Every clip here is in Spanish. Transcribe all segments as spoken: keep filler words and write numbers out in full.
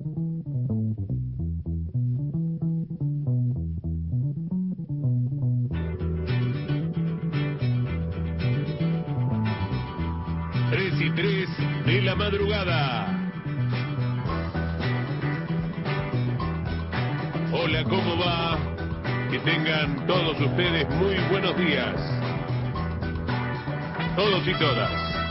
Tres y tres de la madrugada. Hola, ¿cómo va? Que tengan todos ustedes muy buenos días. Todos y todas.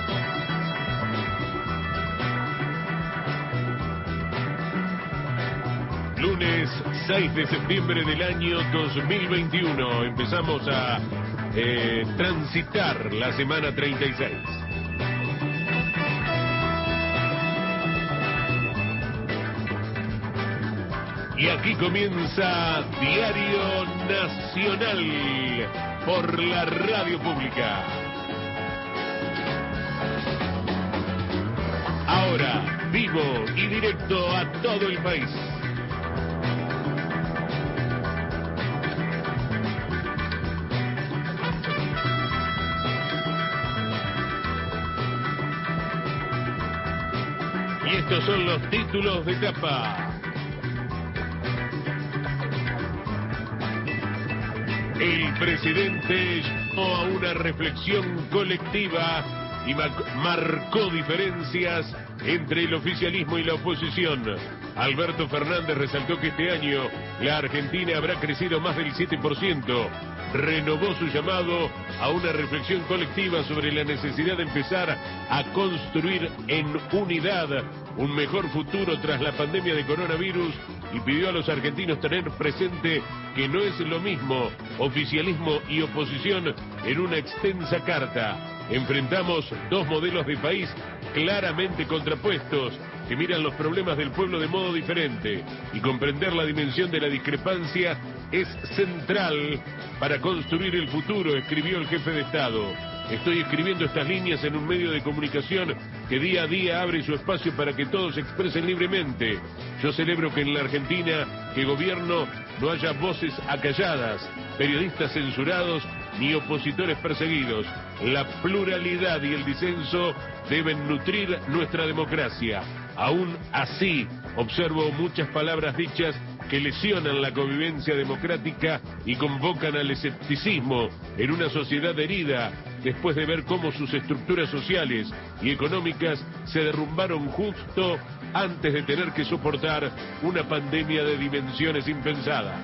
Lunes seis de septiembre del año dos mil veintiuno. Empezamos a eh, transitar la semana treinta y seis. Y aquí comienza Diario Nacional por la radio pública. Ahora, vivo y directo a todo el país. Y estos son los títulos de tapa. El presidente llamó a una reflexión colectiva y marcó diferencias entre el oficialismo y la oposición. Alberto Fernández resaltó que este año la Argentina habrá crecido más del siete por ciento. Renovó su llamado a una reflexión colectiva sobre la necesidad de empezar a construir en unidad un mejor futuro tras la pandemia de coronavirus y pidió a los argentinos tener presente que no es lo mismo oficialismo y oposición en una extensa carta. Enfrentamos dos modelos de país claramente contrapuestos que miran los problemas del pueblo de modo diferente y comprender la dimensión de la discrepancia es central para construir el futuro, escribió el jefe de Estado. Estoy escribiendo estas líneas en un medio de comunicación que día a día abre su espacio para que todos se expresen libremente. Yo celebro que en la Argentina, que gobierno, no haya voces acalladas, periodistas censurados ni opositores perseguidos. La pluralidad y el disenso deben nutrir nuestra democracia. Aún así, observo muchas palabras dichas que lesionan la convivencia democrática y convocan al escepticismo en una sociedad herida después de ver cómo sus estructuras sociales y económicas se derrumbaron justo antes de tener que soportar una pandemia de dimensiones impensadas.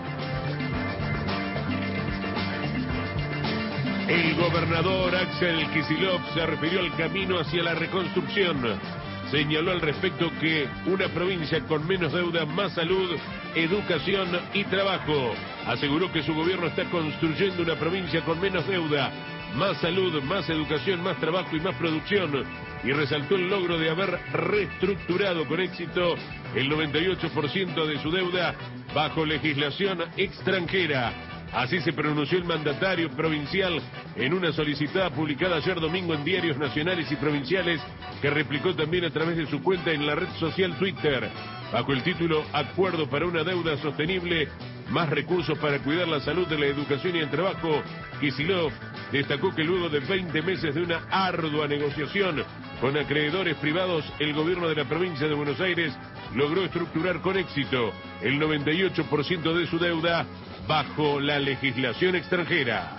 El gobernador Axel Kicillof se refirió al camino hacia la reconstrucción. Señaló al respecto que una provincia con menos deuda, más salud, educación y trabajo. Aseguró que su gobierno está construyendo una provincia con menos deuda, más salud, más educación, más trabajo y más producción. Y resaltó el logro de haber reestructurado con éxito el noventa y ocho por ciento de su deuda bajo legislación extranjera. Así se pronunció el mandatario provincial en una solicitada publicada ayer domingo en diarios nacionales y provinciales, que replicó también a través de su cuenta en la red social Twitter. Bajo el título Acuerdo para una deuda sostenible, más recursos para cuidar la salud, de la educación y el trabajo, Kicillof destacó que luego de veinte meses de una ardua negociación con acreedores privados, el gobierno de la provincia de Buenos Aires logró estructurar con éxito el noventa y ocho por ciento de su deuda bajo la legislación extranjera.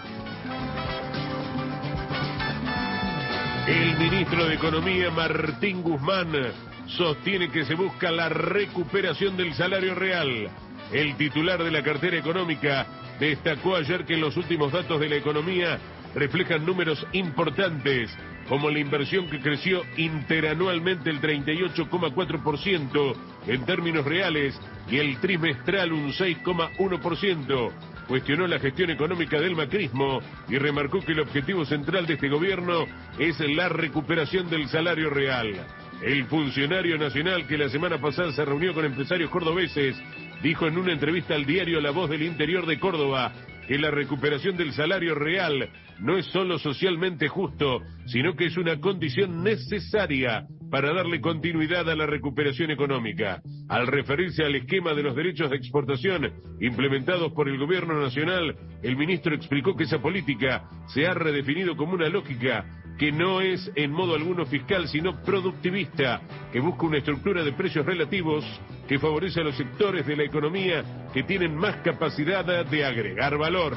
El ministro de Economía, Martín Guzmán, sostiene que se busca la recuperación del salario real. El titular de la cartera económica destacó ayer que los últimos datos de la economía reflejan números importantes, como la inversión que creció interanualmente el treinta y ocho coma cuatro por ciento en términos reales y el trimestral un seis coma uno por ciento. Cuestionó la gestión económica del macrismo y remarcó que el objetivo central de este gobierno es la recuperación del salario real. El funcionario nacional, que la semana pasada se reunió con empresarios cordobeses, dijo en una entrevista al diario La Voz del Interior de Córdoba que la recuperación del salario real no es solo socialmente justo, sino que es una condición necesaria para darle continuidad a la recuperación económica. Al referirse al esquema de los derechos de exportación implementados por el gobierno nacional, el ministro explicó que esa política se ha redefinido como una lógica que no es en modo alguno fiscal, sino productivista, que busca una estructura de precios relativos que favorece a los sectores de la economía que tienen más capacidad de agregar valor.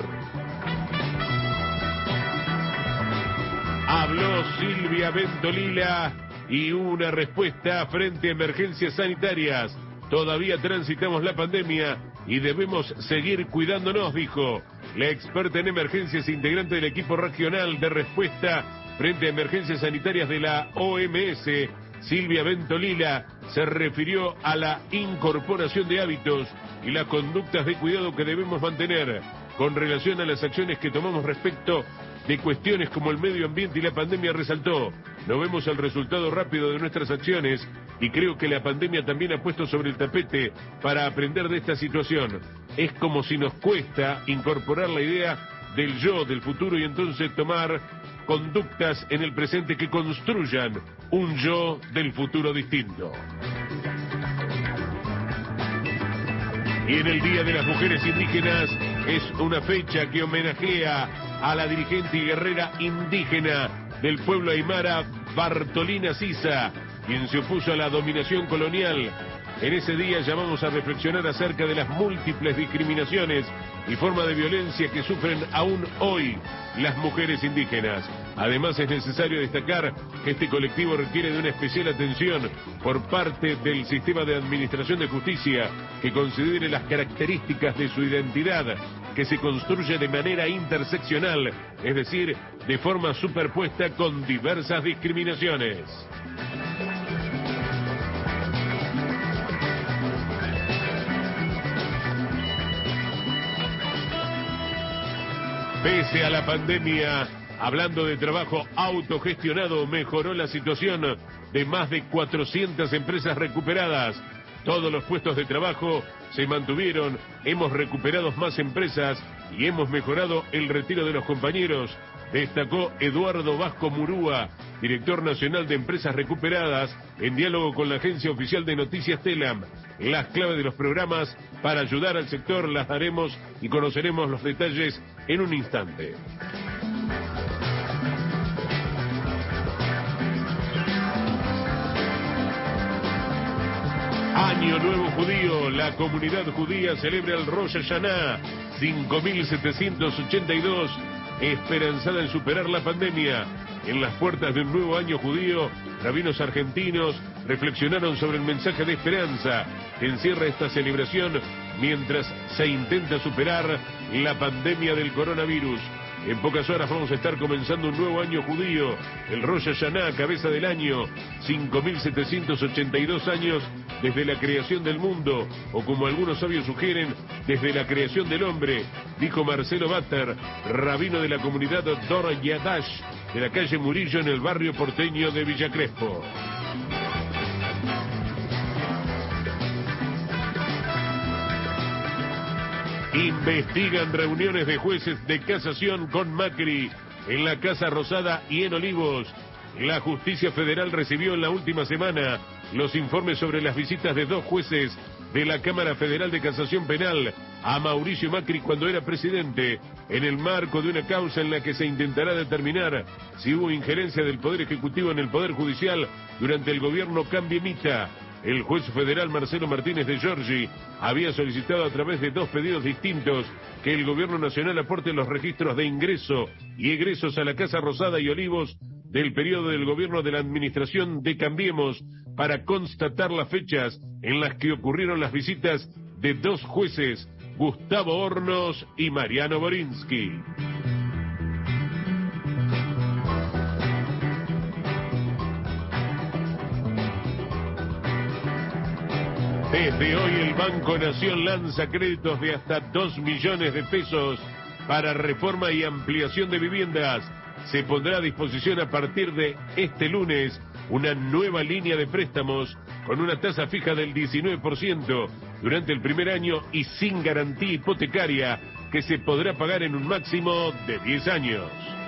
Habló Silvia Ventolila y una respuesta frente a emergencias sanitarias. Todavía transitamos la pandemia y debemos seguir cuidándonos, dijo. La experta en emergencias, integrante del equipo regional de respuesta frente a emergencias sanitarias de la O M S, Silvia Ventolila, se refirió a la incorporación de hábitos y las conductas de cuidado que debemos mantener con relación a las acciones que tomamos respecto de cuestiones como el medio ambiente y la pandemia. Resaltó: no vemos el resultado rápido de nuestras acciones y creo que la pandemia también ha puesto sobre el tapete para aprender de esta situación. Es como si nos cuesta incorporar la idea del yo del futuro y entonces tomar conductas en el presente que construyan un yo del futuro distinto. Y en el Día de las Mujeres Indígenas es una fecha que homenajea a la dirigente y guerrera indígena del pueblo aymara, Bartolina Sisa, quien se opuso a la dominación colonial. En ese día llamamos a reflexionar acerca de las múltiples discriminaciones y formas de violencia que sufren aún hoy las mujeres indígenas. Además, es necesario destacar que este colectivo requiere de una especial atención por parte del sistema de administración de justicia, que considere las características de su identidad, que se construye de manera interseccional, es decir, de forma superpuesta con diversas discriminaciones. Pese a la pandemia, hablando de trabajo autogestionado, mejoró la situación de más de cuatrocientas empresas recuperadas. Todos los puestos de trabajo se mantuvieron, hemos recuperado más empresas y hemos mejorado el retiro de los compañeros, destacó Eduardo Vasco Murúa, director nacional de Empresas Recuperadas, en diálogo con la agencia oficial de noticias Telam. Las claves de los programas para ayudar al sector las daremos y conoceremos los detalles en un instante. Año Nuevo Judío, la comunidad judía celebra el Rosh Hashanah cinco mil setecientos ochenta y dos, esperanzada en superar la pandemia. En las puertas de un nuevo año judío, rabinos argentinos reflexionaron sobre el mensaje de esperanza que encierra esta celebración mientras se intenta superar la pandemia del coronavirus. En pocas horas vamos a estar comenzando un nuevo año judío, el Rosh Hashanah, cabeza del año, cinco mil setecientos ochenta y dos años desde la creación del mundo, o como algunos sabios sugieren, desde la creación del hombre, dijo Marcelo Batter, rabino de la comunidad Dor Yadash, de la calle Murillo en el barrio porteño de Villa Crespo. Investigan reuniones de jueces de casación con Macri en la Casa Rosada y en Olivos. La justicia federal recibió en la última semana los informes sobre las visitas de dos jueces de la Cámara Federal de Casación Penal a Mauricio Macri cuando era presidente, en el marco de una causa en la que se intentará determinar si hubo injerencia del Poder Ejecutivo en el Poder Judicial durante el gobierno cambiemita. El juez federal Marcelo Martínez de Giorgi había solicitado a través de dos pedidos distintos que el gobierno nacional aporte los registros de ingreso y egresos a la Casa Rosada y Olivos del periodo del gobierno de la administración de Cambiemos para constatar las fechas en las que ocurrieron las visitas de dos jueces, Gustavo Hornos y Mariano Borinsky. Desde hoy el Banco Nación lanza créditos de hasta dos millones de pesos para reforma y ampliación de viviendas. Se pondrá a disposición a partir de este lunes una nueva línea de préstamos con una tasa fija del diecinueve por ciento durante el primer año y sin garantía hipotecaria, que se podrá pagar en un máximo de diez años.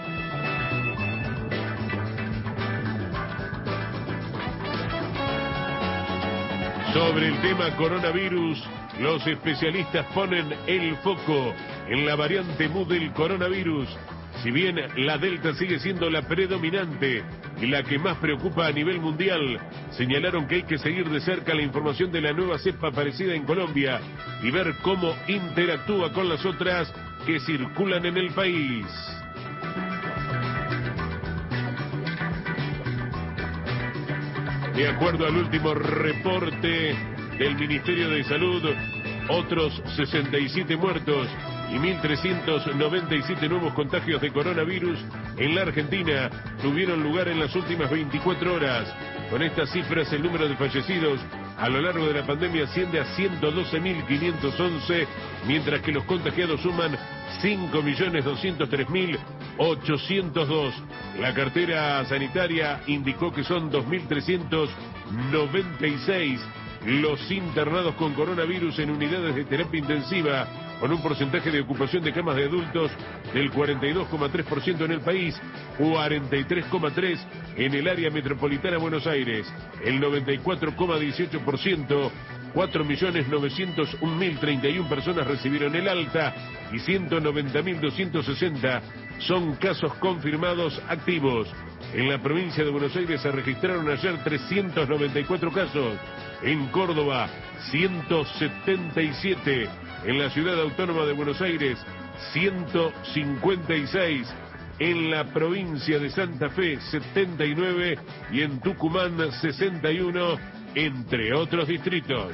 Sobre el tema coronavirus, los especialistas ponen el foco en la variante Mu del coronavirus. Si bien la Delta sigue siendo la predominante y la que más preocupa a nivel mundial, señalaron que hay que seguir de cerca la información de la nueva cepa aparecida en Colombia y ver cómo interactúa con las otras que circulan en el país. De acuerdo al último reporte del Ministerio de Salud, otros sesenta y siete muertos y mil trescientos noventa y siete nuevos contagios de coronavirus en la Argentina tuvieron lugar en las últimas veinticuatro horas. Con estas cifras, el número de fallecidos a lo largo de la pandemia asciende a ciento doce mil quinientos once, mientras que los contagiados suman cinco millones doscientos tres mil ochocientos dos. La cartera sanitaria indicó que son dos mil trescientos noventa y seis los internados con coronavirus en unidades de terapia intensiva, con un porcentaje de ocupación de camas de adultos del cuarenta y dos coma tres por ciento en el país, cuarenta y tres coma tres por ciento en el área metropolitana de Buenos Aires, el noventa y cuatro coma dieciocho por ciento, cuatro millones novecientos un mil treinta y uno personas recibieron el alta y ciento noventa mil doscientos sesenta son casos confirmados activos. En la provincia de Buenos Aires se registraron ayer trescientos noventa y cuatro casos, en Córdoba ciento setenta y siete, en la ciudad autónoma de Buenos Aires ciento cincuenta y seis, en la provincia de Santa Fe setenta y nueve y en Tucumán sesenta y uno, entre otros distritos.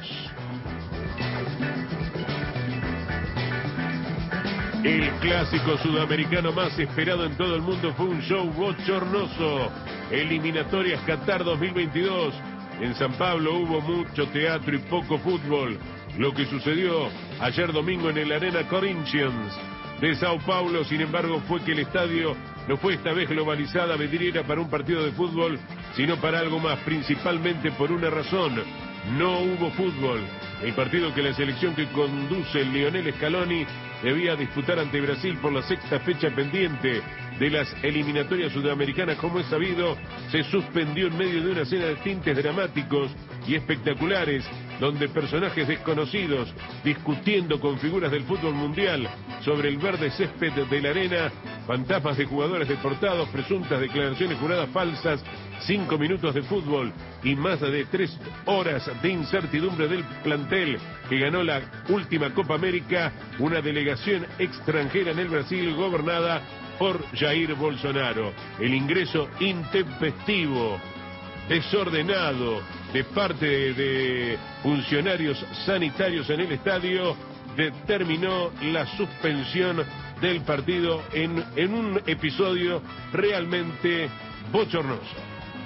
El clásico sudamericano más esperado en todo el mundo fue un show bochornoso. Eliminatorias Qatar dos mil veintidós. En San Pablo hubo mucho teatro y poco fútbol. Lo que sucedió ayer domingo en el Arena Corinthians de Sao Paulo, sin embargo, fue que el estadio no fue esta vez globalizada vidriera para un partido de fútbol, sino para algo más, principalmente por una razón: no hubo fútbol. El partido que la selección que conduce Lionel Scaloni debía disputar ante Brasil por la sexta fecha pendiente de las eliminatorias sudamericanas, como es sabido, se suspendió en medio de una escena de tintes dramáticos y espectaculares, donde personajes desconocidos, discutiendo con figuras del fútbol mundial sobre el verde césped de la arena, fantasmas de jugadores deportados, presuntas declaraciones juradas falsas, cinco minutos de fútbol y más de tres horas de incertidumbre del plantel que ganó la última Copa América, una delegación extranjera en el Brasil gobernada por Jair Bolsonaro. El ingreso intempestivo, desordenado de parte de, de funcionarios sanitarios en el estadio determinó la suspensión del partido en, en un episodio realmente bochornoso.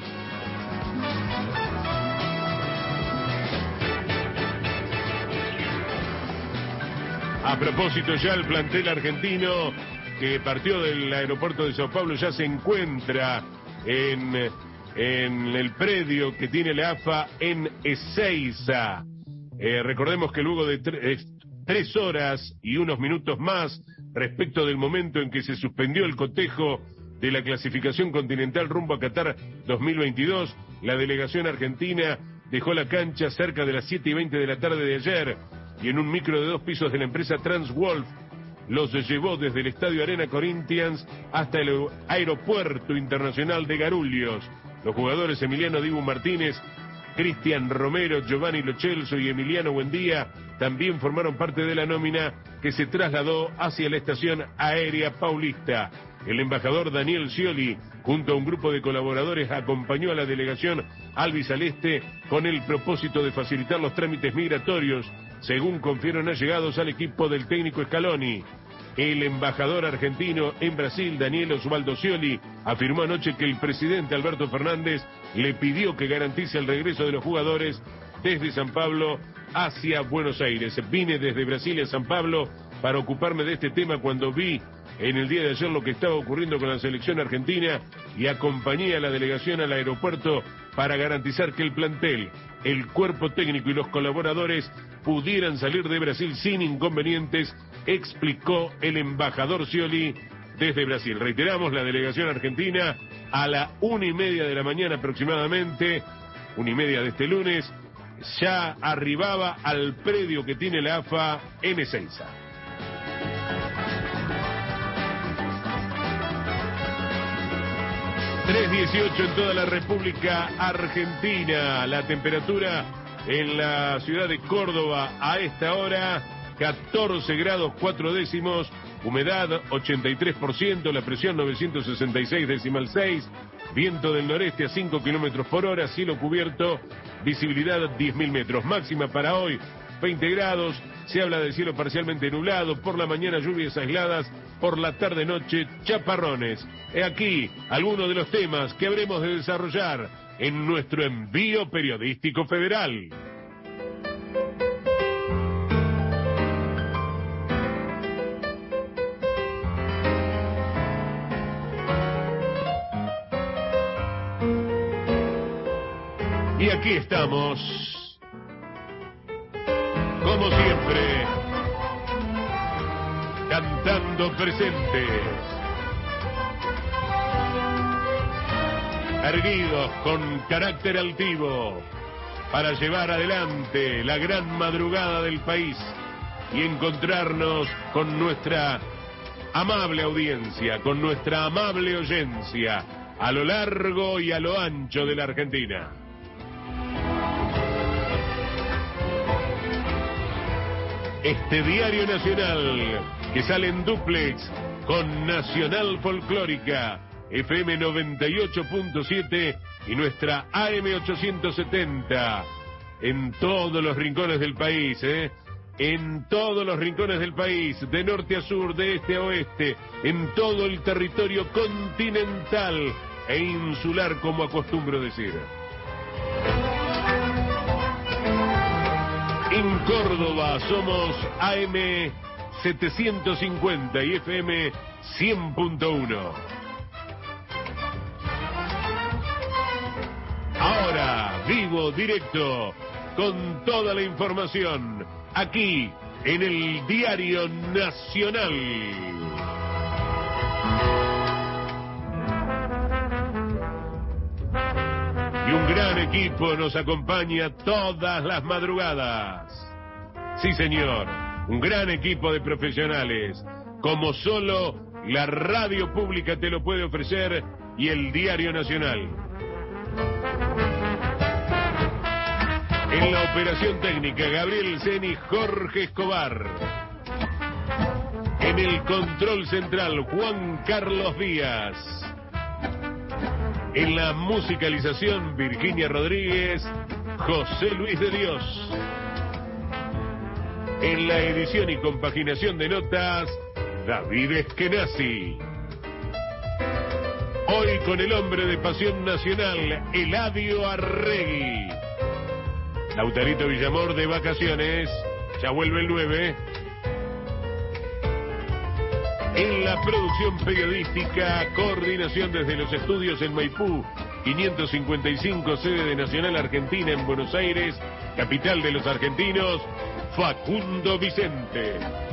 A propósito, ya el plantel argentino que partió del aeropuerto de Sao Paulo ya se encuentra en, en el predio que tiene la A F A en Ezeiza. Eh, recordemos que luego de tre tres horas y unos minutos más respecto del momento en que se suspendió el cotejo de la clasificación continental rumbo a Qatar dos mil veintidós, la delegación argentina dejó la cancha cerca de las siete y veinte de la tarde de ayer y en un micro de dos pisos de la empresa Transwolf los llevó desde el Estadio Arena Corinthians hasta el Aeropuerto Internacional de Guarulhos. Los jugadores Emiliano Dibu Martínez, Cristian Romero, Giovanni Lo Celso y Emiliano Buendía también formaron parte de la nómina que se trasladó hacia la estación aérea Paulista. El embajador Daniel Scioli, junto a un grupo de colaboradores, acompañó a la delegación albiceleste con el propósito de facilitar los trámites migratorios, según confiaron allegados al equipo del técnico Scaloni. El embajador argentino en Brasil, Daniel Osvaldo Scioli, afirmó anoche que el presidente Alberto Fernández le pidió que garantice el regreso de los jugadores desde San Pablo hacia Buenos Aires. Vine desde Brasil a San Pablo para ocuparme de este tema cuando vi en el día de ayer lo que estaba ocurriendo con la selección argentina y acompañé a la delegación al aeropuerto para garantizar que el plantel, el cuerpo técnico y los colaboradores pudieran salir de Brasil sin inconvenientes, explicó el embajador Scioli desde Brasil. Reiteramos, la delegación argentina a la una y media de la mañana aproximadamente, una y media de este lunes, ya arribaba al predio que tiene la A F A en Ezeiza. tres dieciocho en toda la República Argentina. La temperatura en la ciudad de Córdoba a esta hora, catorce grados cuatro décimos, humedad ochenta y tres por ciento, la presión novecientos sesenta y seis decimal seis, viento del noreste a cinco kilómetros por hora, cielo cubierto, visibilidad diez mil metros. Máxima para hoy, veinte grados, se habla de cielo parcialmente nublado, por la mañana lluvias aisladas, por la tarde-noche chaparrones. He aquí algunos de los temas que habremos de desarrollar en nuestro envío periodístico federal. Y aquí estamos, como siempre, cantando presentes, erguidos con carácter altivo, para llevar adelante la gran madrugada del país y encontrarnos con nuestra amable audiencia, con nuestra amable oyencia, a lo largo y a lo ancho de la Argentina. Este diario nacional que sale en dúplex con Nacional Folclórica, F M noventa y ocho punto siete y nuestra A M ochocientos setenta, en todos los rincones del país, ¿eh? En todos los rincones del país, de norte a sur, de este a oeste, en todo el territorio continental e insular, como acostumbro decir. En Córdoba somos A M setecientos cincuenta y F M cien punto uno. Ahora, vivo, directo, con toda la información, aquí en el Diario Nacional. Y un gran equipo nos acompaña todas las madrugadas. Sí, señor, un gran equipo de profesionales, como solo la radio pública te lo puede ofrecer y el Diario Nacional. En la operación técnica, Gabriel Ceni, Jorge Escobar. En el control central, Juan Carlos Díaz. En la musicalización, Virginia Rodríguez, José Luis de Dios. En la edición y compaginación de notas, David Eskenazi. Hoy con el hombre de pasión nacional, Eladio Arregui. Lautarito Villamor de vacaciones, ya vuelve el nueve. En la producción periodística, coordinación desde los estudios en Maipú, quinientos cincuenta y cinco, sede de Nacional Argentina en Buenos Aires, capital de los argentinos, Facundo Vicente.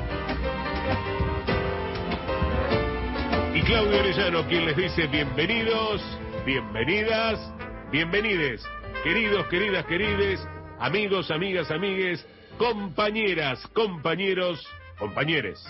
Y Claudio Orellano, quien les dice bienvenidos, bienvenidas, bienvenides, queridos, queridas, querides, amigos, amigas, amigues, compañeras, compañeros, compañeres.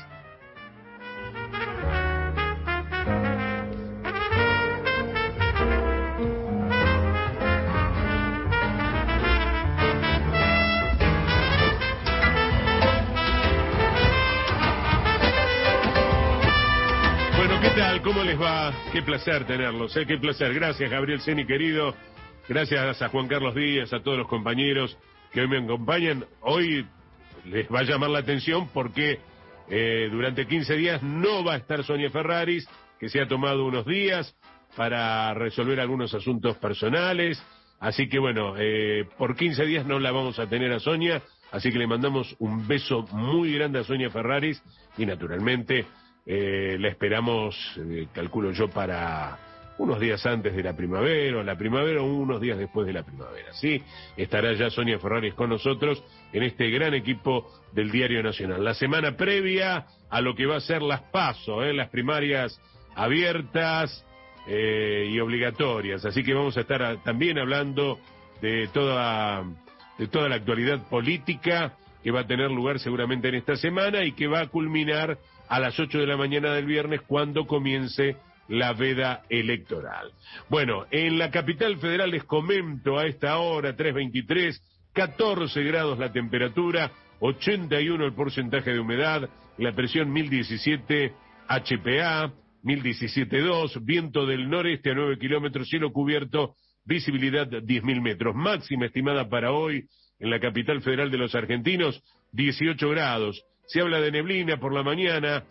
¿Cómo les va? Qué placer tenerlos, ¿eh? Qué placer. Gracias, Gabriel Ceni, querido. Gracias a Juan Carlos Díaz, a todos los compañeros que hoy me acompañan. Hoy les va a llamar la atención porque eh, durante quince días no va a estar Sonia Ferraris, que se ha tomado unos días para resolver algunos asuntos personales. Así que bueno, eh, por quince días no la vamos a tener a Sonia, así que le mandamos un beso muy grande a Sonia Ferraris y naturalmente... Eh, la esperamos, eh, calculo yo, para unos días antes de la primavera, o la primavera o unos días después de la primavera. Sí, estará ya Sonia Ferraris con nosotros en este gran equipo del Diario Nacional. La semana previa a lo que va a ser las PASO, eh, las primarias abiertas eh, y obligatorias. Así que vamos a estar a, también hablando de toda, de toda la actualidad política que va a tener lugar seguramente en esta semana y que va a culminar a las ocho de la mañana del viernes cuando comience la veda electoral. Bueno, en la capital federal les comento a esta hora, tres veintitrés, catorce grados la temperatura, ochenta y uno el porcentaje de humedad, la presión mil diecisiete H P A, mil diecisiete punto dos, viento del noreste a nueve kilómetros, cielo cubierto, visibilidad diez mil metros. Máxima estimada para hoy en la capital federal de los argentinos, dieciocho grados. Se habla de neblina por la mañana,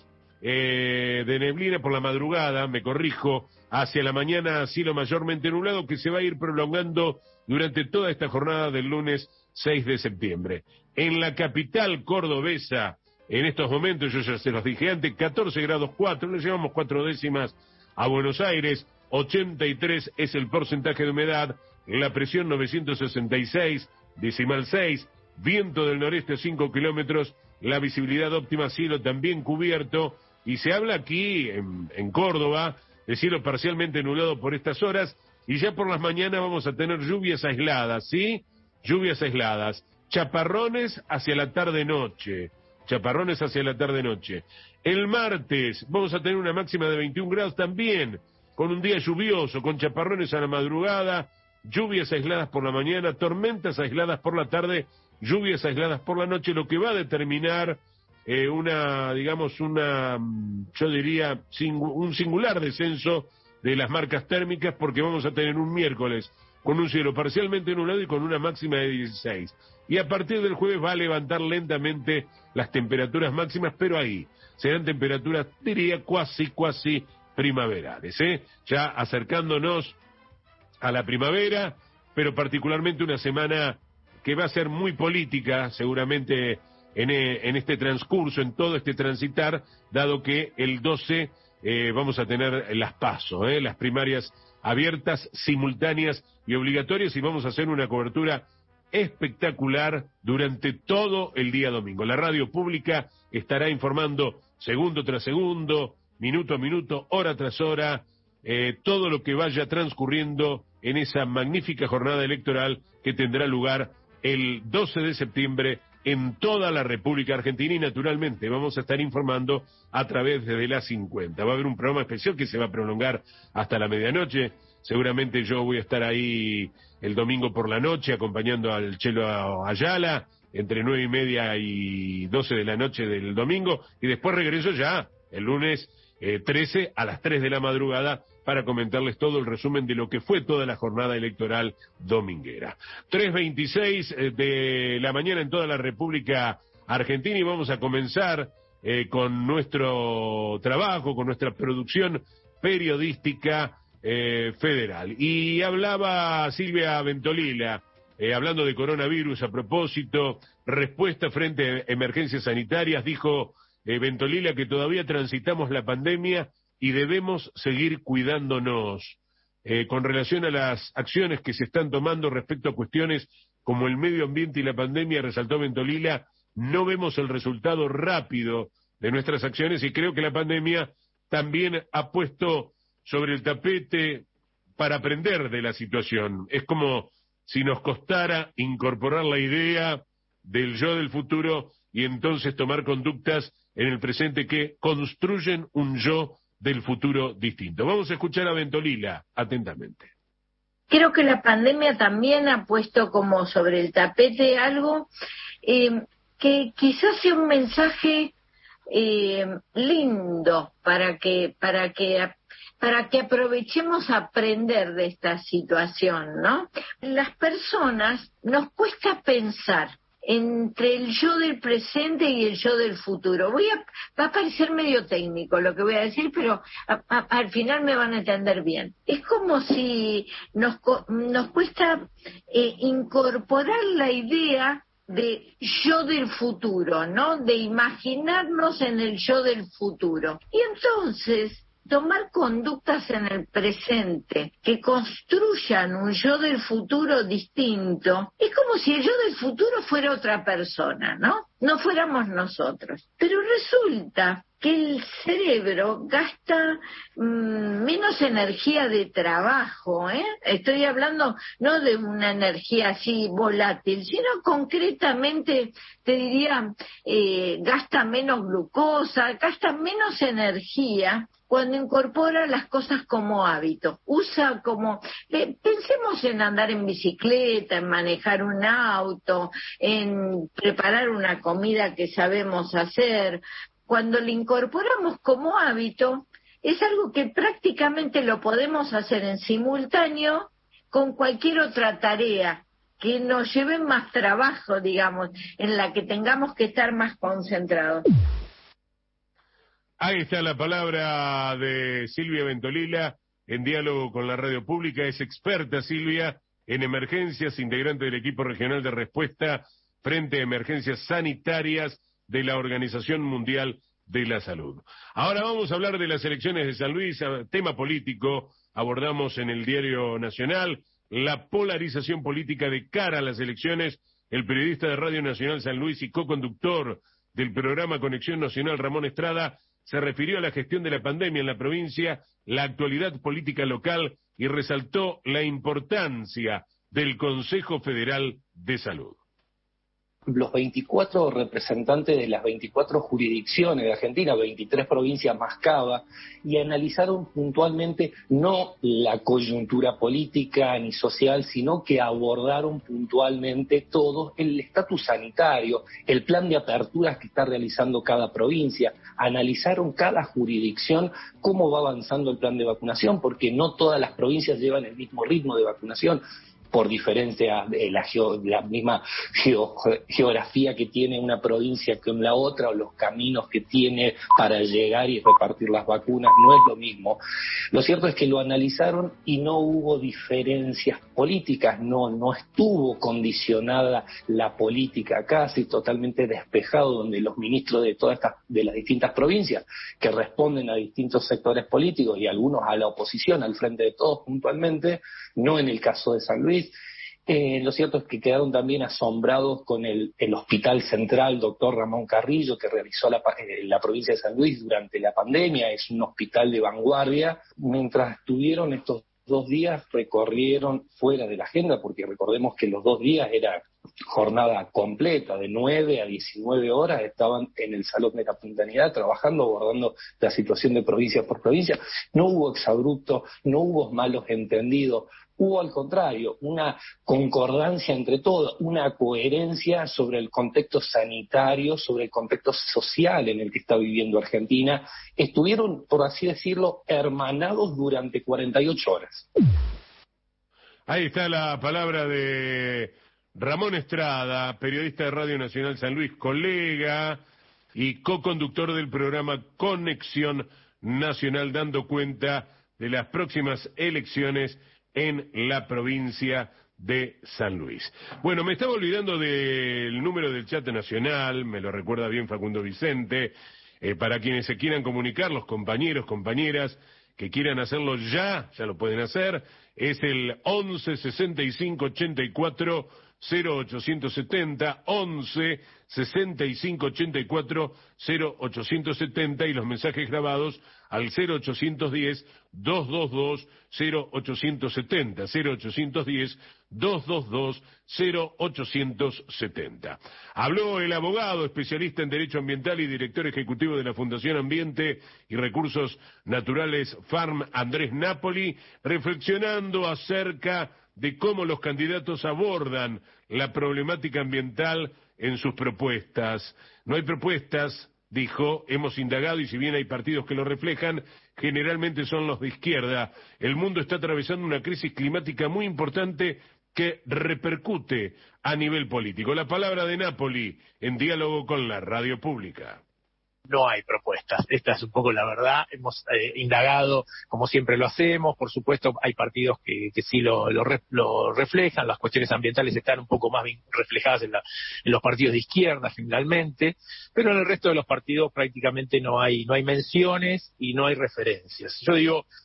eh, de neblina por la madrugada, me corrijo, hacia la mañana cielo mayormente nublado que se va a ir prolongando durante toda esta jornada del lunes seis de septiembre. En la capital cordobesa, en estos momentos, yo ya se los dije antes, catorce grados cuatro, le llevamos cuatro décimas a Buenos Aires, ochenta y tres es el porcentaje de humedad, la presión novecientos sesenta y seis, decimal seis, viento del noreste cinco kilómetros, la visibilidad óptima, cielo también cubierto, y se habla aquí, en, en Córdoba, de cielo parcialmente nublado por estas horas, y ya por las mañanas vamos a tener lluvias aisladas, ¿sí? Lluvias aisladas, chaparrones hacia la tarde-noche, chaparrones hacia la tarde-noche. El martes vamos a tener una máxima de veintiún grados también, con un día lluvioso, con chaparrones a la madrugada, lluvias aisladas por la mañana, tormentas aisladas por la tarde, lluvias aisladas por la noche, lo que va a determinar eh, una, digamos, una, yo diría, singu, un singular descenso de las marcas térmicas, porque vamos a tener un miércoles con un cielo parcialmente nublado y con una máxima de dieciséis. Y a partir del jueves va a levantar lentamente las temperaturas máximas, pero ahí serán temperaturas, diría, cuasi, cuasi primaverales, ¿eh? Ya acercándonos a la primavera, pero particularmente una semana que va a ser muy política, seguramente en, en este transcurso, en todo este transitar, dado que el doce eh, vamos a tener las PASO, ¿eh? Las primarias abiertas, simultáneas y obligatorias, y vamos a hacer una cobertura espectacular durante todo el día domingo. La radio pública estará informando segundo tras segundo, minuto a minuto, hora tras hora, eh, todo lo que vaya transcurriendo en esa magnífica jornada electoral que tendrá lugar el doce de septiembre en toda la República Argentina, y naturalmente vamos a estar informando a través de la cincuenta. Va a haber un programa especial que se va a prolongar hasta la medianoche. Seguramente yo voy a estar ahí el domingo por la noche acompañando al Chelo Ayala entre nueve y media y doce de la noche del domingo, y después regreso ya el lunes eh, trece a las tres de la madrugada para comentarles todo el resumen de lo que fue toda la jornada electoral dominguera. tres veintiséis de la mañana en toda la República Argentina, y vamos a comenzar eh, con nuestro trabajo, con nuestra producción periodística eh, federal. Y hablaba Silvia Ventolila, eh, hablando de coronavirus a propósito, respuesta frente a emergencias sanitarias, dijo eh, Ventolila que todavía transitamos la pandemia y debemos seguir cuidándonos. Eh, con relación a las acciones que se están tomando respecto a cuestiones como el medio ambiente y la pandemia, resaltó Ventolila, no vemos el resultado rápido de nuestras acciones, y creo que la pandemia también ha puesto sobre el tapete para aprender de la situación. Es como si nos costara incorporar la idea del yo del futuro y entonces tomar conductas en el presente que construyen un yo del futuro distinto. Vamos a escuchar a Ventolila atentamente. Creo que la pandemia también ha puesto como sobre el tapete algo eh, que quizás sea un mensaje eh, lindo para que para que para que aprovechemos a aprender de esta situación, ¿no? Las personas nos cuesta pensar entre el yo del presente y el yo del futuro. Voy a, va a parecer medio técnico lo que voy a decir, pero a, a, al final me van a entender bien. Es como si nos, nos cuesta eh, incorporar la idea de yo del futuro, ¿no? De imaginarnos en el yo del futuro. Y entonces tomar conductas en el presente que construyan un yo del futuro distinto, es como si el yo del futuro fuera otra persona, ¿no? No fuéramos nosotros. Pero resulta que el cerebro gasta mmm, menos energía de trabajo, ¿eh? Estoy hablando no de una energía así volátil, sino concretamente, te diría, eh, gasta menos glucosa, gasta menos energía cuando incorpora las cosas como hábito. Usa como, eh, pensemos en andar en bicicleta, en manejar un auto, en preparar una comida que sabemos hacer. Cuando lo incorporamos como hábito, es algo que prácticamente lo podemos hacer en simultáneo con cualquier otra tarea que nos lleve más trabajo, digamos, en la que tengamos que estar más concentrados. Ahí está la palabra de Silvia Ventolila en diálogo con la radio pública. Es experta, Silvia, en emergencias, integrante del equipo regional de respuesta frente a emergencias sanitarias de la Organización Mundial de la Salud. Ahora vamos a hablar de las elecciones de San Luis, tema político. Abordamos en el Diario Nacional la polarización política de cara a las elecciones. El periodista de Radio Nacional San Luis y co-conductor del programa Conexión Nacional, Ramón Estrada, se refirió a la gestión de la pandemia en la provincia, la actualidad política local y resaltó la importancia del Consejo Federal de Salud. Los veinticuatro representantes de las veinticuatro jurisdicciones de Argentina, veintitrés provincias más Cava, y analizaron puntualmente no la coyuntura política ni social, sino que abordaron puntualmente todo el estatus sanitario, el plan de aperturas que está realizando cada provincia, analizaron cada jurisdicción, cómo va avanzando el plan de vacunación, porque no todas las provincias llevan el mismo ritmo de vacunación, por diferencia de la, geo, la misma geo, geografía que tiene una provincia con la otra, o los caminos que tiene para llegar y repartir las vacunas, no es lo mismo. Lo cierto es que lo analizaron y no hubo diferencias políticas, no, no estuvo condicionada la política, casi totalmente despejado, donde los ministros de todas estas, de las distintas provincias, que responden a distintos sectores políticos y algunos a la oposición, al frente de todos puntualmente, no en el caso de San Luis. Eh, lo cierto es que quedaron también asombrados con el, el Hospital Central Doctor Ramón Carrillo, que realizó la, eh, la provincia de San Luis durante la pandemia. Es un hospital de vanguardia. Mientras estuvieron estos dos días, recorrieron fuera de la agenda, porque recordemos que los dos días era jornada completa, de nueve a diecinueve horas, estaban en el Salón de la Puntanidad trabajando, abordando la situación de provincia por provincia. No hubo exabrupto, no hubo malos entendidos. Hubo al contrario, una concordancia entre todos, una coherencia sobre el contexto sanitario, sobre el contexto social en el que está viviendo Argentina. Estuvieron, por así decirlo, hermanados durante cuarenta y ocho horas. Ahí está la palabra de Ramón Estrada, periodista de Radio Nacional San Luis, colega y co-conductor del programa Conexión Nacional, dando cuenta de las próximas elecciones en la provincia de San Luis. Bueno, me estaba olvidando del número del chat nacional, me lo recuerda bien Facundo Vicente, eh, para quienes se quieran comunicar, los compañeros, compañeras, que quieran hacerlo ya, ya lo pueden hacer, es el once sesenta y cinco ochenta y cuatro cero ochocientos setenta, once sesenta y cinco ochenta y cuatro cero ochocientos setenta, y los mensajes grabados al cero ochocientos diez doscientos veintidós cero ochocientos setenta, cero ochocientos diez doscientos veintidós cero ochocientos setenta. Habló el abogado, especialista en Derecho Ambiental y director ejecutivo de la Fundación Ambiente y Recursos Naturales FARM, Andrés Napoli, reflexionando acerca de cómo los candidatos abordan la problemática ambiental en sus propuestas. No hay propuestas, dijo, hemos indagado y si bien hay partidos que lo reflejan, generalmente son los de izquierda. El mundo está atravesando una crisis climática muy importante que repercute a nivel político. La palabra de Napoli en diálogo con la radio pública. No hay propuestas, esta es un poco la verdad. Hemos eh, indagado como siempre lo hacemos, por supuesto hay partidos que, que sí lo, lo, re, lo reflejan, las cuestiones ambientales están un poco más bien reflejadas en, la, en los partidos de izquierda finalmente, pero en el resto de los partidos prácticamente no hay, no hay menciones y no hay referencias. Yo digo,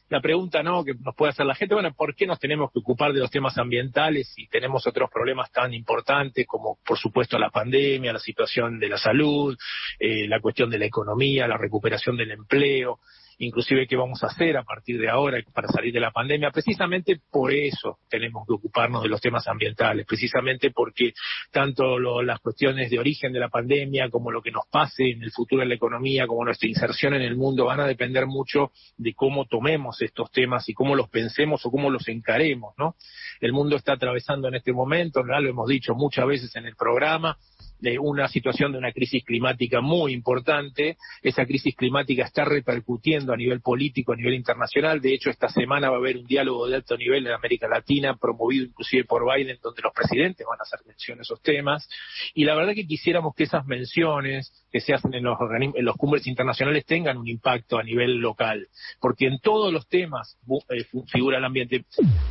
la pregunta no que nos puede hacer la gente, bueno, ¿por qué nos tenemos que ocupar de los temas ambientales si tenemos otros problemas tan importantes como, por supuesto, la pandemia, la situación de la salud, eh, la cuestión de la economía, la recuperación del empleo, inclusive qué vamos a hacer a partir de ahora para salir de la pandemia? Precisamente por eso tenemos que ocuparnos de los temas ambientales, precisamente porque tanto lo, las cuestiones de origen de la pandemia como lo que nos pase en el futuro en la economía, como nuestra inserción en el mundo, van a depender mucho de cómo tomemos estos temas y cómo los pensemos o cómo los encaremos, ¿no? El mundo está atravesando en este momento, ¿no? Lo hemos dicho muchas veces en el programa, de una situación de una crisis climática muy importante. Esa crisis climática está repercutiendo a nivel político, a nivel internacional. De hecho, esta semana va a haber un diálogo de alto nivel en América Latina, promovido inclusive por Biden, donde los presidentes van a hacer mención a esos temas. Y la verdad que quisiéramos que esas menciones que se hacen en los organismos, en los cumbres internacionales tengan un impacto a nivel local, porque en todos los temas eh, figura el ambiente.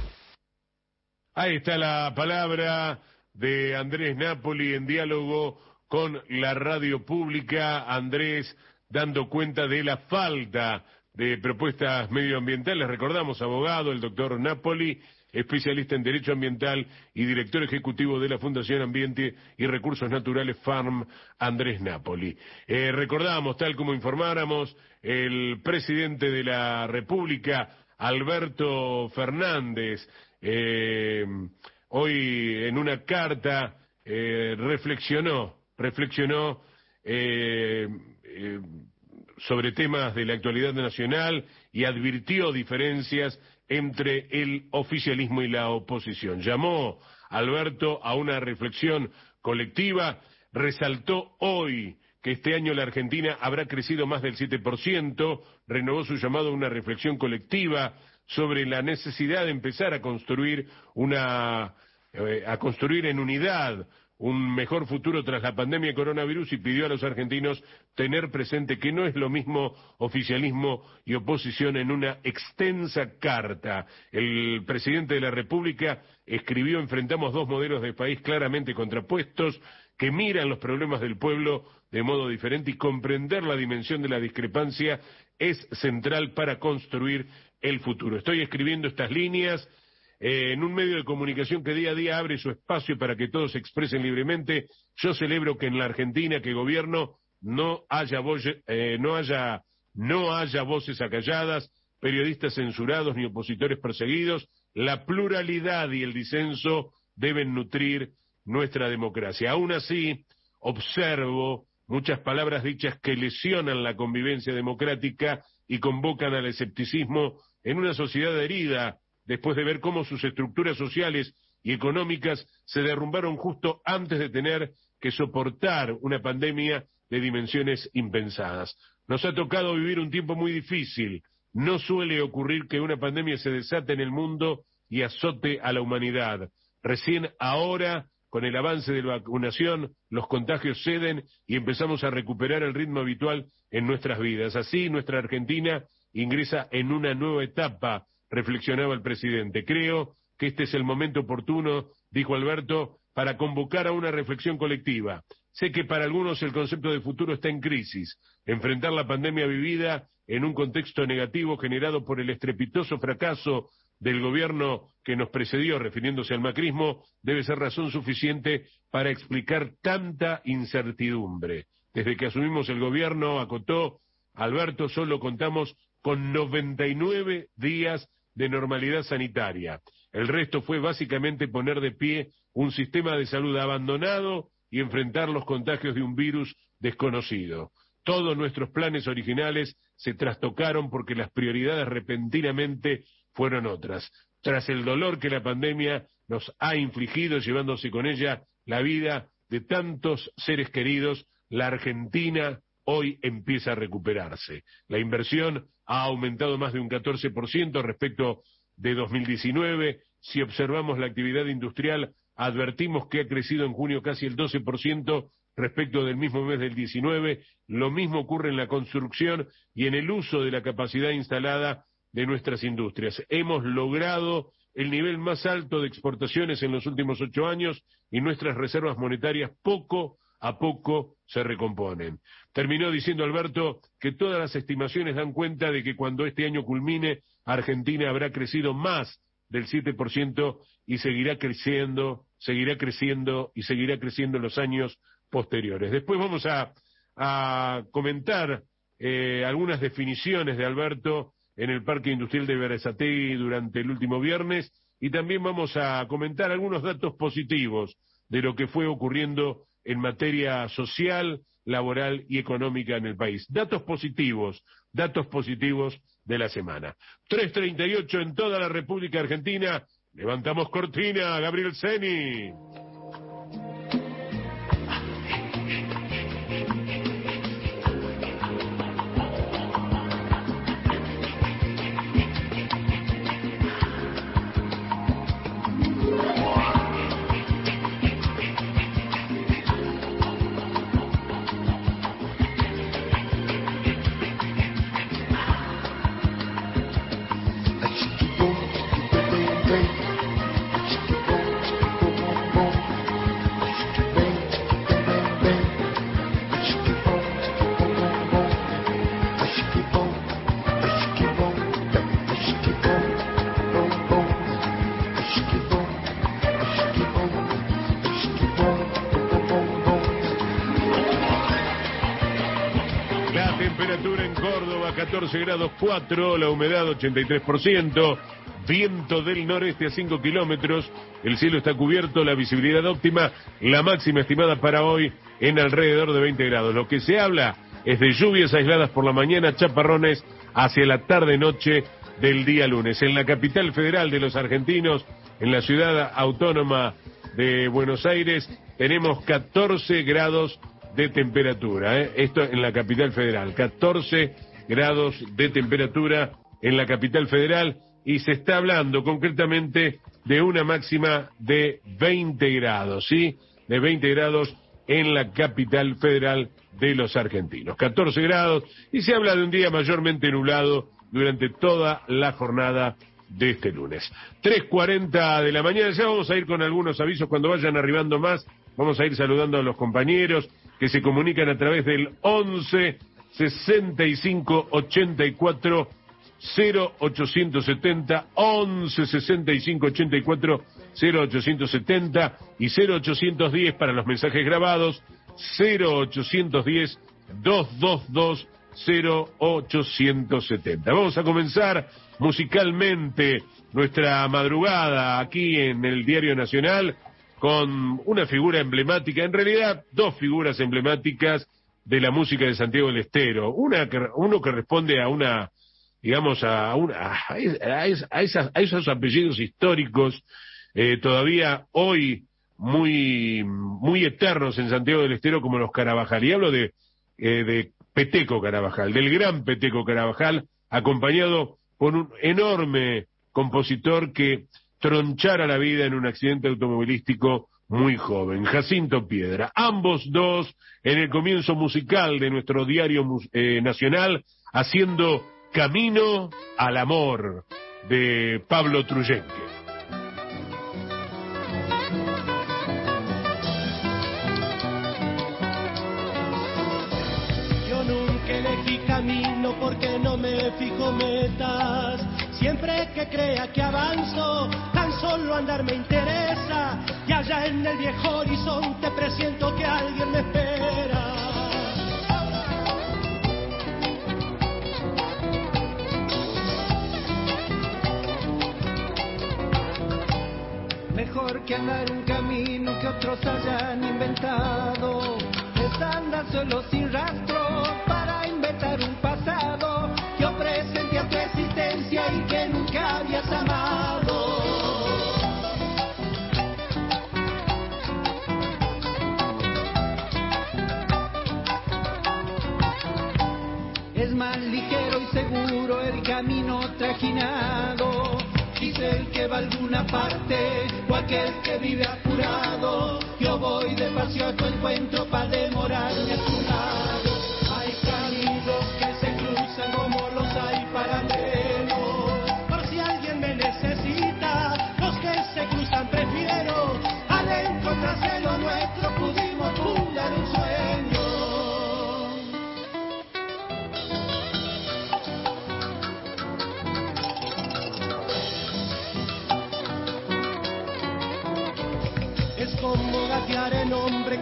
Ahí está la palabra de Andrés Napoli en diálogo con la radio pública. Andrés dando cuenta de la falta de propuestas medioambientales. Recordamos, abogado, el doctor Napoli, especialista en Derecho Ambiental y director ejecutivo de la Fundación Ambiente y Recursos Naturales FARM, Andrés Napoli. Eh, recordamos, tal como informáramos, el presidente de la República, Alberto Fernández, eh, hoy en una carta eh, reflexionó, reflexionó eh, eh, sobre temas de la actualidad nacional y advirtió diferencias entre el oficialismo y la oposición. Llamó Alberto a una reflexión colectiva, resaltó hoy que este año la Argentina habrá crecido más del siete por ciento, renovó su llamado a una reflexión colectiva sobre la necesidad de empezar a construir una eh, a construir en unidad un mejor futuro tras la pandemia de coronavirus, y pidió a los argentinos tener presente que no es lo mismo oficialismo y oposición en una extensa carta. El presidente de la República escribió: enfrentamos dos modelos de país claramente contrapuestos que miran los problemas del pueblo de modo diferente, y comprender la dimensión de la discrepancia es central para construir el futuro. Estoy escribiendo estas líneas eh, en un medio de comunicación que día a día abre su espacio para que todos se expresen libremente. Yo celebro que en la Argentina que gobierno no haya, voce, eh, no haya, no haya voces acalladas, periodistas censurados ni opositores perseguidos. La pluralidad y el disenso deben nutrir nuestra democracia. Aún así, observo muchas palabras dichas que lesionan la convivencia democrática y convocan al escepticismo en una sociedad herida después de ver cómo sus estructuras sociales y económicas se derrumbaron justo antes de tener que soportar una pandemia de dimensiones impensadas. Nos ha tocado vivir un tiempo muy difícil. No suele ocurrir que una pandemia se desate en el mundo y azote a la humanidad. Recién ahora, con el avance de la vacunación, los contagios ceden y empezamos a recuperar el ritmo habitual en nuestras vidas. Así, nuestra Argentina ingresa en una nueva etapa, reflexionaba el presidente. Creo que este es el momento oportuno, dijo Alberto, para convocar a una reflexión colectiva. Sé que para algunos el concepto de futuro está en crisis. Enfrentar la pandemia vivida en un contexto negativo generado por el estrepitoso fracaso del gobierno que nos precedió, refiriéndose al macrismo, debe ser razón suficiente para explicar tanta incertidumbre. Desde que asumimos el gobierno, acotó Alberto, solo contamos con noventa y nueve días de normalidad sanitaria. El resto fue básicamente poner de pie un sistema de salud abandonado y enfrentar los contagios de un virus desconocido. Todos nuestros planes originales se trastocaron porque las prioridades repentinamente fueron otras. Tras el dolor que la pandemia nos ha infligido, llevándose con ella la vida de tantos seres queridos, la Argentina hoy empieza a recuperarse. La inversión ha aumentado más de un catorce por ciento respecto de dos mil diecinueve. Si observamos la actividad industrial, advertimos que ha crecido en junio casi el doce por ciento respecto del mismo mes del diecinueve. Lo mismo ocurre en la construcción y en el uso de la capacidad instalada de nuestras industrias. Hemos logrado el nivel más alto de exportaciones en los últimos ocho años y nuestras reservas monetarias poco a poco se recomponen. Terminó diciendo Alberto que todas las estimaciones dan cuenta de que cuando este año culmine, Argentina habrá crecido más del siete por ciento y seguirá creciendo, seguirá creciendo y seguirá creciendo en los años posteriores. Después vamos a, a comentar eh, algunas definiciones de Alberto en el Parque Industrial de Berazategui durante el último viernes, y también vamos a comentar algunos datos positivos de lo que fue ocurriendo en materia social, laboral y económica en el país. Datos positivos, datos positivos de la semana. tres treinta y ocho en toda la República Argentina. Levantamos cortina, Gabriel Ceni. catorce grados cuatro, la humedad ochenta y tres por ciento, viento del noreste a cinco kilómetros, el cielo está cubierto, la visibilidad óptima, la máxima estimada para hoy en alrededor de veinte grados. Lo que se habla es de lluvias aisladas por la mañana, chaparrones hacia la tarde-noche del día lunes. En la capital federal de los argentinos, en la ciudad autónoma de Buenos Aires, tenemos catorce grados de temperatura, ¿eh? Esto en la capital federal, catorce grados de temperatura en la capital federal, y se está hablando concretamente de una máxima de veinte grados, ¿sí? De veinte grados en la capital federal de los argentinos. catorce grados, y se habla de un día mayormente nublado durante toda la jornada de este lunes. tres cuarenta de la mañana, ya vamos a ir con algunos avisos cuando vayan arribando más, vamos a ir saludando a los compañeros que se comunican a través del once sesenta y cinco ochenta y cuatro cero ochocientos setenta, once sesenta y cinco ochenta y cuatro cero ochocientos setenta y cero ochocientos diez para los mensajes grabados, cero ochocientos diez doscientos veintidós cero ochocientos setenta. Vamos a comenzar musicalmente nuestra madrugada aquí en el Diario Nacional con una figura emblemática, en realidad dos figuras emblemáticas de la música de Santiago del Estero, una que, uno que responde a una, digamos, a, una, a, es, a, esas, a esos apellidos históricos eh, todavía hoy muy, muy eternos en Santiago del Estero, como los Carabajal, y hablo de, eh, de Peteco Carabajal, del gran Peteco Carabajal, acompañado por un enorme compositor que tronchara la vida en un accidente automovilístico muy joven, Jacinto Piedra. Ambos dos en el comienzo musical de nuestro diario eh, nacional, haciendo Camino al Amor, de Pablo Truyenque. Yo nunca elegí camino porque no me fijo metas. Siempre que crea que avanzo, tan solo andar me interesa. Y allá en el viejo horizonte presiento que alguien me espera. Mejor que andar un camino que otros hayan inventado, es andar solo sin rastro para inventar un pasado que presente a tu existencia y que nunca habías amado. Es más ligero y seguro el camino trajinado, dice el que va a alguna parte o aquel que vive apurado. Yo voy despacio a tu encuentro para demorarme a tu lado. Hay caminos que se cruzan como los hay paralelos. Por si alguien me necesita, los que se cruzan prefiero. Al encontrarse lo nuestro pudimos fundar un sueño.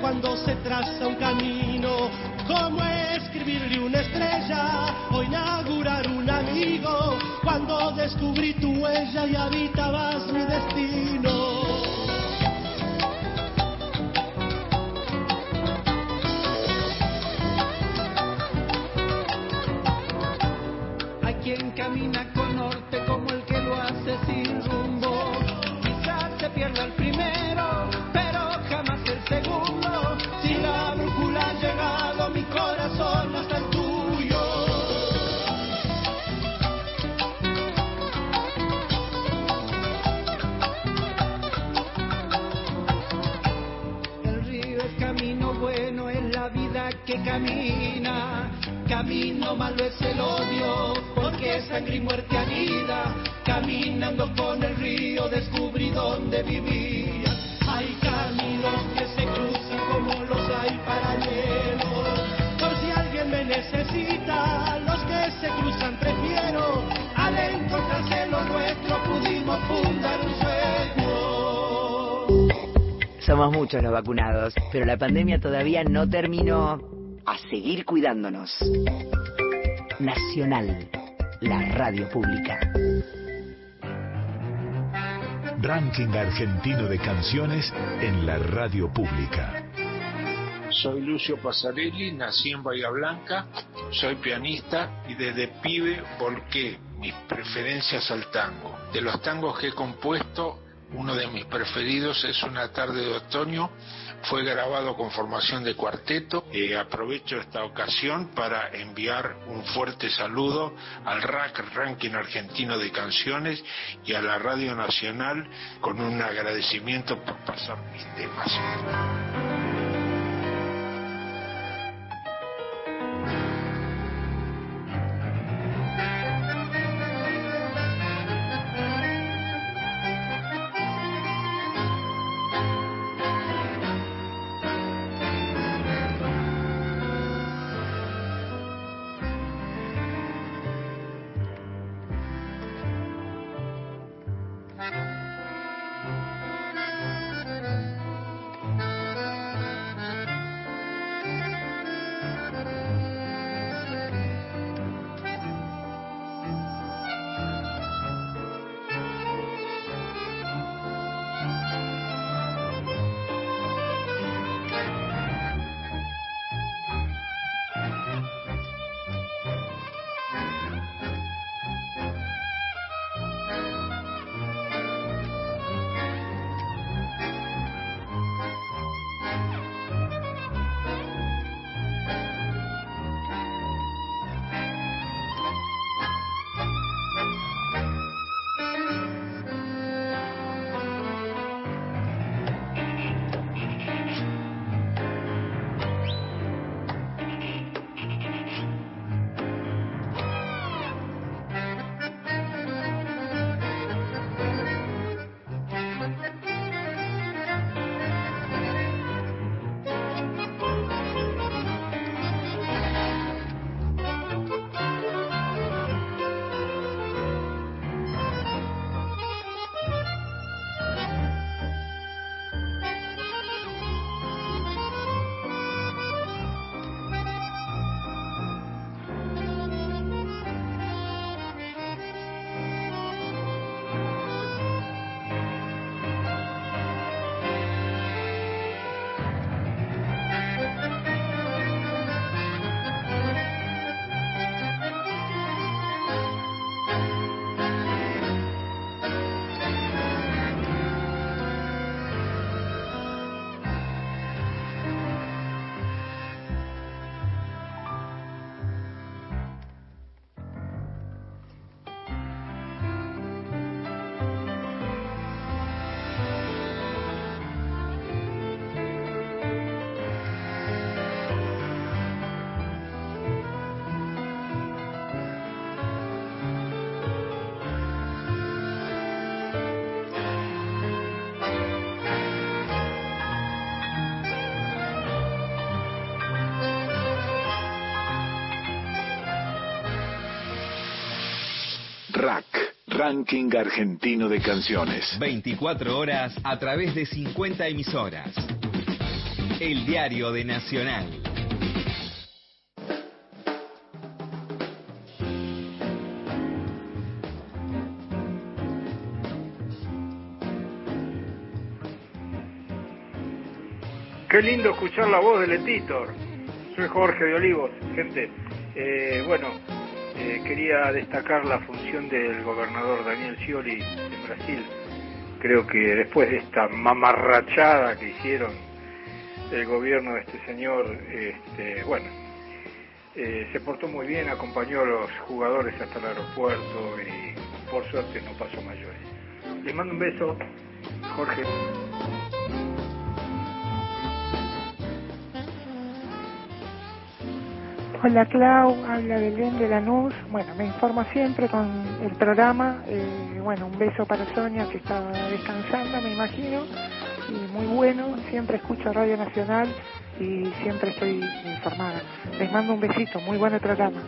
cuando se traza un camino, como escribirle una estrella o inaugurar un amigo, cuando descubrí tu huella y habitabas mi destino. Hay quien camina con norte como el que lo hace sin rumbo, quizás se pierda el primero, pero jamás el segundo. Si la brújula ha llegado, mi corazón hasta el tuyo. El río es camino bueno, es la vida que camina. Camino malo es el odio, porque sangre y muerte anida. Caminando con el río descubrí dónde vivía. Hay caminos que se cruzan como los hay paralelos. Por si alguien me necesita, los que se cruzan prefiero. Al encontrarse lo nuestro pudimos fundar un sueño. Somos muchos los vacunados, pero la pandemia todavía no terminó. A seguir cuidándonos. Nacional, la radio pública. Ranking argentino de canciones en la radio pública. Soy Lucio Pasarelli, nací en Bahía Blanca, soy pianista y desde pibe volqué mis preferencias al tango. De los tangos que he compuesto, uno de mis preferidos es Una tarde de otoño. Fue grabado con formación de cuarteto. Eh, aprovecho esta ocasión para enviar un fuerte saludo al R A C, Ranking Argentino de Canciones, y a la Radio Nacional, con un agradecimiento por pasar mis temas. R A C, Ranking Argentino de Canciones. veinticuatro horas a través de cincuenta emisoras. el diario de Nacional. Qué lindo escuchar la voz del editor. Soy Jorge de Olivos, gente. Eh, bueno, eh, quería destacar la función del gobernador Daniel Scioli en Brasil. Creo que después de esta mamarrachada que hicieron el gobierno de este señor, este, bueno, eh, se portó muy bien, acompañó a los jugadores hasta el aeropuerto y por suerte no pasó mayores. Les mando un beso, Jorge. Hola Clau, habla Belén de Lanús. Bueno, me informo siempre con el programa. Eh, bueno, un beso para Sonia que está descansando, me imagino. Y muy bueno, siempre escucho Radio Nacional y siempre estoy informada. Les mando un besito, muy bueno el programa.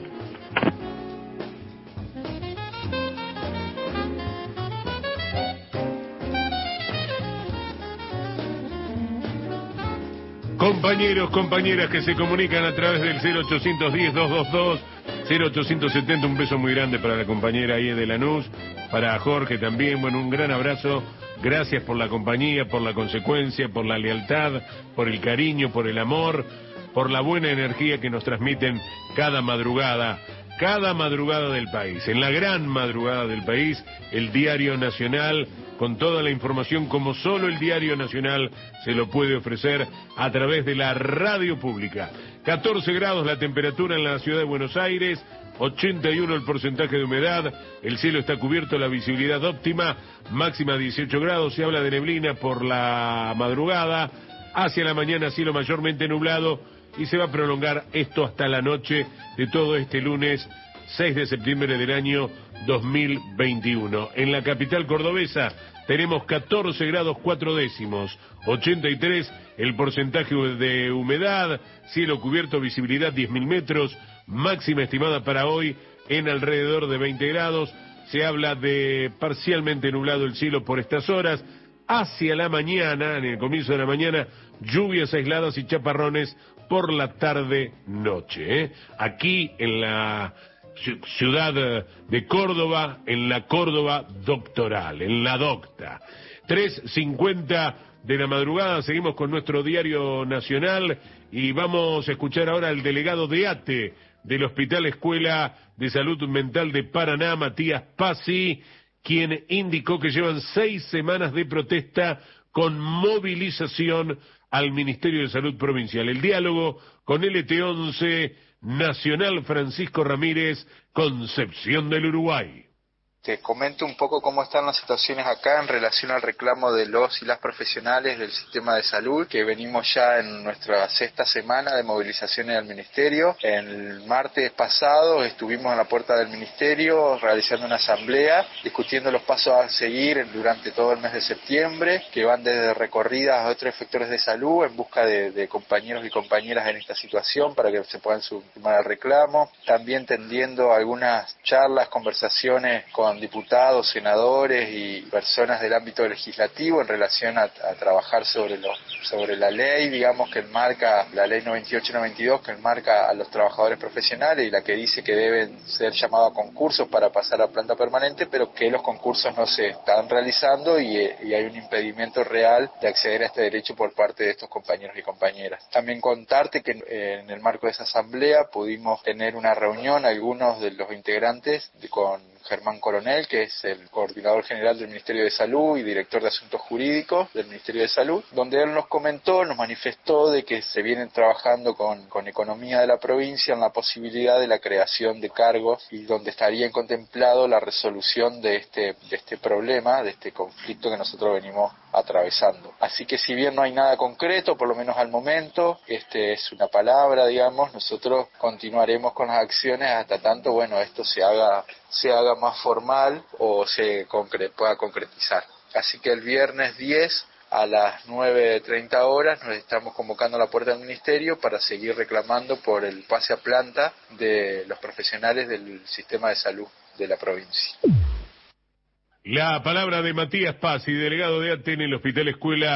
Compañeros, compañeras que se comunican a través del cero ochocientos diez, doscientos veintidós, cero ochocientos setenta, un beso muy grande para la compañera ahí de Lanús, para Jorge también, bueno, un gran abrazo, gracias por la compañía, por la consecuencia, por la lealtad, por el cariño, por el amor, por la buena energía que nos transmiten cada madrugada, cada madrugada del país, en la gran madrugada del país, el Diario Nacional, con toda la información como solo el Diario Nacional se lo puede ofrecer a través de la radio pública. catorce grados la temperatura en la ciudad de Buenos Aires, ochenta y uno el porcentaje de humedad, el cielo está cubierto, la visibilidad óptima, máxima dieciocho grados, se habla de neblina por la madrugada, hacia la mañana cielo mayormente nublado y se va a prolongar esto hasta la noche de todo este lunes seis de septiembre del año dos mil veintiuno. En la capital cordobesa tenemos catorce grados cuatro décimos, ochenta y tres el porcentaje de humedad, cielo cubierto, visibilidad diez mil metros, máxima estimada para hoy en alrededor de veinte grados, se habla de parcialmente nublado el cielo por estas horas, hacia la mañana, en el comienzo de la mañana, lluvias aisladas y chaparrones por la tarde-noche, ¿eh? Aquí en la ciudad de Córdoba, en la Córdoba doctoral, en la docta. tres cincuenta de la madrugada, seguimos con nuestro Diario Nacional y vamos a escuchar ahora al delegado de ATE del Hospital Escuela de Salud Mental de Paraná, Matías Pazzi, quien indicó que llevan seis semanas de protesta con movilización al Ministerio de Salud Provincial. El diálogo con L T once Nacional Francisco Ramírez, Concepción del Uruguay. Te comento un poco cómo están las situaciones acá en relación al reclamo de los y las profesionales del sistema de salud, que venimos ya en nuestra sexta semana de movilizaciones al Ministerio. El martes pasado estuvimos en la puerta del Ministerio realizando una asamblea, discutiendo los pasos a seguir durante todo el mes de septiembre, que van desde recorridas a otros efectores de salud en busca de, de compañeros y compañeras en esta situación para que se puedan sumar al reclamo. También tendiendo algunas charlas, conversaciones con diputados, senadores y personas del ámbito legislativo en relación a, a trabajar sobre lo, sobre la ley, digamos, que enmarca la ley noventa y ocho noventa y dos, que enmarca a los trabajadores profesionales y la que dice que deben ser llamados a concursos para pasar a planta permanente, pero que los concursos no se están realizando y, y hay un impedimento real de acceder a este derecho por parte de estos compañeros y compañeras. También contarte que en el marco de esa asamblea pudimos tener una reunión, algunos de los integrantes, de, con Germán Coronel, que es el coordinador general del Ministerio de Salud y director de Asuntos Jurídicos del Ministerio de Salud, donde él nos comentó, nos manifestó de que se vienen trabajando con, con Economía de la provincia en la posibilidad de la creación de cargos y donde estaría contemplado la resolución de este, de este problema, de este conflicto que nosotros venimos atravesando. Así que si bien no hay nada concreto, por lo menos al momento, este es una palabra, digamos, nosotros continuaremos con las acciones hasta tanto, bueno, esto se haga se haga más formal o se concre- pueda concretizar. Así que el viernes diez a las nueve treinta horas nos estamos convocando a la puerta del Ministerio para seguir reclamando por el pase a planta de los profesionales del sistema de salud de la provincia. La palabra de Matías Pazzi, delegado de ATE en el Hospital Escuela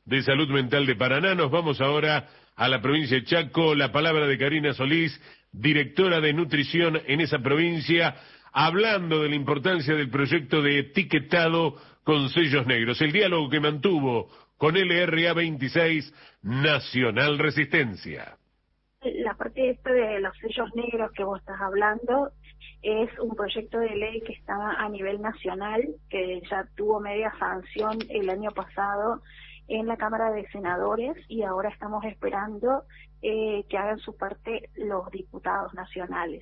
de Salud Mental de Paraná. Nos vamos ahora a la provincia de Chaco. La palabra de Karina Solís, directora de nutrición en esa provincia, hablando de la importancia del proyecto de etiquetado con sellos negros. El diálogo que mantuvo con L R A veintiséis, Nacional Resistencia. La parte esta de los sellos negros que vos estás hablando es un proyecto de ley que está a nivel nacional, que ya tuvo media sanción el año pasado en la Cámara de Senadores, y ahora estamos esperando eh, que hagan su parte los diputados nacionales.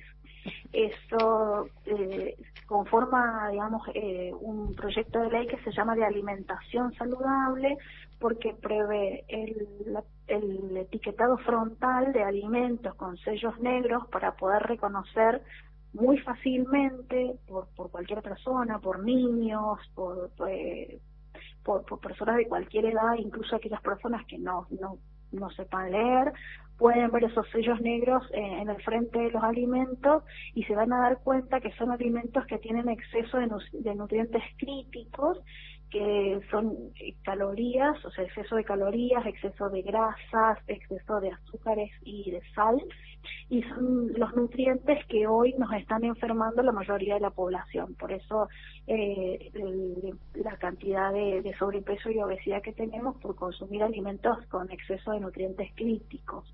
Eso eh, conforma, digamos, eh, un proyecto de ley que se llama de alimentación saludable, porque prevé el, la, el etiquetado frontal de alimentos con sellos negros para poder reconocer muy fácilmente por, por cualquier persona, por niños, por, eh, por, por personas de cualquier edad, incluso aquellas personas que no, no, no sepan leer, pueden ver esos sellos negros en, en el frente de los alimentos y se van a dar cuenta que son alimentos que tienen exceso de, nu de nutrientes críticos, que son calorías, o sea, exceso de calorías, exceso de grasas, exceso de azúcares y de sal, y son los nutrientes que hoy nos están enfermando la mayoría de la población. Por eso eh, el, la cantidad de, de sobrepeso y obesidad que tenemos por consumir alimentos con exceso de nutrientes críticos.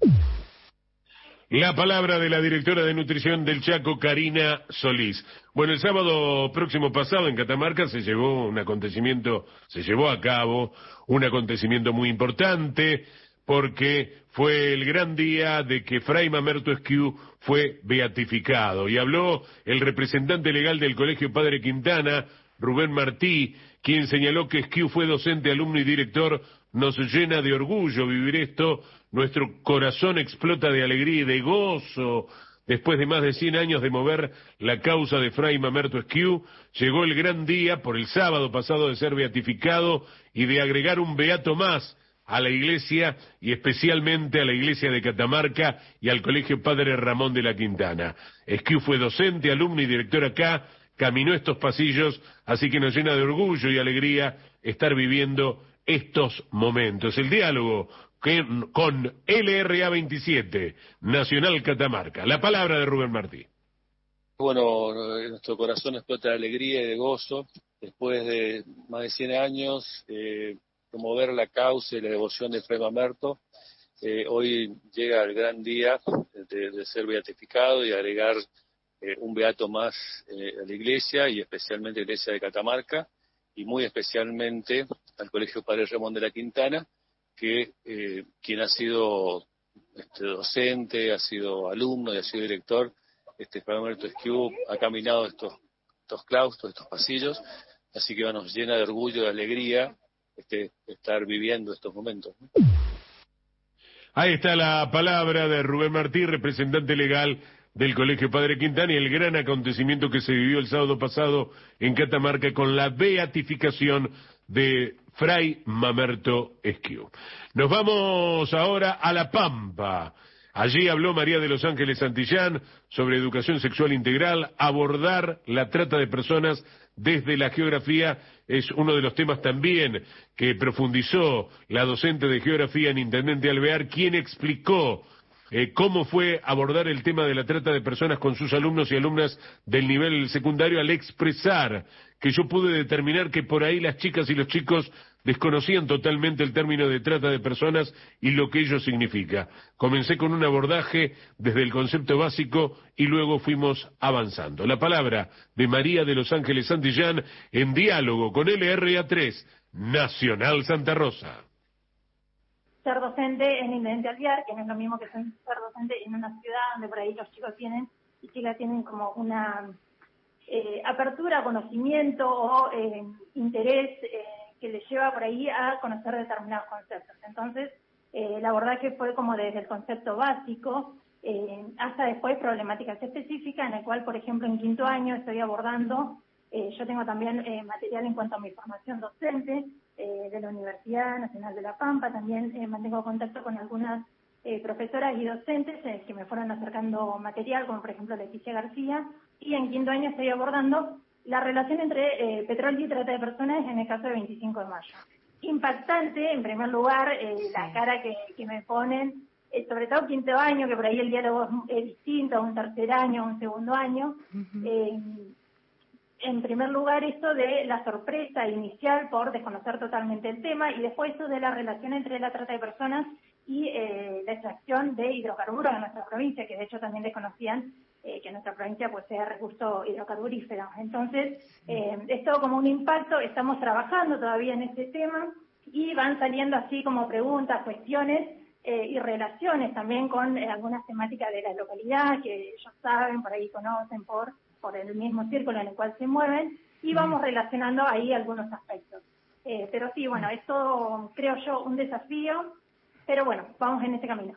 La palabra de la directora de nutrición del Chaco, Karina Solís. Bueno, el sábado próximo pasado en Catamarca se llevó un acontecimiento, se llevó a cabo un acontecimiento muy importante, porque fue el gran día de que Fray Mamerto Esquiú fue beatificado. Y habló el representante legal del Colegio Padre Quintana, Rubén Martí, quien señaló que Esquiú fue docente, alumno y director. Nos llena de orgullo vivir esto, nuestro corazón explota de alegría y de gozo. Después de más de cien años de mover la causa de Fray Mamerto Esquiú, llegó el gran día por el sábado pasado de ser beatificado y de agregar un beato más a la iglesia, y especialmente a la iglesia de Catamarca y al Colegio Padre Ramón de la Quintana. Esquiú fue docente, alumno y director acá, caminó estos pasillos, así que nos llena de orgullo y alegría estar viviendo estos momentos. El diálogo que, con L R A veintisiete, Nacional Catamarca. La palabra de Rubén Martí. Bueno, nuestro corazón explota de alegría y de gozo. Después de más de cien años, eh, promover la causa y la devoción de Fray Mamerto, eh, hoy llega el gran día de, de ser beatificado y agregar eh, un beato más eh, a la iglesia, y especialmente a la iglesia de Catamarca, y muy especialmente al Colegio Padre Ramón de la Quintana, que eh, quien ha sido este, docente, ha sido alumno y ha sido director, este Fray Mamerto Esquiú ha caminado estos, estos claustros, estos pasillos, así que bueno, nos llena de orgullo, de alegría este, estar viviendo estos momentos, ¿no? Ahí está la palabra de Rubén Martí, representante legal del Colegio Padre Quintana, y el gran acontecimiento que se vivió el sábado pasado en Catamarca con la beatificación de Fray Mamerto Esquiú. Nos vamos ahora a La Pampa. Allí habló María de los Ángeles Santillán sobre educación sexual integral. Abordar la trata de personas desde la geografía es uno de los temas también que profundizó la docente de geografía en Intendente Alvear, quien explicó Eh, cómo fue abordar el tema de la trata de personas con sus alumnos y alumnas del nivel secundario, al expresar que yo pude determinar que por ahí las chicas y los chicos desconocían totalmente el término de trata de personas y lo que ello significa. Comencé con un abordaje desde el concepto básico y luego fuimos avanzando. La palabra de María de los Ángeles Santillán en diálogo con L R A tres, Nacional Santa Rosa. Ser docente en Intendente Alvear, que no es lo mismo que ser docente en una ciudad donde por ahí los chicos tienen y chicas tienen como una eh, apertura, conocimiento o eh, interés eh, que les lleva por ahí a conocer determinados conceptos. Entonces, eh, el abordaje fue como desde el concepto básico eh, hasta después problemáticas específicas, en el cual, por ejemplo, en quinto año estoy abordando, eh, yo tengo también eh, material en cuanto a mi formación docente, de la Universidad Nacional de La Pampa. También eh, mantengo contacto con algunas eh, profesoras y docentes eh, que me fueron acercando material, como por ejemplo Leticia García, y en quinto año estoy abordando la relación entre eh, petróleo y trata de personas en el caso de veinticinco de mayo. impactante, en primer lugar, eh, la cara que, que me ponen, eh, sobre todo quinto año, que por ahí el diálogo es, es distinto a un tercer año, a un segundo año. Uh-huh. eh, en primer lugar, esto de la sorpresa inicial por desconocer totalmente el tema, y después eso de la relación entre la trata de personas y eh, la extracción de hidrocarburos en nuestra provincia, que de hecho también desconocían eh, que nuestra provincia posee recursos hidrocarburíferos. Entonces, eh, es todo como un impacto, estamos trabajando todavía en este tema, y van saliendo así como preguntas, cuestiones eh, y relaciones también con eh, algunas temáticas de la localidad, que ellos saben, por ahí conocen por, por el mismo círculo en el cual se mueven, y vamos relacionando ahí algunos aspectos. Eh, pero sí, bueno, es todo, creo yo, un desafío, pero bueno, vamos en este camino.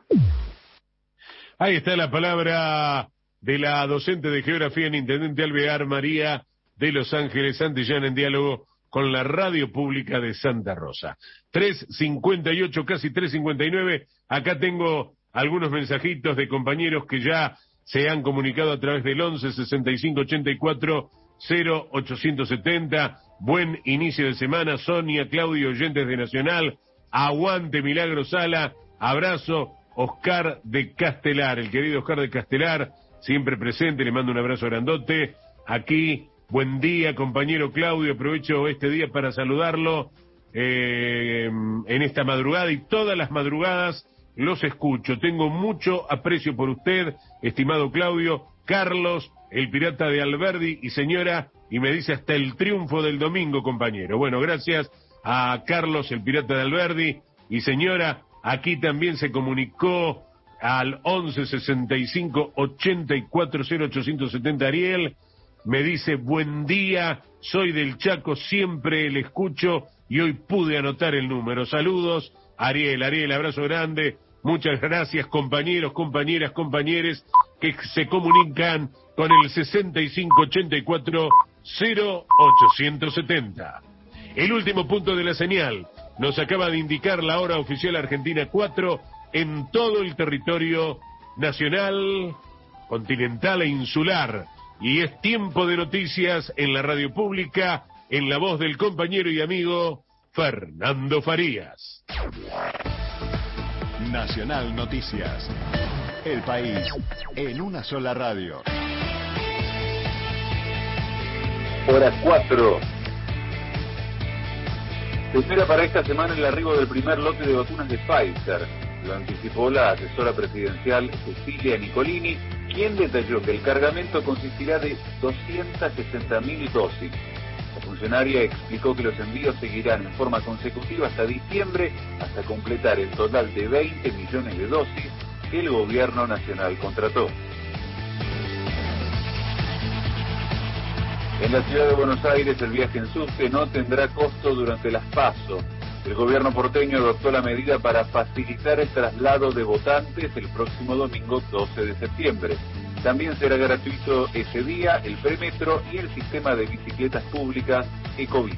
Ahí está la palabra de la docente de geografía en Intendente Alvear, María de Los Ángeles Santillán, en diálogo con la radio pública de Santa Rosa. tres cincuenta y ocho, casi tres cincuenta y nueve. Acá tengo algunos mensajitos de compañeros que ya se han comunicado a través del once sesenta y cinco ochenta y cuatro cero ochocientos setenta. Buen inicio de semana, Sonia, Claudio, oyentes de Nacional. Aguante Milagro Sala, abrazo. Oscar de Castelar, el querido Oscar de Castelar, siempre presente, le mando un abrazo grandote. Aquí, buen día, compañero Claudio, aprovecho este día para saludarlo eh, en esta madrugada, y todas las madrugadas los escucho. Tengo mucho aprecio por usted, estimado Claudio. Carlos, el pirata de Alberdi, y señora, y me dice hasta el triunfo del domingo, compañero. Bueno, gracias a Carlos, el pirata de Alberdi, y señora. Aquí también se comunicó al once sesenta y cinco ochenta y cuatro cero ochocientos setenta Ariel. Me dice, buen día, soy del Chaco, siempre le escucho y hoy pude anotar el número. Saludos, Ariel. Ariel, abrazo grande. Muchas gracias, compañeros, compañeras, compañeres que se comunican con el sesenta y cinco ochenta y cuatro cero ochocientos setenta. El último punto de la señal nos acaba de indicar la hora oficial Argentina cuatro en todo el territorio nacional, continental e insular. Y es tiempo de noticias en la radio pública, en la voz del compañero y amigo Fernando Farías. Nacional Noticias. El país en una sola radio. Hora cuatro. Se espera para esta semana el arribo del primer lote de vacunas de Pfizer. Lo anticipó la asesora presidencial Cecilia Nicolini, quien detalló que el cargamento consistirá de doscientas sesenta mil dosis. La funcionaria explicó que los envíos seguirán en forma consecutiva hasta diciembre, hasta completar el total de veinte millones de dosis que el gobierno nacional contrató. En la ciudad de Buenos Aires, el viaje en subte no tendrá costo durante las PASO. El gobierno porteño adoptó la medida para facilitar el traslado de votantes el próximo domingo doce de septiembre. También será gratuito ese día el premetro y el sistema de bicicletas públicas Ecobici.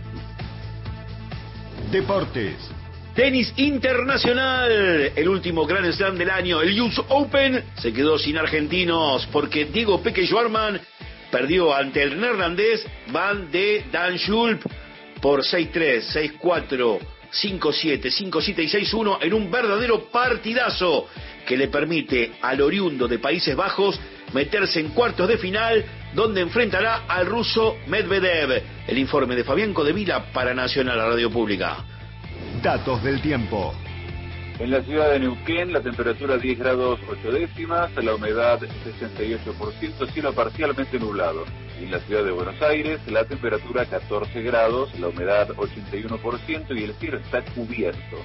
Deportes. Tenis internacional, el último Grand Slam del año, el U S Open, se quedó sin argentinos porque Diego Peque Schwartzman perdió ante el neerlandés Van de Dan Schulp por seis tres, seis cuatro, cinco siete, cinco siete y seis uno en un verdadero partidazo que le permite al oriundo de Países Bajos meterse en cuartos de final, donde enfrentará al ruso Medvedev. El informe de Fabián Codevila para Nacional, la radio pública. Datos del tiempo. En la ciudad de Neuquén, la temperatura diez grados ocho décimas, la humedad sesenta y ocho por ciento, cielo parcialmente nublado. Y en la ciudad de Buenos Aires, la temperatura catorce grados, la humedad ochenta y uno por ciento y el cielo está cubierto.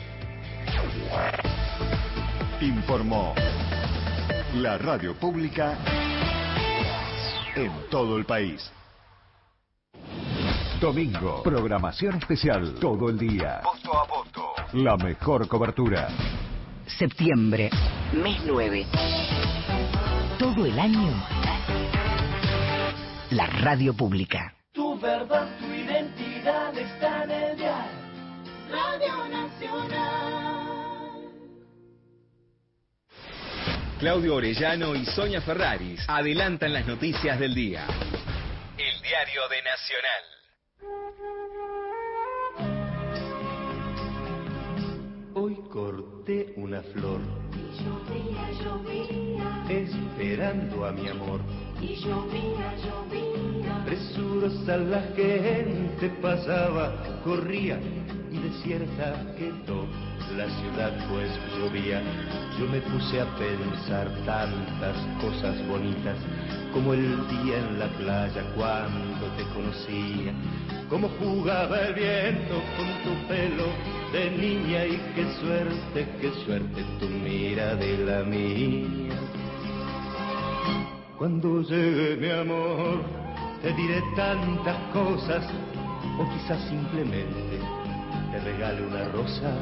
Informó la radio pública en todo el país. Domingo, programación especial, todo el día. Posto a posto. La mejor cobertura. Septiembre, mes nueve. Todo el año, la radio pública. Tu verdad, tu identidad está en el dial. Radio Nacional. Claudio Orellano y Sonia Ferraris adelantan las noticias del día. El diario de Nacional. corté una flor. Y llovía, llovía. Esperando a mi amor. Y llovía, llovía. Presurosa la gente pasaba, corría y desierta quedó la ciudad pues llovía. Yo me puse a pensar tantas cosas bonitas, como el día en la playa cuando te conocía, cómo jugaba el viento con tu pelo de niña y qué suerte, qué suerte tu mira de la mía. Cuando llegue mi amor te diré tantas cosas, o quizás simplemente te regale una rosa,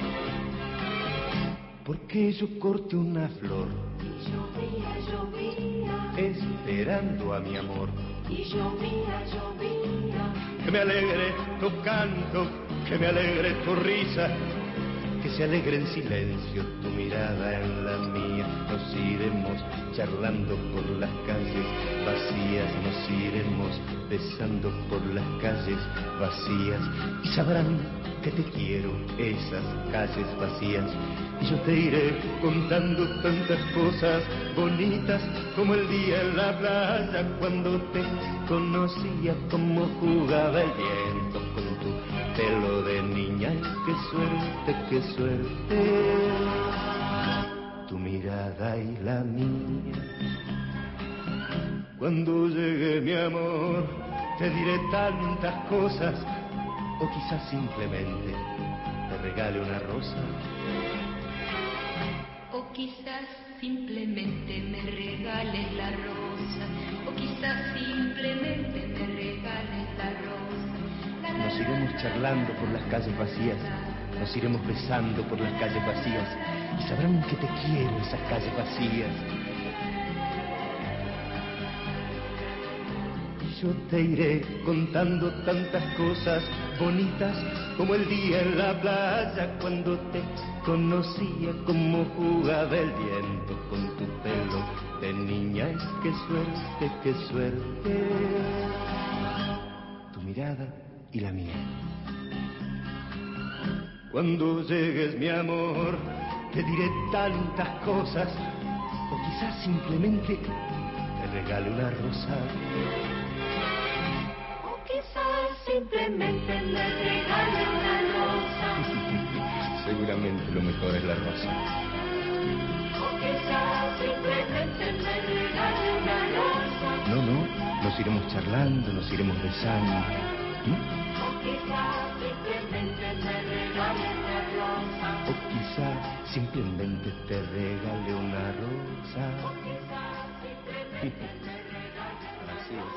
porque yo corté una flor. Y llovía, llovía. Esperando a mi amor. Y llovía, llovía. Que me alegre tu canto, que me alegre tu risa, que se alegre en silencio tu mirada en la mía. Nos iremos charlando por las calles vacías, nos iremos besando por las calles vacías, y sabrán que te quiero esas calles vacías. Y yo te iré contando tantas cosas bonitas, como el día en la playa cuando te conocía, como jugaba el viento con tu pelo de niña. Y qué suerte, qué suerte, tu mirada y la mía. Cuando llegue mi amor te diré tantas cosas, o quizás simplemente te regale una rosa. O quizás simplemente me regales la rosa. O quizás simplemente me regales la rosa. Nos iremos charlando por las calles vacías, nos iremos besando por las calles vacías, y sabrán que te quiero esas calles vacías. Y yo te iré contando tantas cosas bonitas, como el día en la playa cuando te conocía, como jugaba el viento con tu pelo de niña. Y qué suerte, qué suerte, tu mirada y la mía. Cuando llegues mi amor te diré tantas cosas, o quizás simplemente te regale una rosa. O quizás simplemente me regale una rosa. Seguramente lo mejor es la rosa. O quizás simplemente me regale una rosa. No, no, nos iremos charlando, nos iremos besando. ¿Mm? O quizás simplemente me regale una rosa. O quizás simplemente te regale una rosa. O quizás simplemente me regale una rosa. Así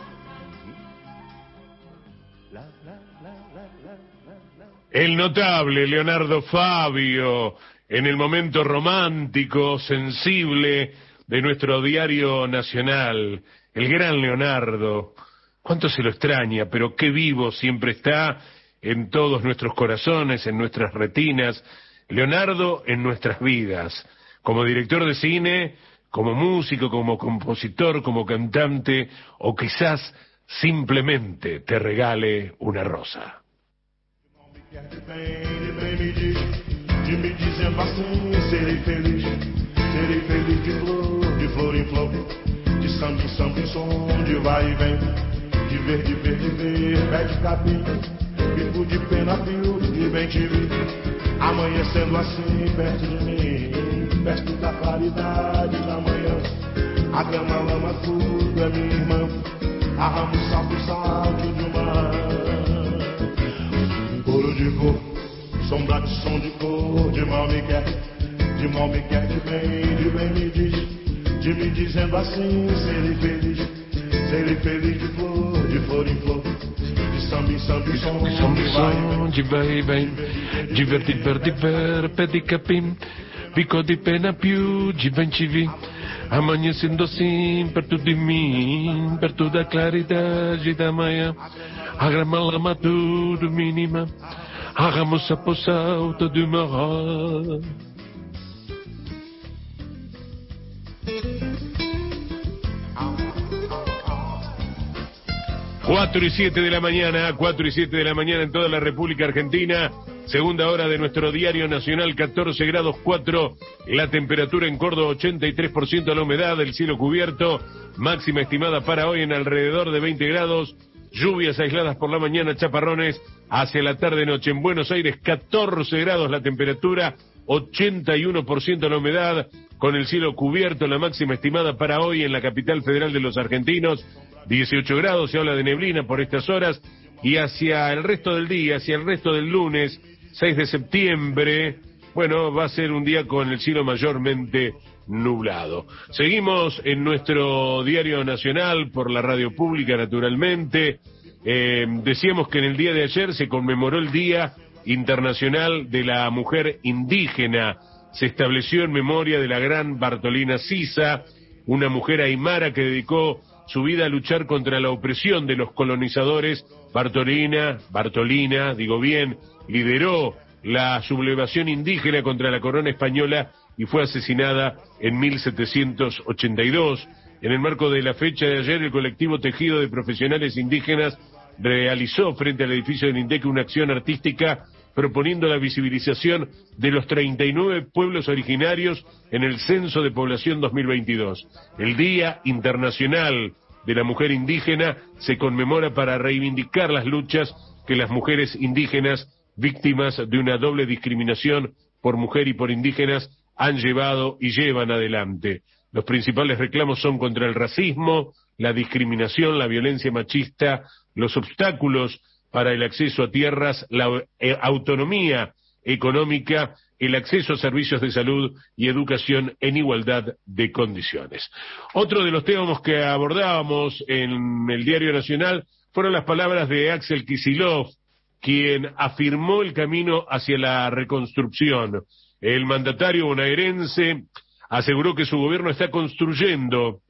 es. La, la, la, la, la, la, la. El notable Leonardo Fabio, en el momento romántico, sensible de nuestro diario nacional. El gran Leonardo. Cuánto se lo extraña, pero qué vivo siempre está en todos nuestros corazones, en nuestras retinas. Leonardo en nuestras vidas, como director de cine, como músico, como compositor, como cantante, o quizás simplemente te regale una rosa. De me dizendo assim, serei feliz, serei feliz de flor, de flor em flor, de samba em samba em som, de vai e vem, de ver, de ver, de ver, pé de capim, vivo de pena, fio, e bem te vi, amanhecendo assim, perto de mim, perto da claridade da manhã, a grama, a lama, tudo é minha irmã, a ramo, salto, salto de mar, um coro de cor, sombra de som de cor, de mal me quer, de mal me quer, de bem, de bem me diz, de me dizendo assim, serei feliz, serei feliz de flor, de flor em flor, de samba em samba em som, de vai e vem, de ver, de ver, de ver, pé de capim, fico de pena più, de bem te vi, amanhecendo assim, perto de mim, perto da claridade da manhã, a grama, lama, tudo mínima, hagamos a posauta de uma rosa. Cuatro y siete de la mañana, cuatro y siete de la mañana en toda la República Argentina. Segunda hora de nuestro diario nacional, catorce grados cuatro, la temperatura en Córdoba, ochenta y tres por ciento la humedad, el cielo cubierto, máxima estimada para hoy en alrededor de veinte grados, lluvias aisladas por la mañana, chaparrones hacia la tarde-noche. En Buenos Aires, catorce grados la temperatura, ochenta y uno por ciento la humedad, con el cielo cubierto, la máxima estimada para hoy en la capital federal de los argentinos, dieciocho grados, se habla de neblina por estas horas, y hacia el resto del día, hacia el resto del lunes, seis de septiembre, bueno, va a ser un día con el cielo mayormente nublado. Seguimos en nuestro diario nacional, por la radio pública naturalmente. Eh, decíamos que en el día de ayer se conmemoró el Día Internacional de la Mujer Indígena. Se estableció en memoria de la gran Bartolina Sisa, una mujer aymara que dedicó su vida a luchar contra la opresión de los colonizadores. Bartolina, Bartolina, digo bien, lideró la sublevación indígena contra la corona española y fue asesinada en mil setecientos ochenta y dos. En el marco de la fecha de ayer, el colectivo Tejido de Profesionales Indígenas realizó frente al edificio del INDEC una acción artística proponiendo la visibilización de los treinta y nueve pueblos originarios en el Censo de Población dos mil veintidós. El Día Internacional de la Mujer Indígena se conmemora para reivindicar las luchas que las mujeres indígenas, víctimas de una doble discriminación por mujer y por indígenas, han llevado y llevan adelante. Los principales reclamos son contra el racismo, la discriminación, la violencia machista, los obstáculos para el acceso a tierras, la eh, autonomía económica, el acceso a servicios de salud y educación en igualdad de condiciones. Otro de los temas que abordábamos en el Diario Nacional fueron las palabras de Axel Kicillof, quien afirmó el camino hacia la reconstrucción. El mandatario bonaerense aseguró que su gobierno está construyendo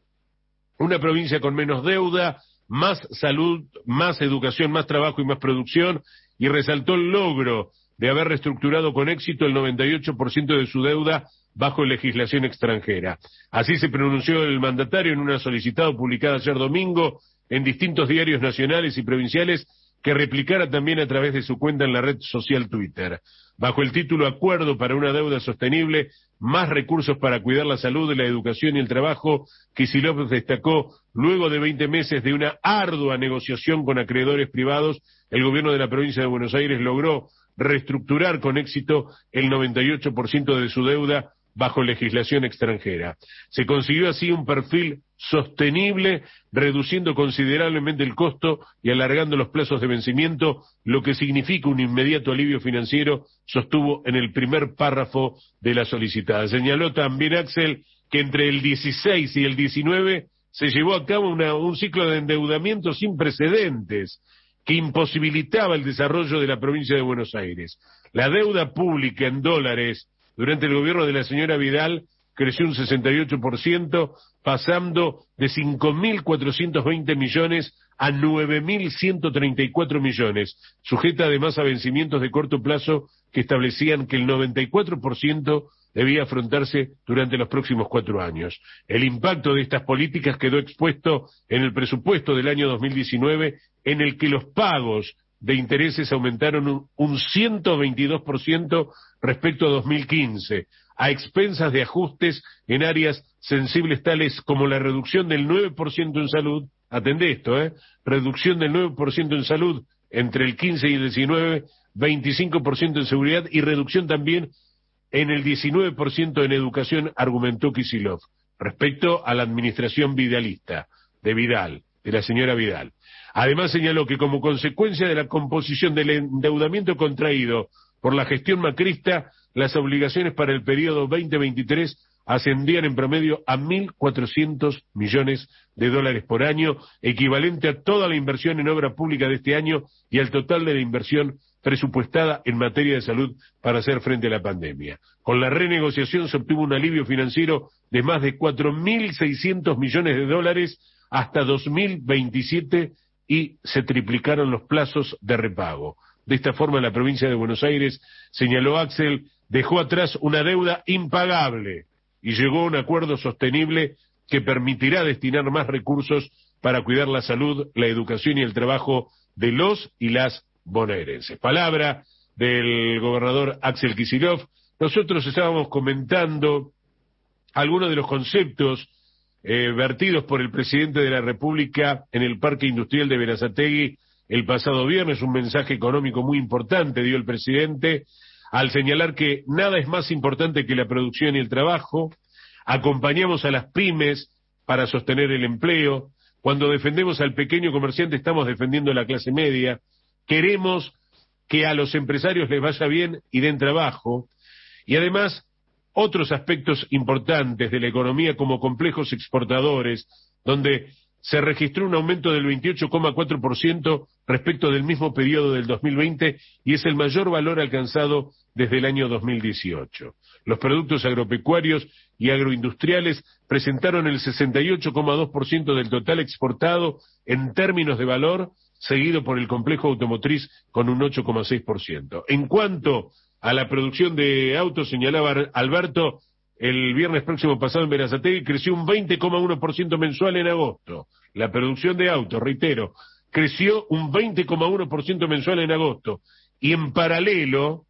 una provincia con menos deuda, más salud, más educación, más trabajo y más producción, y resaltó el logro de haber reestructurado con éxito el noventa y ocho por ciento de su deuda bajo legislación extranjera. Así se pronunció el mandatario en una solicitada publicada ayer domingo en distintos diarios nacionales y provinciales, que replicara también a través de su cuenta en la red social Twitter. Bajo el título Acuerdo para una deuda sostenible, más recursos para cuidar la salud, la educación y el trabajo, Kicillof destacó, luego de veinte meses de una ardua negociación con acreedores privados, el gobierno de la provincia de Buenos Aires logró reestructurar con éxito el noventa y ocho por ciento de su deuda bajo legislación extranjera. Se consiguió así un perfil sostenible, reduciendo considerablemente el costo y alargando los plazos de vencimiento, lo que significa un inmediato alivio financiero, sostuvo en el primer párrafo de la solicitada. Señaló también Axel que entre el dieciséis y el diecinueve se llevó a cabo una, un ciclo de endeudamiento sin precedentes que imposibilitaba el desarrollo de la provincia de Buenos Aires. La deuda pública en dólares durante el gobierno de la señora Vidal creció un sesenta y ocho por ciento, pasando de cinco mil cuatrocientos veinte millones a nueve mil ciento treinta y cuatro millones, sujeta además a vencimientos de corto plazo que establecían que el noventa y cuatro por ciento debía afrontarse durante los próximos cuatro años. El impacto de estas políticas quedó expuesto en el presupuesto del año dos mil diecinueve, en el que los pagos de intereses aumentaron un, un ciento veintidós por ciento respecto a dos mil quince, a expensas de ajustes en áreas sensibles tales como la reducción del nueve por ciento en salud, atendé esto, ¿eh? Reducción del nueve por ciento en salud entre el quince y el diecinueve, veinticinco por ciento en seguridad y reducción también en el diecinueve por ciento en educación, argumentó Kicillof, respecto a la administración vidalista, de Vidal, de la señora Vidal. Además señaló que como consecuencia de la composición del endeudamiento contraído por la gestión macrista, las obligaciones para el periodo veinte veintitrés ascendían en promedio a mil cuatrocientos millones de dólares por año, equivalente a toda la inversión en obra pública de este año y al total de la inversión presupuestada en materia de salud para hacer frente a la pandemia. Con la renegociación se obtuvo un alivio financiero de más de cuatro mil seiscientos millones de dólares hasta dos mil veintisiete y se triplicaron los plazos de repago. De esta forma, la provincia de Buenos Aires, señaló Axel, dejó atrás una deuda impagable y llegó a un acuerdo sostenible que permitirá destinar más recursos para cuidar la salud, la educación y el trabajo de los y las bonaerenses. Palabra del gobernador Axel Kicillof. Nosotros estábamos comentando algunos de los conceptos eh, vertidos por el presidente de la República en el Parque Industrial de Berazategui el pasado viernes. Un mensaje económico muy importante dio el presidente al señalar que nada es más importante que la producción y el trabajo. Acompañamos a las pymes para sostener el empleo. Cuando defendemos al pequeño comerciante estamos defendiendo a la clase media. Queremos que a los empresarios les vaya bien y den trabajo. Y además, otros aspectos importantes de la economía como complejos exportadores, donde se registró un aumento del veintiocho coma cuatro por ciento respecto del mismo periodo del dos mil veinte y es el mayor valor alcanzado desde el año dos mil dieciocho. Los productos agropecuarios y agroindustriales presentaron el sesenta y ocho coma dos por ciento del total exportado en términos de valor, seguido por el complejo automotriz con un ocho coma seis por ciento. En cuanto a la producción de autos, señalaba Alberto, el viernes próximo pasado en Berazategui creció un veinte coma uno por ciento mensual en agosto. La producción de autos, reitero, creció un veinte coma uno por ciento mensual en agosto. Y en paralelo,